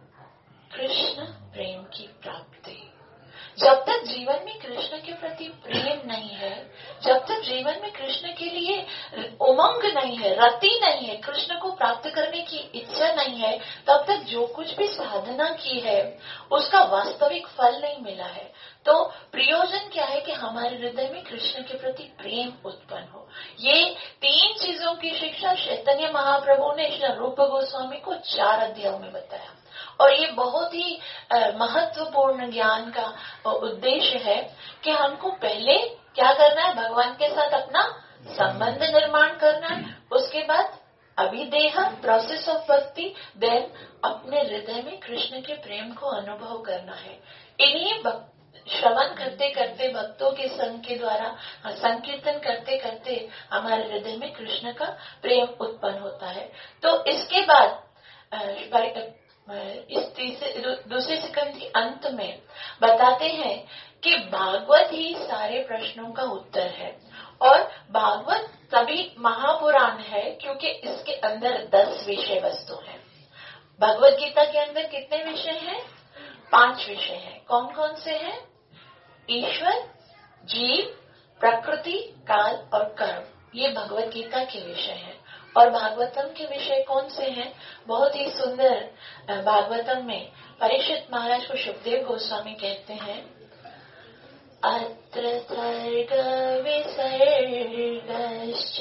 कृष्ण प्रेम की प्राप्ति। जब तक जीवन में कृष्ण के प्रति प्रेम नहीं है, जब तक जीवन में कृष्ण के लिए उमंग नहीं है, रति नहीं है, कृष्ण को प्राप्त करने की इच्छा नहीं है, तब तक जो कुछ भी साधना की है उसका वास्तविक फल नहीं मिला है। तो प्रयोजन क्या है? कि हमारे हृदय में कृष्ण के प्रति प्रेम उत्पन्न हो। ये तीन चीजों की शिक्षा चैतन्य महाप्रभु ने श्री रूप गोस्वामी को चार अध्यायों में बताया। और ये बहुत ही महत्वपूर्ण ज्ञान का उद्देश्य है कि हमको पहले क्या करना है? भगवान के साथ अपना संबंध निर्माण करना है, उसके बाद अभिदेह, प्रोसेस ऑफ भक्ति, देन अपने हृदय में कृष्ण के प्रेम को अनुभव करना है। इन्हीं श्रवण करते करते, भक्तों के संग के द्वारा, संकीर्तन करते करते हमारे हृदय में कृष्ण का प्रेम उत्पन्न होता है। तो इसके बाद इस तीसरे दूसरे स्कंद के अंत में बताते हैं कि भागवत ही सारे प्रश्नों का उत्तर है। और भागवत तभी महापुराण है क्योंकि इसके अंदर दस विषय वस्तु हैं। भगवत गीता के अंदर कितने विषय हैं? पांच विषय हैं। कौन कौन से हैं? ईश्वर, जीव, प्रकृति, काल और कर्म। ये भगवत गीता के विषय हैं। और भागवतम के विषय कौन से हैं? बहुत ही सुंदर भागवतम में परीक्षित महाराज को शुकदेव गोस्वामी कहते हैं, अत्र सर्ग विसर्गश्च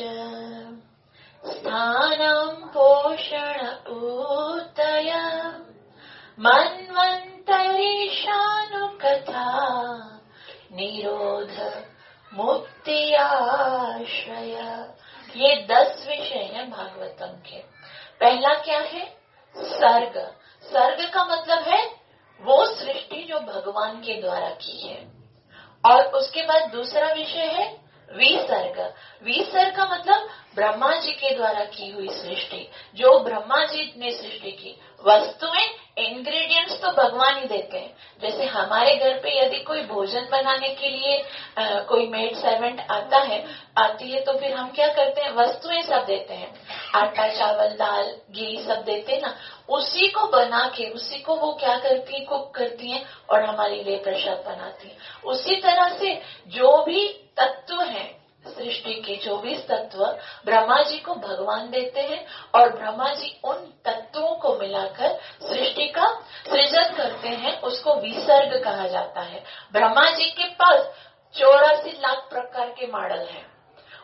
स्थानं पोषण उत्तय मन्वन्तरीशानुकथा निरोध मुक्ति आश्रय। ये दस विषय हैं भागवतम के। पहला क्या है? सर्ग। सर्ग का मतलब है वो सृष्टि जो भगवान के द्वारा की है। और उसके बाद दूसरा विषय है विसर्ग। विसर्ग का मतलब ब्रह्मा जी के द्वारा की हुई सृष्टि, जो ब्रह्मा जी ने सृष्टि की। वस्तुएं, इंग्रेडिएंट्स तो भगवान ही देते हैं। जैसे हमारे घर पे यदि कोई भोजन बनाने के लिए आ, कोई मेड सर्वेंट आता है आती है तो फिर हम क्या करते हैं? वस्तुएं सब देते हैं, आटा, चावल, दाल, घी सब देते हैं ना। उसी को बना के उसी को वो क्या करती है? कुक करती हैं और हमारे लिए प्रसाद बनाती हैं। उसी तरह से जो भी तत्व हैं सृष्टि के, चौबीस तत्व ब्रह्मा जी को भगवान देते हैं और ब्रह्मा जी उन तत्वों को मिलाकर सृष्टि का सृजन करते हैं। उसको विसर्ग कहा जाता है। ब्रह्मा जी के पास चौरासी लाख प्रकार के मॉडल हैं।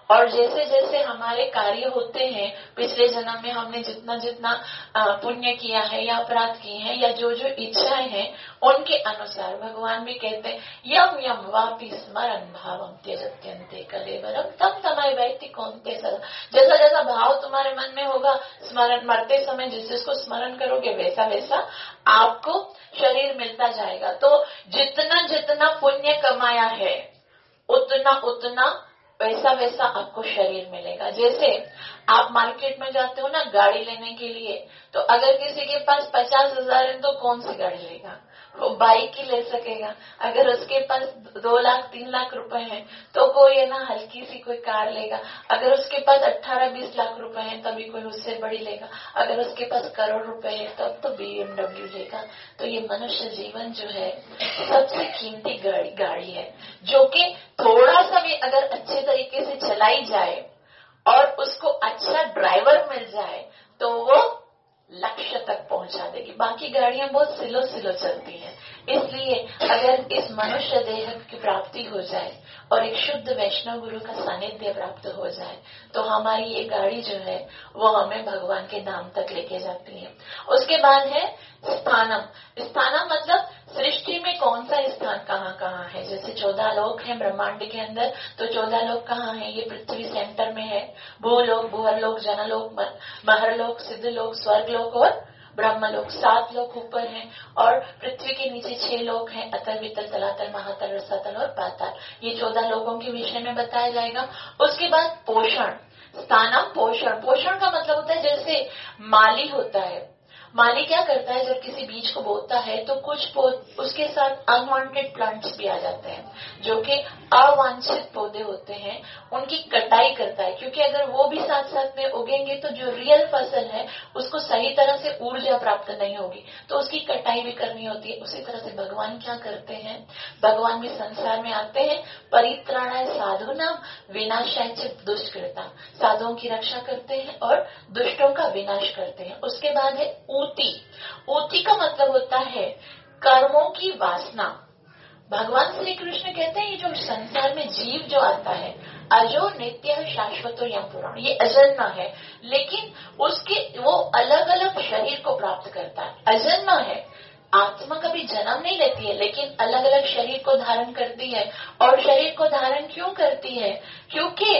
और जैसे जैसे हमारे कार्य होते हैं, पिछले जन्म में हमने जितना जितना पुण्य किया है या अपराध किए हैं या जो जो इच्छाएं हैं, उनके अनुसार भगवान भी कहते हैं यम यम वापि स्मरण भावम त्यजत्यन्ते कलेवरम तम तमय वैति कौन्ते सदा। जैसा जैसा भाव तुम्हारे मन में होगा, स्मरण मरते समय जिस जिसको स्मरण करोगे वैसा वैसा आपको शरीर मिलता जाएगा। तो जितना जितना पुण्य कमाया है उतना उतना वैसा वैसा आपको शरीर मिलेगा। जैसे आप मार्केट में जाते हो ना गाड़ी लेने के लिए, तो अगर किसी के पास पचास हजार है तो कौन सी गाड़ी लेगा? वो बाइक ही ले सकेगा। अगर उसके पास दो लाख तीन लाख रुपए हैं तो कोई है ना हल्की सी कोई कार लेगा। अगर उसके पास अट्ठारह बीस लाख रुपए हैं तभी कोई उससे बड़ी लेगा। अगर उसके पास करोड़ रुपए है तब तो बीएमडब्ल्यू लेगा। तो ये मनुष्य जीवन जो है सबसे कीमती गाड़ी गाड़ी है, जो कि थोड़ा सा भी अगर अच्छे तरीके से चलाई जाए और उसको अच्छा ड्राइवर मिल जाए तो वो लक्ष्य तक पहुंचा देगी। बाकी गाड़ियां बहुत स्लो स्लो चलती हैं। इसलिए अगर इस मनुष्य देह की प्राप्ति हो जाए और एक शुद्ध वैष्णव गुरु का सानिध्य प्राप्त हो जाए तो हमारी ये गाड़ी जो है वो हमें भगवान के धाम तक लेके जाती है। उसके बाद है स्थानम। स्थानम मतलब सृष्टि में कौन सा स्थान कहाँ कहाँ है। जैसे चौदह लोक हैं ब्रह्मांड के अंदर, तो चौदह लोक कहाँ है? ये पृथ्वी सेंटर में है। भूलोक, भुवरलोक, जनलोक, महरलोक, सिद्धलोक, स्वर्गलोक और ब्रह्मलोक, सात लोक ऊपर हैं। और पृथ्वी के नीचे छह लोक हैं, अतल, वितल, तलातल, महातल, रसातल और पाताल। ये चौदह लोकों के विषय में बताया जाएगा। उसके बाद पोषण, स्थानम पोषण। पोषण का मतलब होता है जैसे माली होता है, माली क्या करता है जब किसी बीज को बोता है तो कुछ उसके साथ अनवांटेड प्लांट्स भी आ जाते हैं जो कि अवांछित पौधे होते हैं, उनकी कटाई करता है। क्योंकि अगर वो भी साथ साथ में उगेंगे तो जो रियल फसल है उसको सही तरह से ऊर्जा प्राप्त नहीं होगी, तो उसकी कटाई भी करनी होती है। उसी तरह से भगवान क्या करते हैं, भगवान भी संसार में आते हैं, परित्राणाय साधूनां विनाशाय च दुष्कृतां, साधुओं की रक्षा करते हैं और दुष्टों का विनाश करते हैं। उसके बाद है ऊती। ऊती का मतलब होता है कर्मों की वासना। भगवान श्री कृष्ण कहते हैं ये जो संसार में जीव जो आता है अजो नित्य शाश्वत या पुराण, ये अजन्मा है, लेकिन उसके वो अलग अलग शरीर को प्राप्त करता है। अजन्मा है, आत्मा कभी जन्म नहीं लेती है लेकिन अलग अलग शरीर को धारण करती है। और शरीर को धारण क्यों करती है? क्योंकि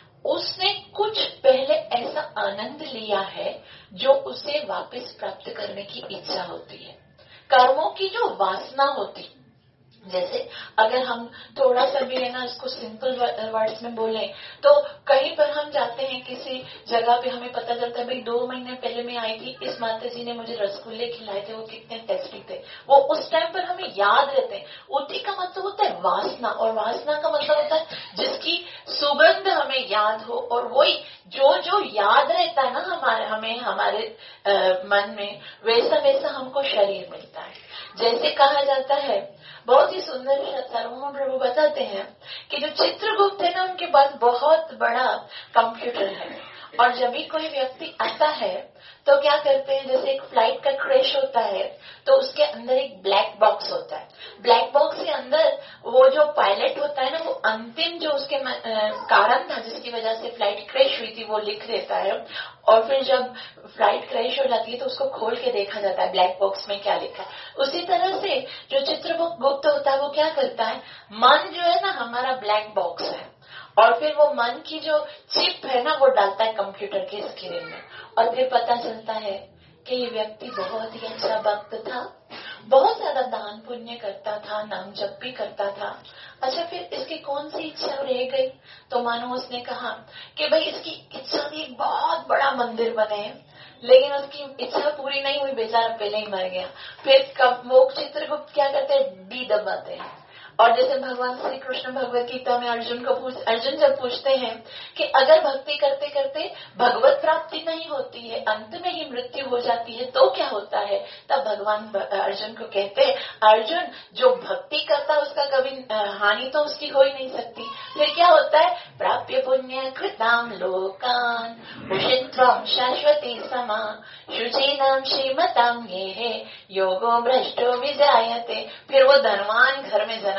उसने कुछ पहले ऐसा आनंद लिया है जो उसे वापस प्राप्त करने की इच्छा होती है। कर्मों की जो वासना होती, जैसे अगर हम थोड़ा सा भी है ना इसको सिंपल वर्ड्स में बोलें तो कहीं पर हम जाते हैं किसी जगह पे, हमें पता चलता है भाई दो महीने पहले मैं आई थी, इस माता जी ने मुझे रसगुल्ले खिलाए थे, वो कितने टेस्टी थे, वो उस टाइम पर हमें याद रहते हैं। उती का मतलब होता है वासना, और वासना का मतलब होता है जिसकी सुगंध हमें याद हो, और वही जो जो याद रहता है ना हमारे हमें हमारे आ, मन में, वैसा वैसा हमको शरीर मिलता है। जैसे कहा जाता है, बहुत ही सुंदर सार्वभौम प्रभु बताते हैं कि जो चित्रगुप्त है ना उनके पास बहुत बड़ा कंप्यूटर है, और जब भी कोई व्यक्ति आता है तो क्या करते हैं, जैसे एक फ्लाइट का क्रैश होता है तो उसके अंदर एक ब्लैक बॉक्स होता है। ब्लैक बॉक्स के अंदर वो जो पायलट होता है ना, वो अंतिम जो उसके कारण था जिसकी वजह से फ्लाइट क्रैश हुई थी वो लिख देता है, और फिर जब फ्लाइट क्रैश हो जाती है तो उसको खोल के देखा जाता है ब्लैक बॉक्स में क्या लिखा है। उसी तरह से जो चित्रगुप्त होता है वो क्या करता है, मन जो है ना हमारा ब्लैक बॉक्स है, और फिर वो मन की जो चिप है ना वो डालता है कंप्यूटर के स्क्रीन में, और फिर पता चलता है कि ये व्यक्ति बहुत ही अच्छा भक्त था, बहुत ज्यादा दान पुण्य करता था, नाम जप भी करता था। अच्छा, फिर इसकी कौन सी इच्छा रह गई? तो मानो उसने कहा कि भाई इसकी इच्छा थी बहुत बड़ा मंदिर बने, लेकिन उसकी इच्छा पूरी नहीं हुई, बेचारा पहले ही मर गया। फिर कब वो चित्रगुप्त क्या करते हैं, डी दबाते हैं। और जैसे भगवान श्री कृष्ण भगवत गीता में अर्जुन को पूछ अर्जुन जब पूछते हैं कि अगर भक्ति करते करते भगवत प्राप्ति नहीं होती है, अंत में ही मृत्यु हो जाती है, तो क्या होता है? तब भगवान अर्जुन को कहते हैं, अर्जुन जो भक्ति करता है उसका कभी हानि तो उसकी हो ही नहीं सकती। फिर क्या होता है, प्राप्य पुण्य कृताम लोकान उषित्वम शाश्वती समा शुचीनाम श्रीमताम ये योगो भ्रष्टो विजायते। फिर वो धनवान घर में जन्म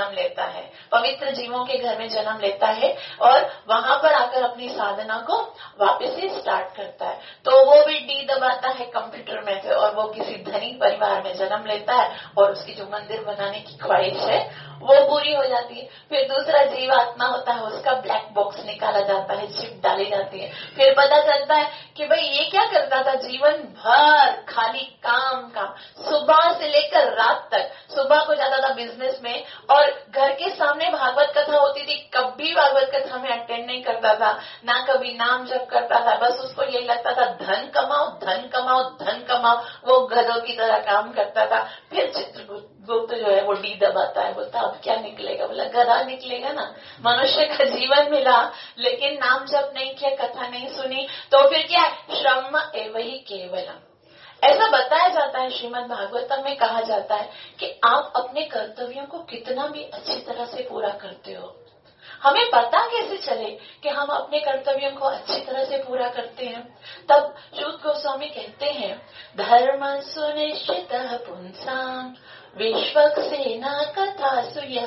जन्म लेता है, पवित्र जीवों के घर में जन्म लेता है और वहां पर आकर अपनी साधना को वापस से स्टार्ट करता है। तो वो भी डी दबाता है कंप्यूटर में से और वो किसी धनिक परिवार में जन्म लेता है और उसकी जो मंदिर बनाने की ख्वाहिश है वो पूरी हो जाती है। फिर दूसरा जीव आत्मा होता है, उसका ब्लैक बॉक्स निकाला जाता है, चिप डाली जाती है। फिर पता चलता है कि भाई ये क्या करता था, जीवन भर खाली काम काम, सुबह से लेकर रात तक। सुबह को जाता था बिजनेस में और घर के सामने भागवत कथा होती थी, कभी भागवत कथा में अटेंड नहीं करता था, ना कभी नाम जप करता था। बस उसको यही लगता था धन कमाओ धन कमाओ धन कमाओ, वो गधों की तरह काम करता था। फिर चित्रगुप्त जो है वो डी दबाता है, बोलता अब क्या निकलेगा, बोला गधा निकलेगा ना। मनुष्य का जीवन मिला लेकिन नाम जप नहीं किया, कथा नहीं सुनी, तो फिर क्या, श्रम एव ही केवलम। ऐसा बताया जाता है, श्रीमद् भागवतम में कहा जाता है कि आप अपने कर्तव्यों को कितना भी अच्छी तरह से पूरा करते हो, हमें पता कैसे चले कि हम अपने कर्तव्यों को अच्छी तरह से पूरा करते हैं। तब सूत गोस्वामी कहते हैं, धर्म सुनिश्चित पुंसाम विश्वक्सेना कथासु यः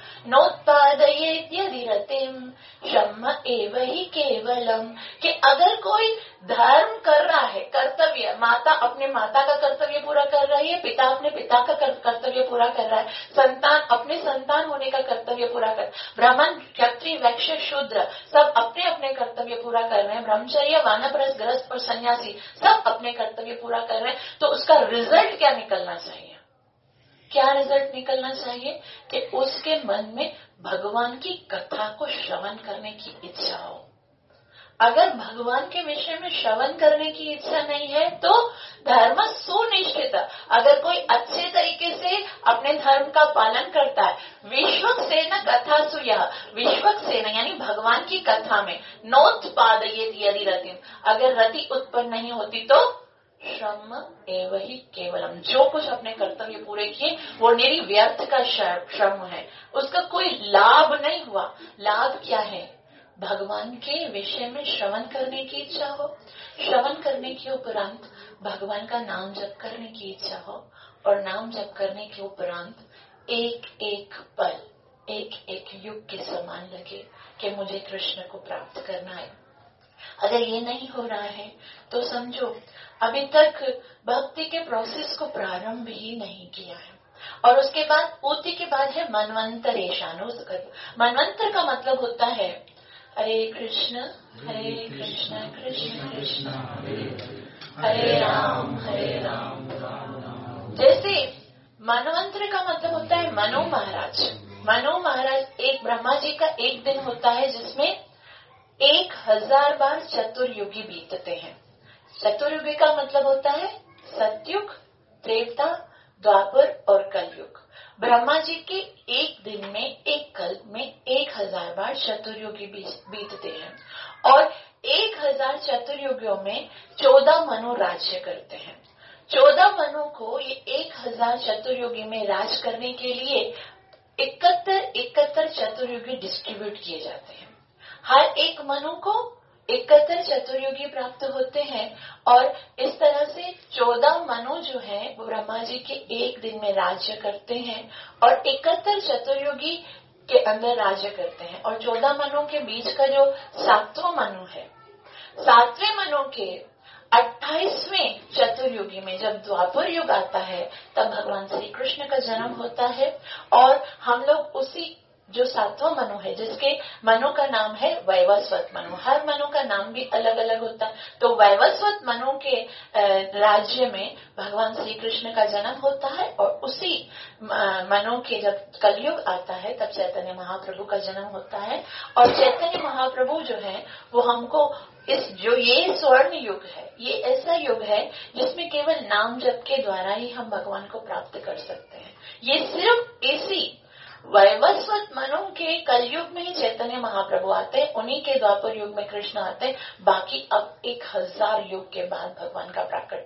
नोत्पादयेत् यदि रतिम श्रम एव ही केवलम। कि अगर कोई धर्म कर रहा है, कर्तव्य, माता अपने माता का कर्तव्य पूरा कर रही है, पिता अपने पिता का कर्तव्य पूरा कर रहा है, संतान अपने संतान होने का कर्तव्य पूरा कर, ब्राह्मण क्षत्रिय वैश्य शूद्र सब अपने अपने कर्तव्य पूरा कर रहे हैं, ब्रह्मचर्य वानप्रस्थ गृहस्थ और सन्यासी सब अपने कर्तव्य पूरा कर रहे हैं, तो उसका रिजल्ट क्या निकलना चाहिए? क्या रिजल्ट निकलना चाहिए कि उसके मन में भगवान की कथा को श्रवण करने की इच्छा हो। अगर भगवान के विषय में श्रवण करने की इच्छा नहीं है तो धर्म सुनिश्चित, अगर कोई अच्छे तरीके से अपने धर्म का पालन करता है, विश्वक्सेन कथा सुयः, विश्वक्सेन यानी भगवान की कथा में, नोत्पादयेत् यदि रतिम, अगर रति उत्पन्न नहीं होती तो श्रम एव ही केवलम, जो कुछ अपने कर्तव्य पूरे किए वो निरी व्यर्थ का श्रम है, उसका कोई लाभ नहीं हुआ। लाभ क्या है? भगवान के विषय में श्रवण करने की इच्छा हो, श्रवण करने के उपरांत भगवान का नाम जप करने की इच्छा हो, और नाम जप करने के उपरांत एक एक पल, एक एक युग के समान लगे कि मुझे कृष्ण को प्राप्त करना है। अगर ये नहीं हो रहा है तो समझो अभी तक भक्ति के प्रोसेस को प्रारंभ ही नहीं किया है। और उसके बाद उति के बाद है मनवंतरेशानु। मनवंतर का मतलब होता है हरे कृष्ण हरे कृष्ण कृष्ण कृष्ण हरे राम हरे राम। जैसे मनवंतर का मतलब होता है मनु महाराज। मनु महाराज एक ब्रह्मा जी का एक दिन होता है जिसमें एक हजार बार चतुर्युगी बीतते हैं। चतुर्युगी का मतलब होता है सतयुग, त्रेता, द्वापर और कलयुग। ब्रह्मा जी के एक दिन में, एक कल्प में एक हजार बार चतुर्युगी बीतते हैं और एक हजार चतुर्युगियों में चौदह मनु राज्य करते हैं। चौदह मनु को ये एक हजार चतुर्युगी में राज करने के लिए इकहत्तर इकहत्तर चतुर्युगी डिस्ट्रीब्यूट किए जाते हैं। हर एक मनु को इकहत्तर चतुर्युगी प्राप्त होते हैं और इस तरह से चौदह मनु जो है वो ब्रह्मा जी के एक दिन में राज्य करते हैं और इकहत्तर चतुर्युगी के अंदर राज्य करते हैं। और चौदह मनु के बीच का जो सातवां मनु है, सातवें मनु के अट्ठाईसवें चतुर्युगी में जब द्वापर युग आता है तब भगवान श्री कृष्ण का जन्म होता है। और हम लोग उसी जो सातवां मनु है, जिसके मनु का नाम है वैवस्वत मनु, हर मनु का नाम भी अलग अलग होता है, तो वैवस्वत मनु के राज्य में भगवान श्री कृष्ण का जन्म होता है। और उसी मनु के जब कलयुग आता है तब चैतन्य महाप्रभु का जन्म होता है। और चैतन्य महाप्रभु जो है वो हमको इस जो ये स्वर्ण युग है, ये ऐसा युग है जिसमें केवल नाम जप के द्वारा ही हम भगवान को प्राप्त कर सकते हैं। ये सिर्फ इसी वैवस्वत मनु के कलयुग में ही चैतन्य महाप्रभु आते हैं, उन्हीं के द्वापर युग में कृष्ण आते हैं। बाकी अब एक हजार युग के बाद भगवान का प्राकट्य होगा।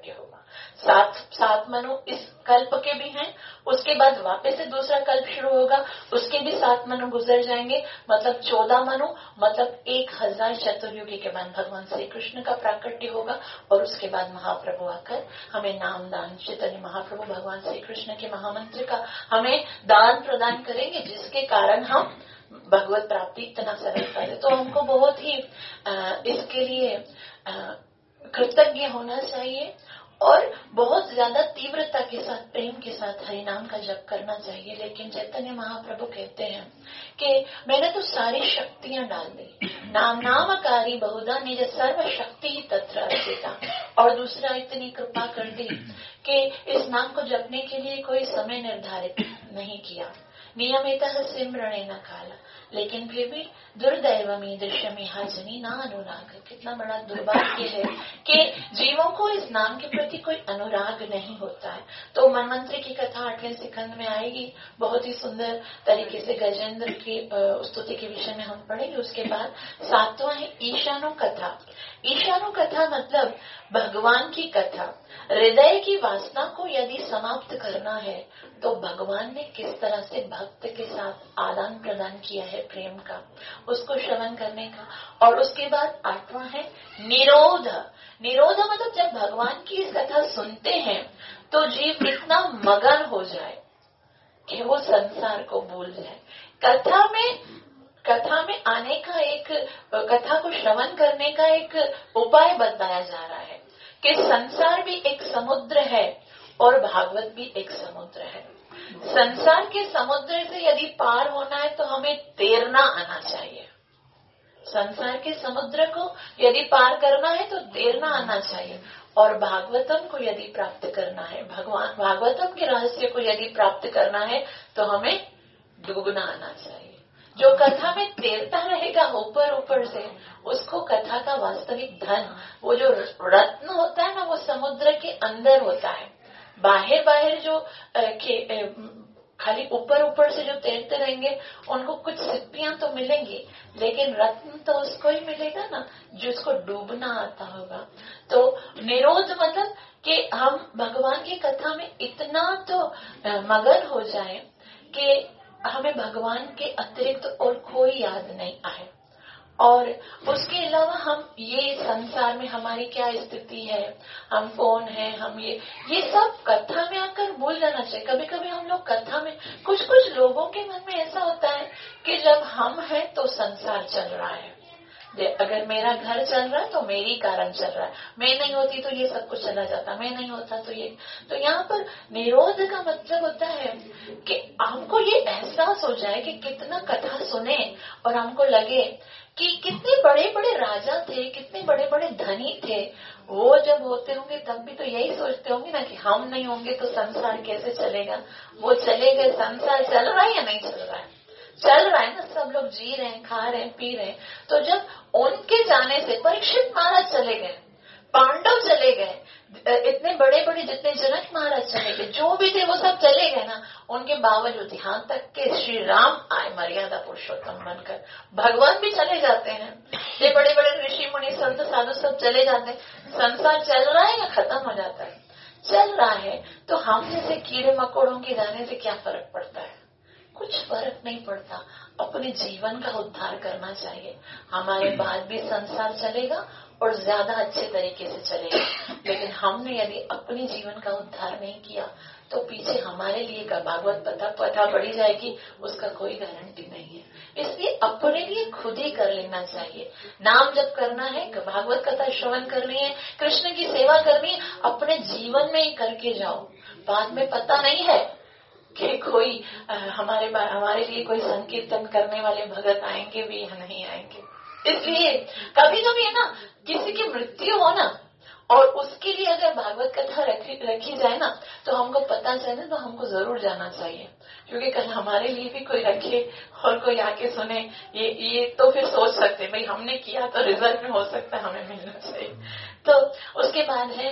सात सात मनु इस कल्प के भी हैं, उसके बाद वापस से दूसरा कल्प शुरू होगा, उसके भी सात मनु गुजर जाएंगे, मतलब चौदह मनु, मतलब एक हजार चतुर्युगी के बाद भगवान श्री कृष्ण का प्राकट्य होगा। और उसके बाद महाप्रभु आकर हमें नाम दान, चैतन्य महाप्रभु भगवान श्री कृष्ण के महामंत्र का हमें दान प्रदान करेंगे, जिसके कारण हम भगवत प्राप्ति इतना सरल करे। तो हमको बहुत ही आ, इसके लिए आ, कृतज्ञ होना चाहिए और बहुत ज्यादा तीव्रता के साथ, प्रेम के साथ हरि नाम का जप करना चाहिए। लेकिन चैतन्य महाप्रभु कहते हैं कि मैंने तो सारी शक्तियां डाल दी, नाम नामकारी बहुधा निज सर्व शक्ति ही तत्र अर्पिता। और दूसरा इतनी कृपा कर दी कि इस नाम को जपने के लिए कोई समय निर्धारित नहीं किया, नियमितः सिमरणेन काल, लेकिन फिर भी दुर्दैवमी दृश्यमी हाजनी ना अनुराग। कितना बड़ा दुर्भाग्य है कि जीवों को इस नाम के प्रति कोई अनुराग नहीं होता है। तो मनमंत्र की कथा आठवें सिकंद में आएगी, बहुत ही सुंदर तरीके से गजेंद्र की स्तुति के विषय में हम पढ़ेंगे। उसके बाद सातवां है ईशानो कथा। ईशानो कथा मतलब भगवान की कथा। हृदय की वासना को यदि समाप्त करना है तो भगवान ने किस तरह से भक्त के साथ आदान प्रदान किया है प्रेम का, उसको श्रवण करने का। और उसके बाद आठवां है निरोध। निरोध मतलब जब भगवान की इस कथा सुनते हैं तो जीव इतना मगन हो जाए कि वो संसार को भूल जाए। कथा में कथा में आने का एक, कथा को श्रवण करने का एक उपाय बताया जा रहा है कि संसार भी एक समुद्र है और भागवत भी एक समुद्र है। संसार के समुद्र से यदि पार होना है तो हमें तैरना आना चाहिए। संसार के समुद्र को यदि पार करना है तो तैरना आना चाहिए। और भागवतम को यदि प्राप्त करना है, भगवान भागवतम के रहस्य को यदि प्राप्त करना है तो हमें डूबना आना चाहिए। जो कथा में तैरता रहेगा ऊपर ऊपर से, उसको कथा का वास्तविक धन, वो जो रत्न होता है ना, वो समुद्र के अंदर होता है। बाहर बाहर जो के, खाली ऊपर ऊपर से जो तैरते रहेंगे उनको कुछ सिप्पियां तो मिलेंगी, लेकिन रत्न तो उसको ही मिलेगा ना जिसको डूबना आता होगा। तो निरोध मतलब कि हम भगवान की कथा में इतना तो मगन हो जाएं कि हमें भगवान के अतिरिक्त तो और कोई याद नहीं आए। और उसके अलावा हम ये संसार में हमारी क्या स्थिति है, हम कौन है, हम ये ये सब कथा में आकर भूल जाना चाहिए। कभी कभी हम लोग कथा में, कुछ कुछ लोगों के मन में ऐसा होता है कि जब हम हैं तो संसार चल रहा है, अगर मेरा घर चल रहा है तो मेरी कारण चल रहा है, मैं नहीं होती तो ये सब कुछ चला जाता, मैं नहीं होता तो ये। तो यहाँ पर निरोध का मतलब होता है कि हमको ये एहसास हो जाए कि कितना कथा सुने और हमको लगे कि कितने बड़े बड़े राजा थे, कितने बड़े बड़े धनी थे, वो जब होते होंगे तब भी तो यही सोचते होंगे ना कि हम नहीं होंगे तो संसार कैसे चलेगा। वो चले गए, संसार चल रहा है या नहीं चल रहा है? चल रहा है ना, सब लोग जी रहे हैं, खा रहे हैं, पी रहे हैं। तो जब उनके जाने से परीक्षित महाराज चले गए, पांडव चले गए, इतने बड़े बड़े जितने जनक महाराज चले गए, जो भी थे वो सब चले गए ना, उनके बावजूद यहाँ तक के श्री राम आए मर्यादा पुरुषोत्तम बनकर, भगवान भी चले जाते हैं, ये बड़े बड़े ऋषि मुनि संत साधु सब चले जाते हैं। संसार चल रहा है या खत्म हो जाता है? चल रहा है। तो हम जैसे कीड़े मकोड़ों के जाने से क्या फर्क पड़ता है? कुछ फर्क नहीं पड़ता। अपने जीवन का उद्धार करना चाहिए। हमारे बाद भी संसार चलेगा और ज्यादा अच्छे तरीके से चलेगा, लेकिन हमने यदि अपने जीवन का उद्धार नहीं किया तो पीछे हमारे लिए का भागवत पता पता पड़ी जाएगी, उसका कोई गारंटी नहीं है। इसलिए अपने लिए खुद ही कर लेना चाहिए। नाम जब करना है, भागवत कथा श्रवण करनी है, कृष्ण की सेवा करनी है, अपने जीवन में ही करके जाओ। बाद में पता नहीं है कि कोई आ, हमारे हमारे लिए कोई संकीर्तन करने वाले भगत आएंगे भी या नहीं आएंगे। इसलिए कभी कभी है ना, किसी की मृत्यु हो ना और उसके लिए अगर भागवत कथा रखी रखी जाए ना तो हमको पता चले तो हमको जरूर जाना चाहिए, क्योंकि कल हमारे लिए भी कोई रखे और कोई आके सुने, ये ये तो फिर सोच सकते भाई हमने किया तो रिजल्ट में हो सकता है हमें मिलना चाहिए। तो उसके बाद है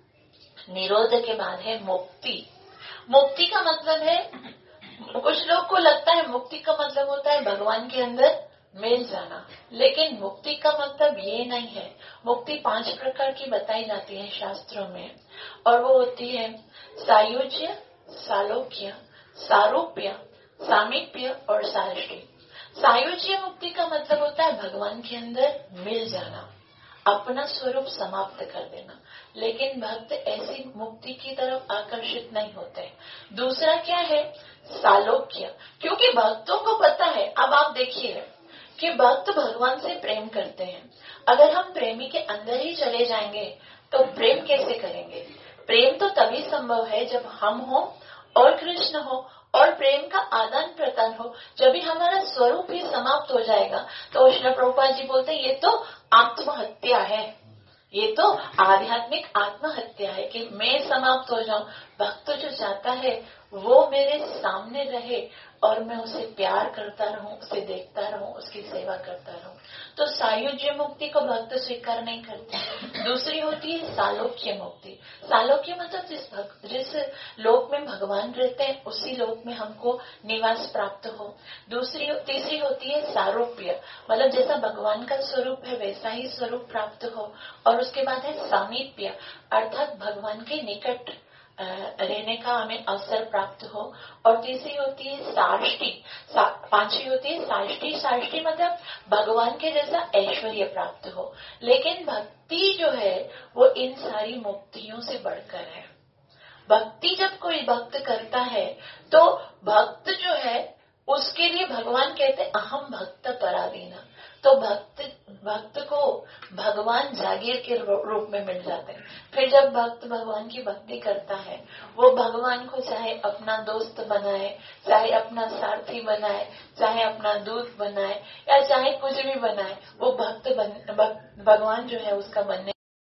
निरोध, के बाद है मुक्ति। मुक्ति का मतलब है, कुछ लोग को लगता है मुक्ति का मतलब होता है भगवान के अंदर मिल जाना। लेकिन मुक्ति का मतलब ये नहीं है। मुक्ति पांच प्रकार की बताई जाती है शास्त्रों में, और वो होती है सायुज्य, सालोक्य, सारूप्य, सामीप्य और सारष्टी। सायुज्य मुक्ति का मतलब होता है भगवान के अंदर मिल जाना, अपना स्वरूप समाप्त कर देना। लेकिन भक्त ऐसी मुक्ति की तरफ आकर्षित नहीं होते। दूसरा क्या है? सालोक्य, क्योंकि भक्तों को पता है, अब आप देखिए कि भक्त भगवान से प्रेम करते हैं। अगर हम प्रेमी के अंदर ही चले जाएंगे तो प्रेम कैसे करेंगे? प्रेम तो तभी संभव है जब हम हो और कृष्ण हो और प्रेम का आदान प्रदान हो। जब भी हमारा स्वरूप ही समाप्त हो जाएगा तो श्रील प्रभुपाद जी बोलते हैं ये तो आत्महत्या है, ये तो आध्यात्मिक आत्महत्या है कि मैं समाप्त हो जाऊं। भक्त जो चाहता है वो मेरे सामने रहे और मैं उसे प्यार करता रहूं, उसे देखता रहूं, उसकी सेवा करता रहूं। तो सायुज्य मुक्ति को भक्त स्वीकार नहीं करते। दूसरी होती है सालोक्य मुक्ति। सालोक्य मतलब जिस भक्त जिस लोक में भगवान रहते हैं उसी लोक में हमको निवास प्राप्त हो। दूसरी तीसरी होती है सारूप्य, मतलब जैसा भगवान का स्वरूप है वैसा ही स्वरूप प्राप्त हो। और उसके बाद है सामीप्य, अर्थात भगवान के निकट रहने का हमें अवसर प्राप्त हो। और तीसरी होती है साष्टी, सा, पांचवी होती है साष्टी। साष्टी मतलब भगवान के जैसा ऐश्वर्य प्राप्त हो। लेकिन भक्ति जो है वो इन सारी मुक्तियों से बढ़कर है। भक्ति जब कोई भक्त करता है तो भक्त जो है उसके लिए भगवान कहते अहम भक्त पराधीना। तो भक्त भक्त को भगवान जागीर के रूप में मिल जाते हैं। फिर जब भक्त भगवान की भक्ति करता है वो भगवान को चाहे अपना दोस्त बनाए, चाहे अपना सारथी बनाए, चाहे अपना दूत बनाए या चाहे कुछ भी बनाए, वो भक्त बन, भगवान जो है उसका बनने।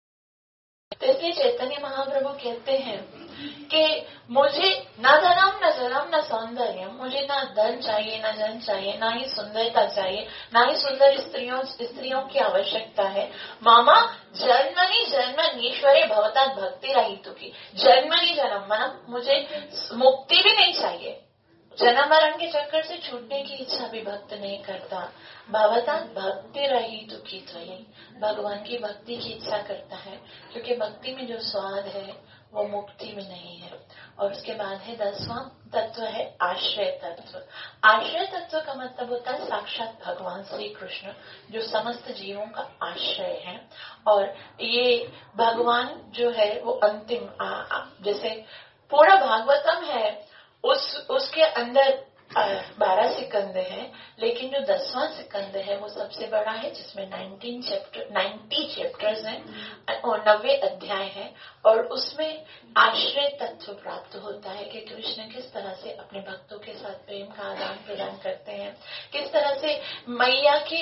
इसलिए चैतन्य महाप्रभु कहते हैं कि मुझे न धनम न जलम न सौंदर्य, मुझे ना धन चाहिए, ना जन चाहिए, ना ही सुंदरता चाहिए, ना ही सुंदर स्त्रियों स्त्रियों की आवश्यकता है। मामा जन्मनि जन्म ईश्वरे भवता भक्ति रहितु की। जन्मनि जन्म मतलब मुझे मुक्ति भी नहीं चाहिए, जन्म मरण के चक्कर से छूटने की इच्छा भी भक्त नहीं करता। भवता भक्ति रहितु की त्वयि, भगवान की भक्ति की इच्छा करता है, क्योंकि भक्ति में जो स्वाद है वो मुक्ति में नहीं है। और उसके बाद है दसवां तत्व है आश्रय तत्व। आश्रय तत्व का मतलब होता है साक्षात भगवान श्री कृष्ण जो समस्त जीवों का आश्रय है। और ये भगवान जो है वो अंतिम आ, आ, जैसे पूरा भागवतम है उस उसके अंदर बारह सिकंद है, लेकिन जो दसवां सिकंद है वो सबसे बड़ा है जिसमें नाइनटीन चैप्टर नाइन्टी चैप्टर्स हैं और नब्बे अध्याय हैं। और उसमें आश्रय तत्व प्राप्त होता है कि कृष्ण किस तरह से अपने भक्तों के साथ प्रेम का आदान प्रदान करते हैं, किस तरह से मैया की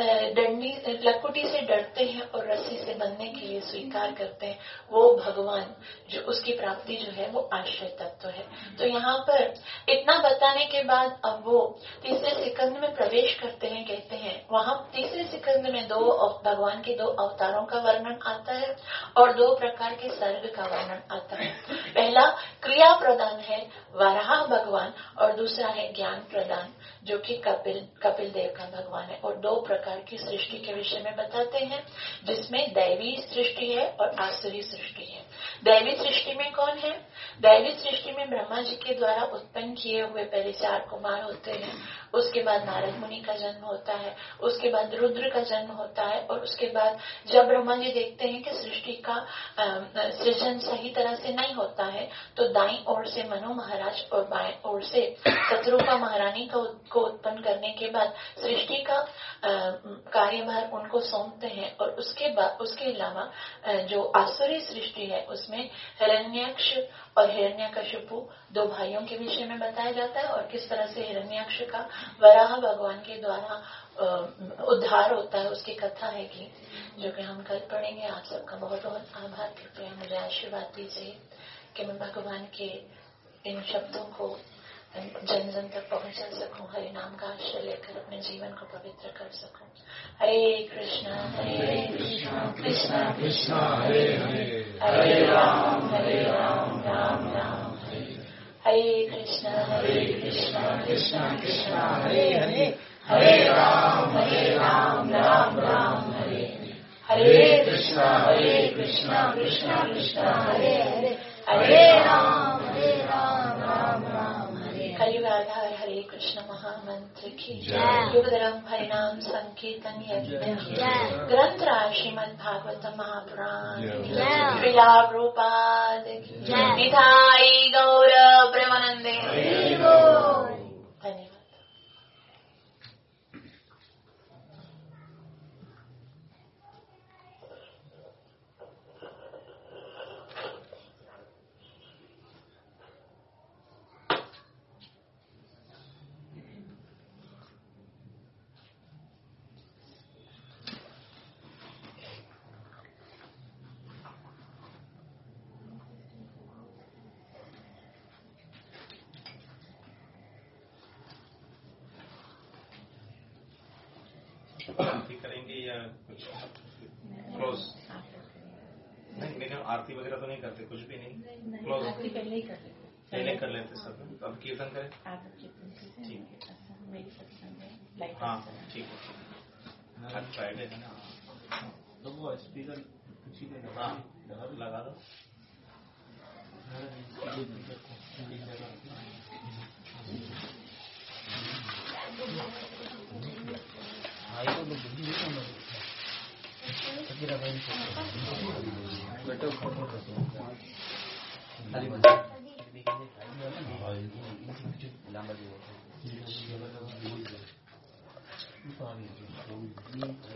डंडी लकुटी से डरते हैं और रस्सी से बंधने के लिए स्वीकार करते हैं। वो भगवान जो उसकी प्राप्ति जो है वो आश्रय तत्व है। तो यहाँ पर इतना बताने के बाद अब वो तीसरे सिकंद में प्रवेश करते हैं। कहते हैं वहां तीसरे सिकंद में दो भगवान के दो अवतारों का वर्णन आता है और दो प्रकार के सर्ग का वर्णन आता है। पहला क्रिया प्रदान है वराह भगवान और दूसरा है ज्ञान प्रदान जो कि कपिल कपिल देव का भगवान है। और दो प्रकार की सृष्टि के विषय में बताते हैं जिसमें दैवी सृष्टि है और आसुरी सृष्टि है। दैवी सृष्टि में कौन है? दैवी सृष्टि में ब्रह्मा जी के द्वारा उत्पन्न किए हुए पहले चार कुमार होते हैं, उसके बाद नारद मुनि का जन्म होता है, उसके बाद रुद्र का जन्म होता है और उसके बाद जब ब्रह्मा जी देखते हैं कि सृष्टि का सृजन सही तरह से नहीं होता है तो दाईं ओर से मनु महाराज और बाएं ओर से शत्रुपा महारानी को, को उत्पन्न करने के बाद सृष्टि का कार्यभार उनको सौंपते हैं। और उसके बाद उसके अलावा जो आसुरी सृष्टि है उसमें हिरण्याक्ष और हिरण्यकशिपु दो भाइयों के विषय में बताया जाता है और किस तरह से हिरण्याक्ष का वराह भगवान के द्वारा उद्धार होता है उसकी कथा है कि जो कि हम कल पढ़ेंगे। आप सबका बहुत बहुत आभार। कृपया मुझे आशीर्वाद दीजिए कि मैं भगवान के इन शब्दों को जन जन तक पहुंचा सकूं, हरे नाम का आश्रय लेकर अपने जीवन को पवित्र कर सकूं। हरे कृष्णा हरे कृष्णा कृष्णा कृष्णा हरे हरे, हरे राम हरे राम राम राम हरे हरे। कृष्णा हरे कृष्णा कृष्णा कृष्णा हरे हरे, हरे राम हरे राम राम राम हरे हरे कृष्णा हरे कृष्णा कृष्णा कृष्णा हरे हरे हरे राम हरे राम राम राम हरे कलयुग आधार हरे कृष्ण महामंत्र की युगधर्म हरिनाम संकीर्तन यज्ञ ग्रंथ राज श्रीमद् भागवतम महापुराण श्रीला प्रभुपाद की निताई गौर प्रेमानंदे धन्यवाद। आरती करेंगे या कुछ क्लोज? नहीं, लेकिन आरती वगैरह तो नहीं करते, कुछ भी नहीं। क्लोज आरती पहले ही कर लेते पहले कर लेते सब। अब कीर्तन करें। ठीक है, हाँ ठीक है। आज फ्राइडे है ना, तो वो स्पीकर हाँ लगा दो। बेटो